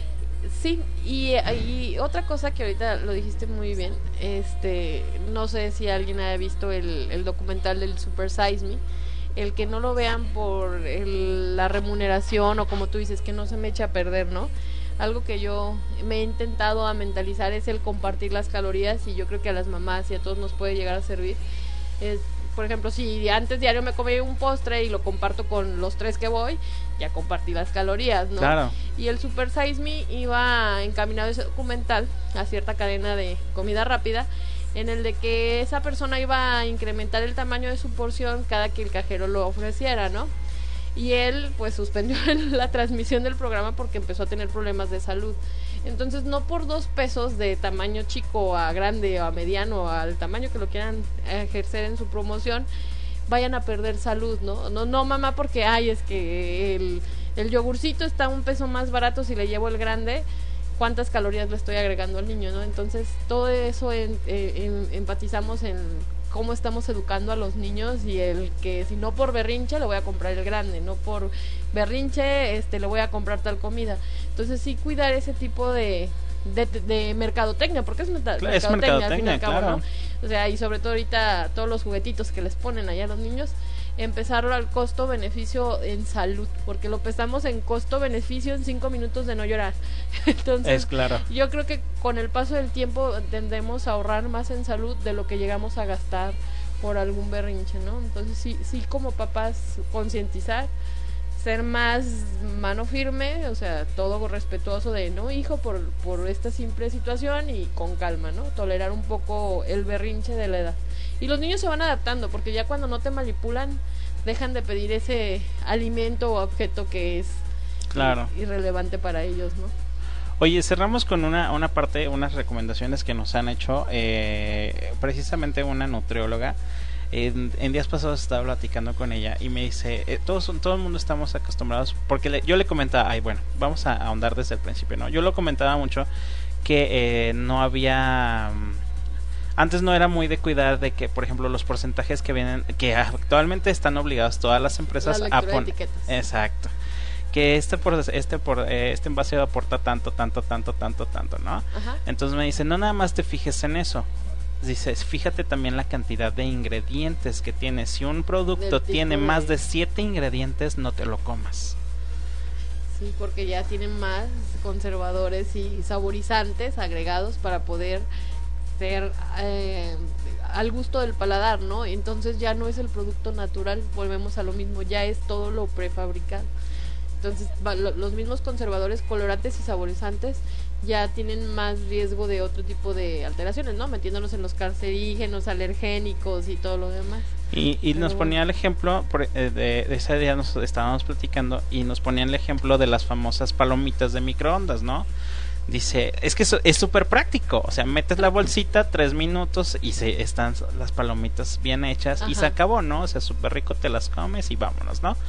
Sí, y, y otra cosa que ahorita lo dijiste muy bien, este, no sé si alguien haya visto el, el documental del Super Size Me, el que no lo vean por el, la remuneración o como tú dices, que no se me eche a perder, ¿no? Algo que yo me he intentado a mentalizar es el compartir las calorías, y yo creo que a las mamás y a todos nos puede llegar a servir. Es, por ejemplo, si antes diario me comí un postre y lo comparto con los tres que voy, ya compartí las calorías, ¿no? Claro. Y el Super Size Me iba encaminado ese documental a cierta cadena de comida rápida, en el de que esa persona iba a incrementar el tamaño de su porción cada que el cajero lo ofreciera, ¿no? Y él pues suspendió la transmisión del programa porque empezó a tener problemas de salud. Entonces, no por dos pesos de tamaño chico a grande o a mediano, al tamaño que lo quieran ejercer en su promoción, vayan a perder salud, ¿no? No, no mamá, porque ay, es que el, el yogurcito está un peso más barato si le llevo el grande, ¿cuántas calorías le estoy agregando al niño, no? Entonces, todo eso en, en, empatizamos en cómo estamos educando a los niños, y el que si no por berrinche le voy a comprar el grande, no por berrinche este le voy a comprar tal comida. Entonces, sí cuidar ese tipo de de, de mercadotecnia, porque es, meta, claro, mercadotecnia, es mercadotecnia al fin y al cabo, claro. ¿no? O sea, y sobre todo ahorita todos los juguetitos que les ponen allá a los niños, empezarlo al costo-beneficio en salud, porque lo pesamos en costo-beneficio en cinco minutos de no llorar. Entonces, es claro. Yo creo que con el paso del tiempo tendremos a ahorrar más en salud de lo que llegamos a gastar por algún berrinche, ¿no? Entonces, sí, sí como papás, concientizar, ser más mano firme, o sea, todo respetuoso de, no, hijo, por, por esta simple situación, y con calma, ¿no? Tolerar un poco el berrinche de la edad. Y los niños se van adaptando, porque ya cuando no te manipulan, dejan de pedir ese alimento o objeto que es claro. irrelevante para ellos, ¿no? Oye, cerramos con una, una parte, unas recomendaciones que nos han hecho eh, precisamente una nutrióloga. En, en días pasados estaba platicando con ella y me dice, eh, todos todo el mundo estamos acostumbrados, porque le, yo le comentaba, ay bueno, vamos a ahondar desde el principio, ¿no? Yo lo comentaba mucho que eh, no había, antes no era muy de cuidar de que, por ejemplo, los porcentajes que vienen, que actualmente están obligadas todas las empresas la a poner, exacto, que este por este por eh, este envase aporta tanto, tanto, tanto, tanto, tanto, ¿no? Ajá. Entonces me dice, no nada más te fijes en eso. Dices, fíjate también la cantidad de ingredientes que tiene. Si un producto tiene de... más de siete ingredientes, no te lo comas. Sí, porque ya tienen más conservadores y saborizantes agregados para poder ser eh, al gusto del paladar, ¿no? Entonces ya no es el producto natural, volvemos a lo mismo, ya es todo lo prefabricado. Entonces va, lo, los mismos conservadores, colorantes y saborizantes ya tienen más riesgo de otro tipo de alteraciones, ¿no? Metiéndonos en los cancerígenos, alergénicos y todo lo demás. Y, y nos ponía el ejemplo, por, eh, de, de ese día nos estábamos platicando y nos ponían el ejemplo de las famosas palomitas de microondas, ¿no? Dice, es que eso es súper práctico, o sea, metes la bolsita, tres minutos y se están las palomitas bien hechas. Ajá. Y se acabó, ¿no? O sea, súper rico, te las comes y vámonos, ¿no?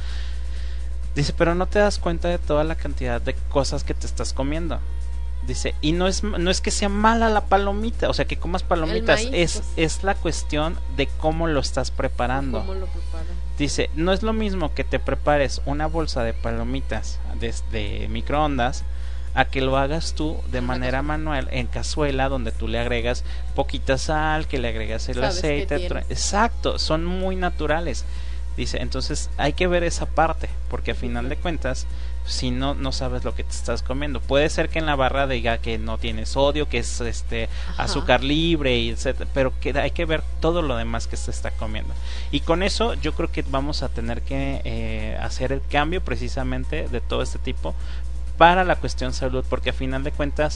Dice, pero no te das cuenta de toda la cantidad de cosas que te estás comiendo. Dice, y no es no es que sea mala la palomita, o sea, que comas palomitas, maíz, es pues. es la cuestión de cómo lo estás preparando. ¿Cómo lo preparas? Dice, no es lo mismo que te prepares una bolsa de palomitas desde microondas a que lo hagas tú de manera manual en cazuela, donde tú le agregas poquita sal, que le agregas el aceite. Exacto, son muy naturales. Dice, entonces hay que ver esa parte, porque a final de cuentas, si no no sabes lo que te estás comiendo, puede ser que en la barra diga que no tiene sodio, que es este Ajá. azúcar libre y etcétera, pero que hay que ver todo lo demás que se está comiendo. Y con eso yo creo que vamos a tener que eh, hacer el cambio precisamente de todo este tipo para la cuestión salud, porque a final de cuentas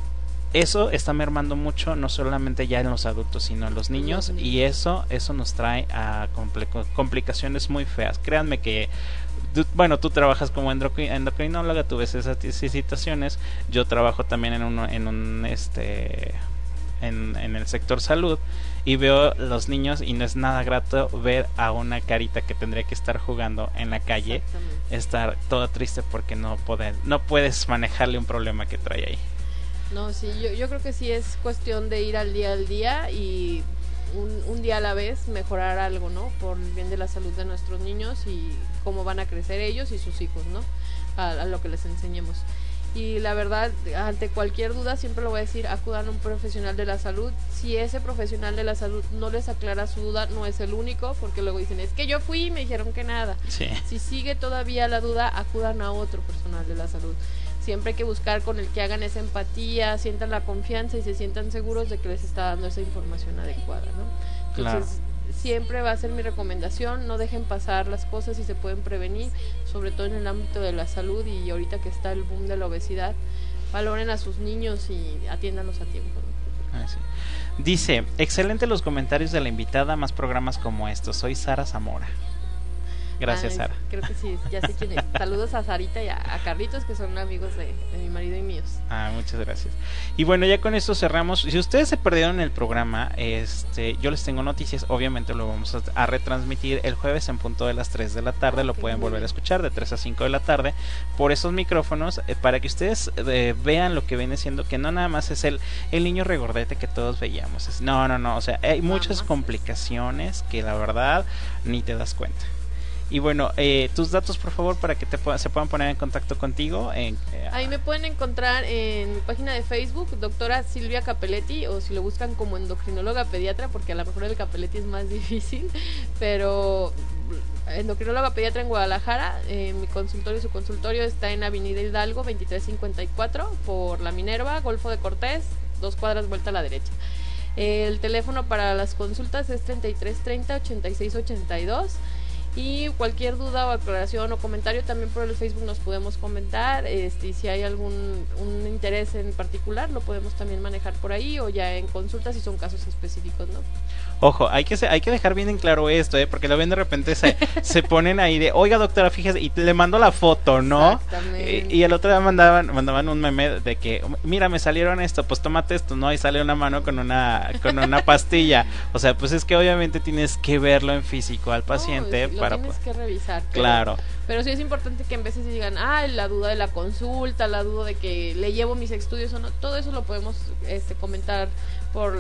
eso está mermando mucho, no solamente ya en los adultos, sino en los niños, y eso eso nos trae a complicaciones muy feas. Créanme que, bueno, tú trabajas como endocrinóloga, tú ves esas situaciones, yo trabajo también en un, en un este en, en el sector salud, y veo los niños y no es nada grato ver a una carita que tendría que estar jugando en la calle, estar toda triste porque no puede, no puedes manejarle un problema que trae ahí. No, sí, yo, yo creo que sí es cuestión de ir al día al día y un, un día a la vez mejorar algo, ¿no? Por el bien de la salud de nuestros niños y cómo van a crecer ellos y sus hijos, ¿no? A, a lo que les enseñemos. Y la verdad, ante cualquier duda, siempre lo voy a decir, acudan a un profesional de la salud. Si ese profesional de la salud no les aclara su duda, no es el único, porque luego dicen, es que yo fui y me dijeron que nada. Sí. Si sigue todavía la duda, acudan a otro personal de la salud. Siempre hay que buscar con el que hagan esa empatía, sientan la confianza y se sientan seguros de que les está dando esa información adecuada, ¿no? Entonces, claro. Siempre va a ser mi recomendación, no dejen pasar las cosas si se pueden prevenir, sobre todo en el ámbito de la salud y ahorita que está el boom de la obesidad, valoren a sus niños y atiéndanlos a tiempo, ¿no? Ah, sí. Dice, excelente los comentarios de la invitada, más programas como estos. Soy Sara Zamora. Gracias, Ay, Sara. Creo que sí, ya sé quién es. Saludos a Sarita y a, a Carlitos, que son amigos de, de mi marido y míos. Ah, muchas gracias. Y bueno, ya con esto cerramos. Si ustedes se perdieron el programa, este, yo les tengo noticias. Obviamente lo vamos a, a retransmitir el jueves en punto de las tres de la tarde. Lo pueden volver a escuchar de tres a cinco de la tarde por esos micrófonos, eh, para que ustedes eh, vean lo que viene siendo, que no nada más es el, el niño regordete que todos veíamos. Es, no, no, no. O sea, hay muchas complicaciones que la verdad ni te das cuenta. Y bueno, eh, tus datos por favor para que te pueda, se puedan poner en contacto contigo. En, eh, Ahí me pueden encontrar en mi página de Facebook, doctora Silvia Capelletti, o si lo buscan como endocrinóloga pediatra, porque a lo mejor el Capelletti es más difícil, pero endocrinóloga pediatra en Guadalajara. Eh, mi consultorio, su consultorio está en Avenida Hidalgo veintitrés cincuenta y cuatro por la Minerva, Golfo de Cortés, dos cuadras vuelta a la derecha. El teléfono para las consultas es treinta y tres treinta ochenta y seis ochenta y dos. Y cualquier duda o aclaración o comentario también por el Facebook nos podemos comentar, este, y si hay algún un interés en particular lo podemos también manejar por ahí o ya en consultas si son casos específicos, ¿no? Ojo, hay que hay que dejar bien en claro esto, ¿eh? Porque lo ven de repente se, se ponen ahí de, oiga doctora, fíjese, y le mando la foto, ¿no? Exactamente. Y, y el otro día mandaban, mandaban un meme de que, mira, me salieron esto, pues tómate esto, ¿no? Y sale una mano con una con una pastilla. O sea, pues es que obviamente tienes que verlo en físico al paciente. No, para lo tienes que revisar. Pero, claro. Pero sí es importante que en veces digan, ah, la duda de la consulta, la duda de que le llevo mis estudios o no, todo eso lo podemos este, comentar por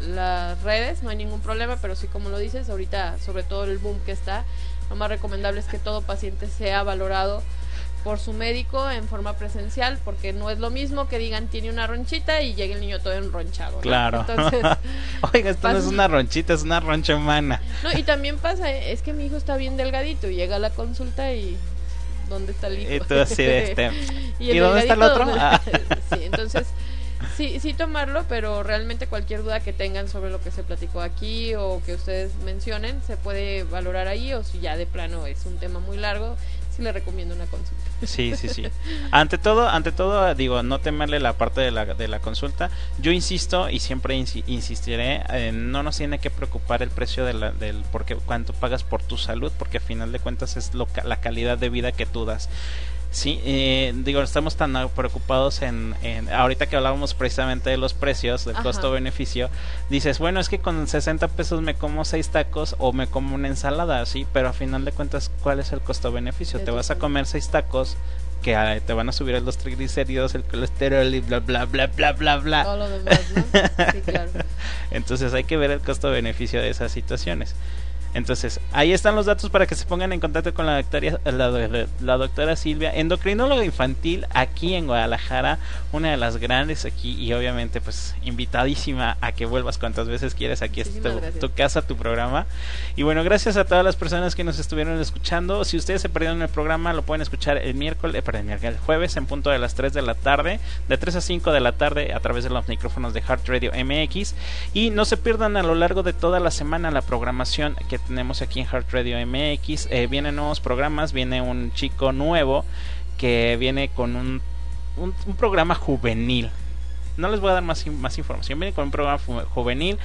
las redes, no hay ningún problema, pero sí, como lo dices, ahorita sobre todo el boom que está, lo más recomendable es que todo paciente sea valorado por su médico en forma presencial, porque no es lo mismo que digan tiene una ronchita y llegue el niño todo enronchado, ¿no? Claro. Entonces, oiga, esto pasa... no es una ronchita, es una roncha humana. No, y también pasa, es que mi hijo está bien delgadito y llega a la consulta y ¿dónde está el hijo? Y tú así de este. ¿Y, ¿Y dónde está el otro? ¿Dónde... sí, entonces Sí, sí tomarlo, pero realmente cualquier duda que tengan sobre lo que se platicó aquí o que ustedes mencionen, se puede valorar ahí, o si ya de plano es un tema muy largo, sí le recomiendo una consulta. Sí, sí, sí. Ante todo, ante todo, digo, no temerle la parte de la, de la consulta. Yo insisto y siempre insi- insistiré, eh, no nos tiene que preocupar el precio de la, del porque cuánto pagas por tu salud, porque a final de cuentas es lo, la calidad de vida que tú das. Sí, eh, digo, estamos tan preocupados en, en ahorita que hablábamos precisamente de los precios, del costo-beneficio, dices, bueno, es que con sesenta pesos me como seis tacos o me como una ensalada, sí, pero a final de cuentas, ¿cuál es el costo-beneficio? Te vas a comer seis tacos que uh, te van a subir los triglicéridos, el colesterol y bla, bla, bla, bla, bla, bla. Todo lo demás, ¿no? Sí, claro. Entonces hay que ver el costo-beneficio de esas situaciones. Entonces, ahí están los datos para que se pongan en contacto con la doctora, la, la doctora Silvia, endocrinóloga infantil aquí en Guadalajara, una de las grandes aquí, y obviamente pues invitadísima a que vuelvas cuantas veces quieras. Aquí es tu, tu casa, tu programa. Y bueno, gracias a todas las personas que nos estuvieron escuchando. Si ustedes se perdieron el programa, lo pueden escuchar el miércoles, eh, perdón, el jueves en punto de las tres de la tarde, de tres a cinco de la tarde, a través de los micrófonos de Heart Radio M X. Y no se pierdan a lo largo de toda la semana la programación que tenemos aquí en Heart Radio M X. Eh, vienen nuevos programas, viene un chico nuevo que viene con un, un, un programa juvenil. No les voy a dar más, más información. Viene con un programa juvenil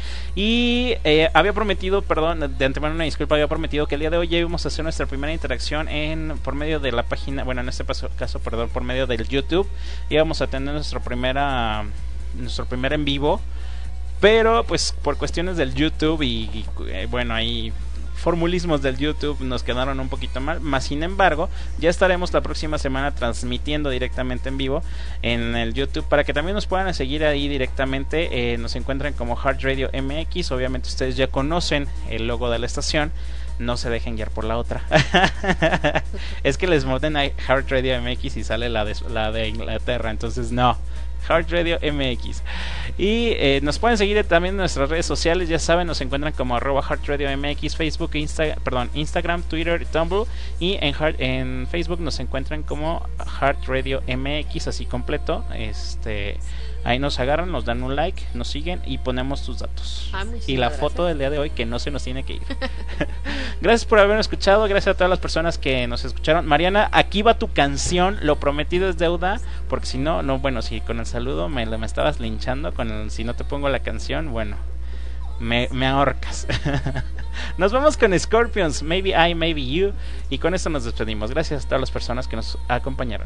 y eh, había prometido, perdón, de antemano una disculpa, había prometido que el día de hoy ya íbamos a hacer nuestra primera interacción en por medio de la página, bueno, en este caso, caso perdón, por medio del YouTube. Íbamos a tener nuestra primera, nuestro primer en vivo, pero pues por cuestiones del YouTube y, y eh, bueno, ahí formulismos del YouTube nos quedaron un poquito mal, más sin embargo ya estaremos la próxima semana transmitiendo directamente en vivo en el YouTube para que también nos puedan seguir ahí directamente. Eh, nos encuentran como Heart Radio M X. Obviamente ustedes ya conocen el logo de la estación, no se dejen guiar por la otra. Es que les mueven a Heart Radio M X y sale la de, la de Inglaterra, entonces no, Heart Radio M X. Y eh, nos pueden seguir también en nuestras redes sociales, ya saben, nos encuentran como arroba Heart Radio M X, Facebook, Insta, perdón, Instagram, Twitter, Tumblr, y en, Heart, en Facebook nos encuentran como Heart Radio M X, así completo. Este, ahí nos agarran, nos dan un like, nos siguen y ponemos tus datos. Ah, y la gracias. Foto del día de hoy que no se nos tiene que ir. Gracias por habernos escuchado, gracias a todas las personas que nos escucharon. Mariana, aquí va tu canción, lo prometido es deuda, porque si no, no, bueno, si con el saludo me, me estabas linchando, con el, si no te pongo la canción, bueno, me, me ahorcas. Nos vamos con Scorpions, Maybe I, Maybe You, y con esto nos despedimos. Gracias a todas las personas que nos acompañaron.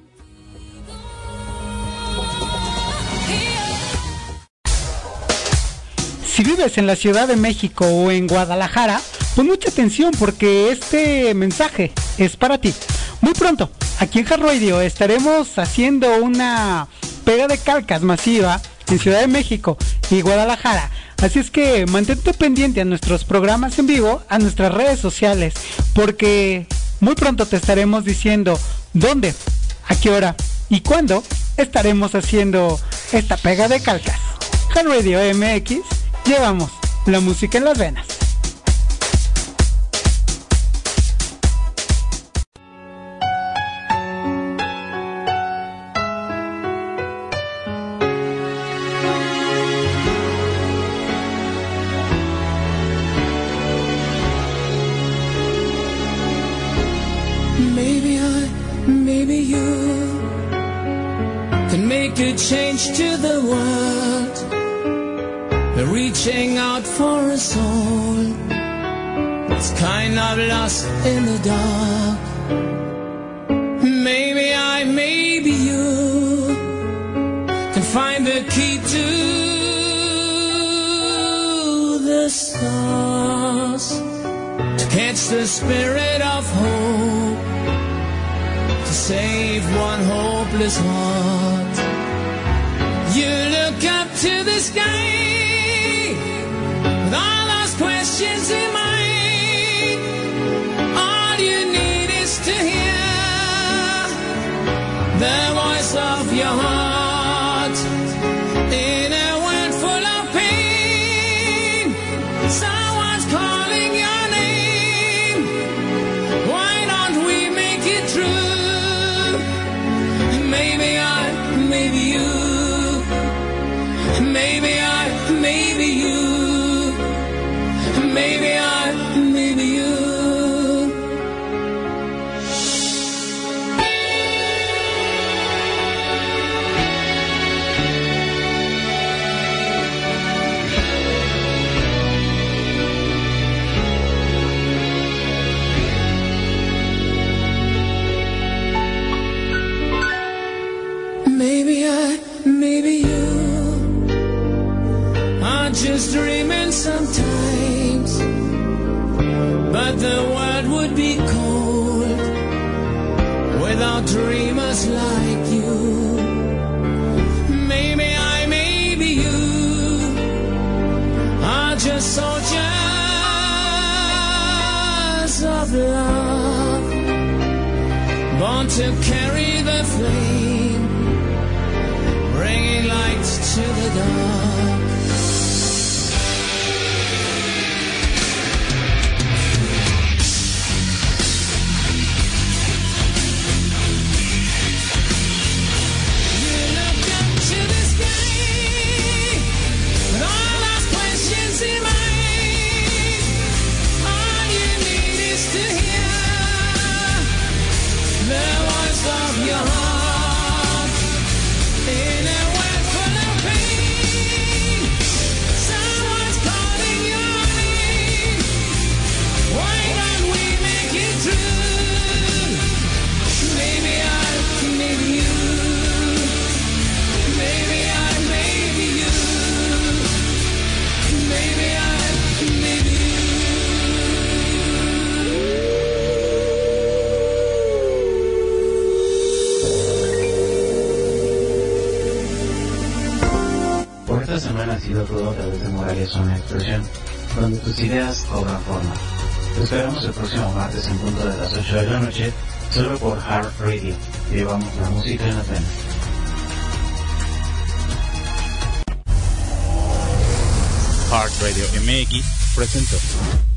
Si vives en la Ciudad de México o en Guadalajara, pon mucha atención porque este mensaje es para ti. Muy pronto, aquí en Heart Radio estaremos haciendo una pega de calcas masiva en Ciudad de México y Guadalajara. Así es que mantente pendiente a nuestros programas en vivo, a nuestras redes sociales, porque muy pronto te estaremos diciendo dónde, a qué hora y cuándo estaremos haciendo esta pega de calcas. Heart Radio M X, llevamos la música en las venas. Maybe I, maybe you can make a change to the world. Reaching out for a soul that's kind of lost in the dark. Maybe I, maybe you can find the key to the stars, to catch the spirit of hope, to save one hopeless heart. You look up to the sky with all those questions in mind. All you need is to hear the voice of your heart. In a world full of pain, someone's calling your name. Why don't we make it true? Maybe I, maybe you even sometimes, but the world would be cold without dreamers like you. Maybe I, maybe you are just soldiers of love, born to carry the flame, bringing light to the dark. Esta semana ha sido todo a través de Moralia Zona Expresión, donde tus ideas cobran forma. Te esperamos el próximo martes en punto de las ocho de la noche, solo por Heart Radio. Llevamos la música en las venas. Heart Radio M X presentó.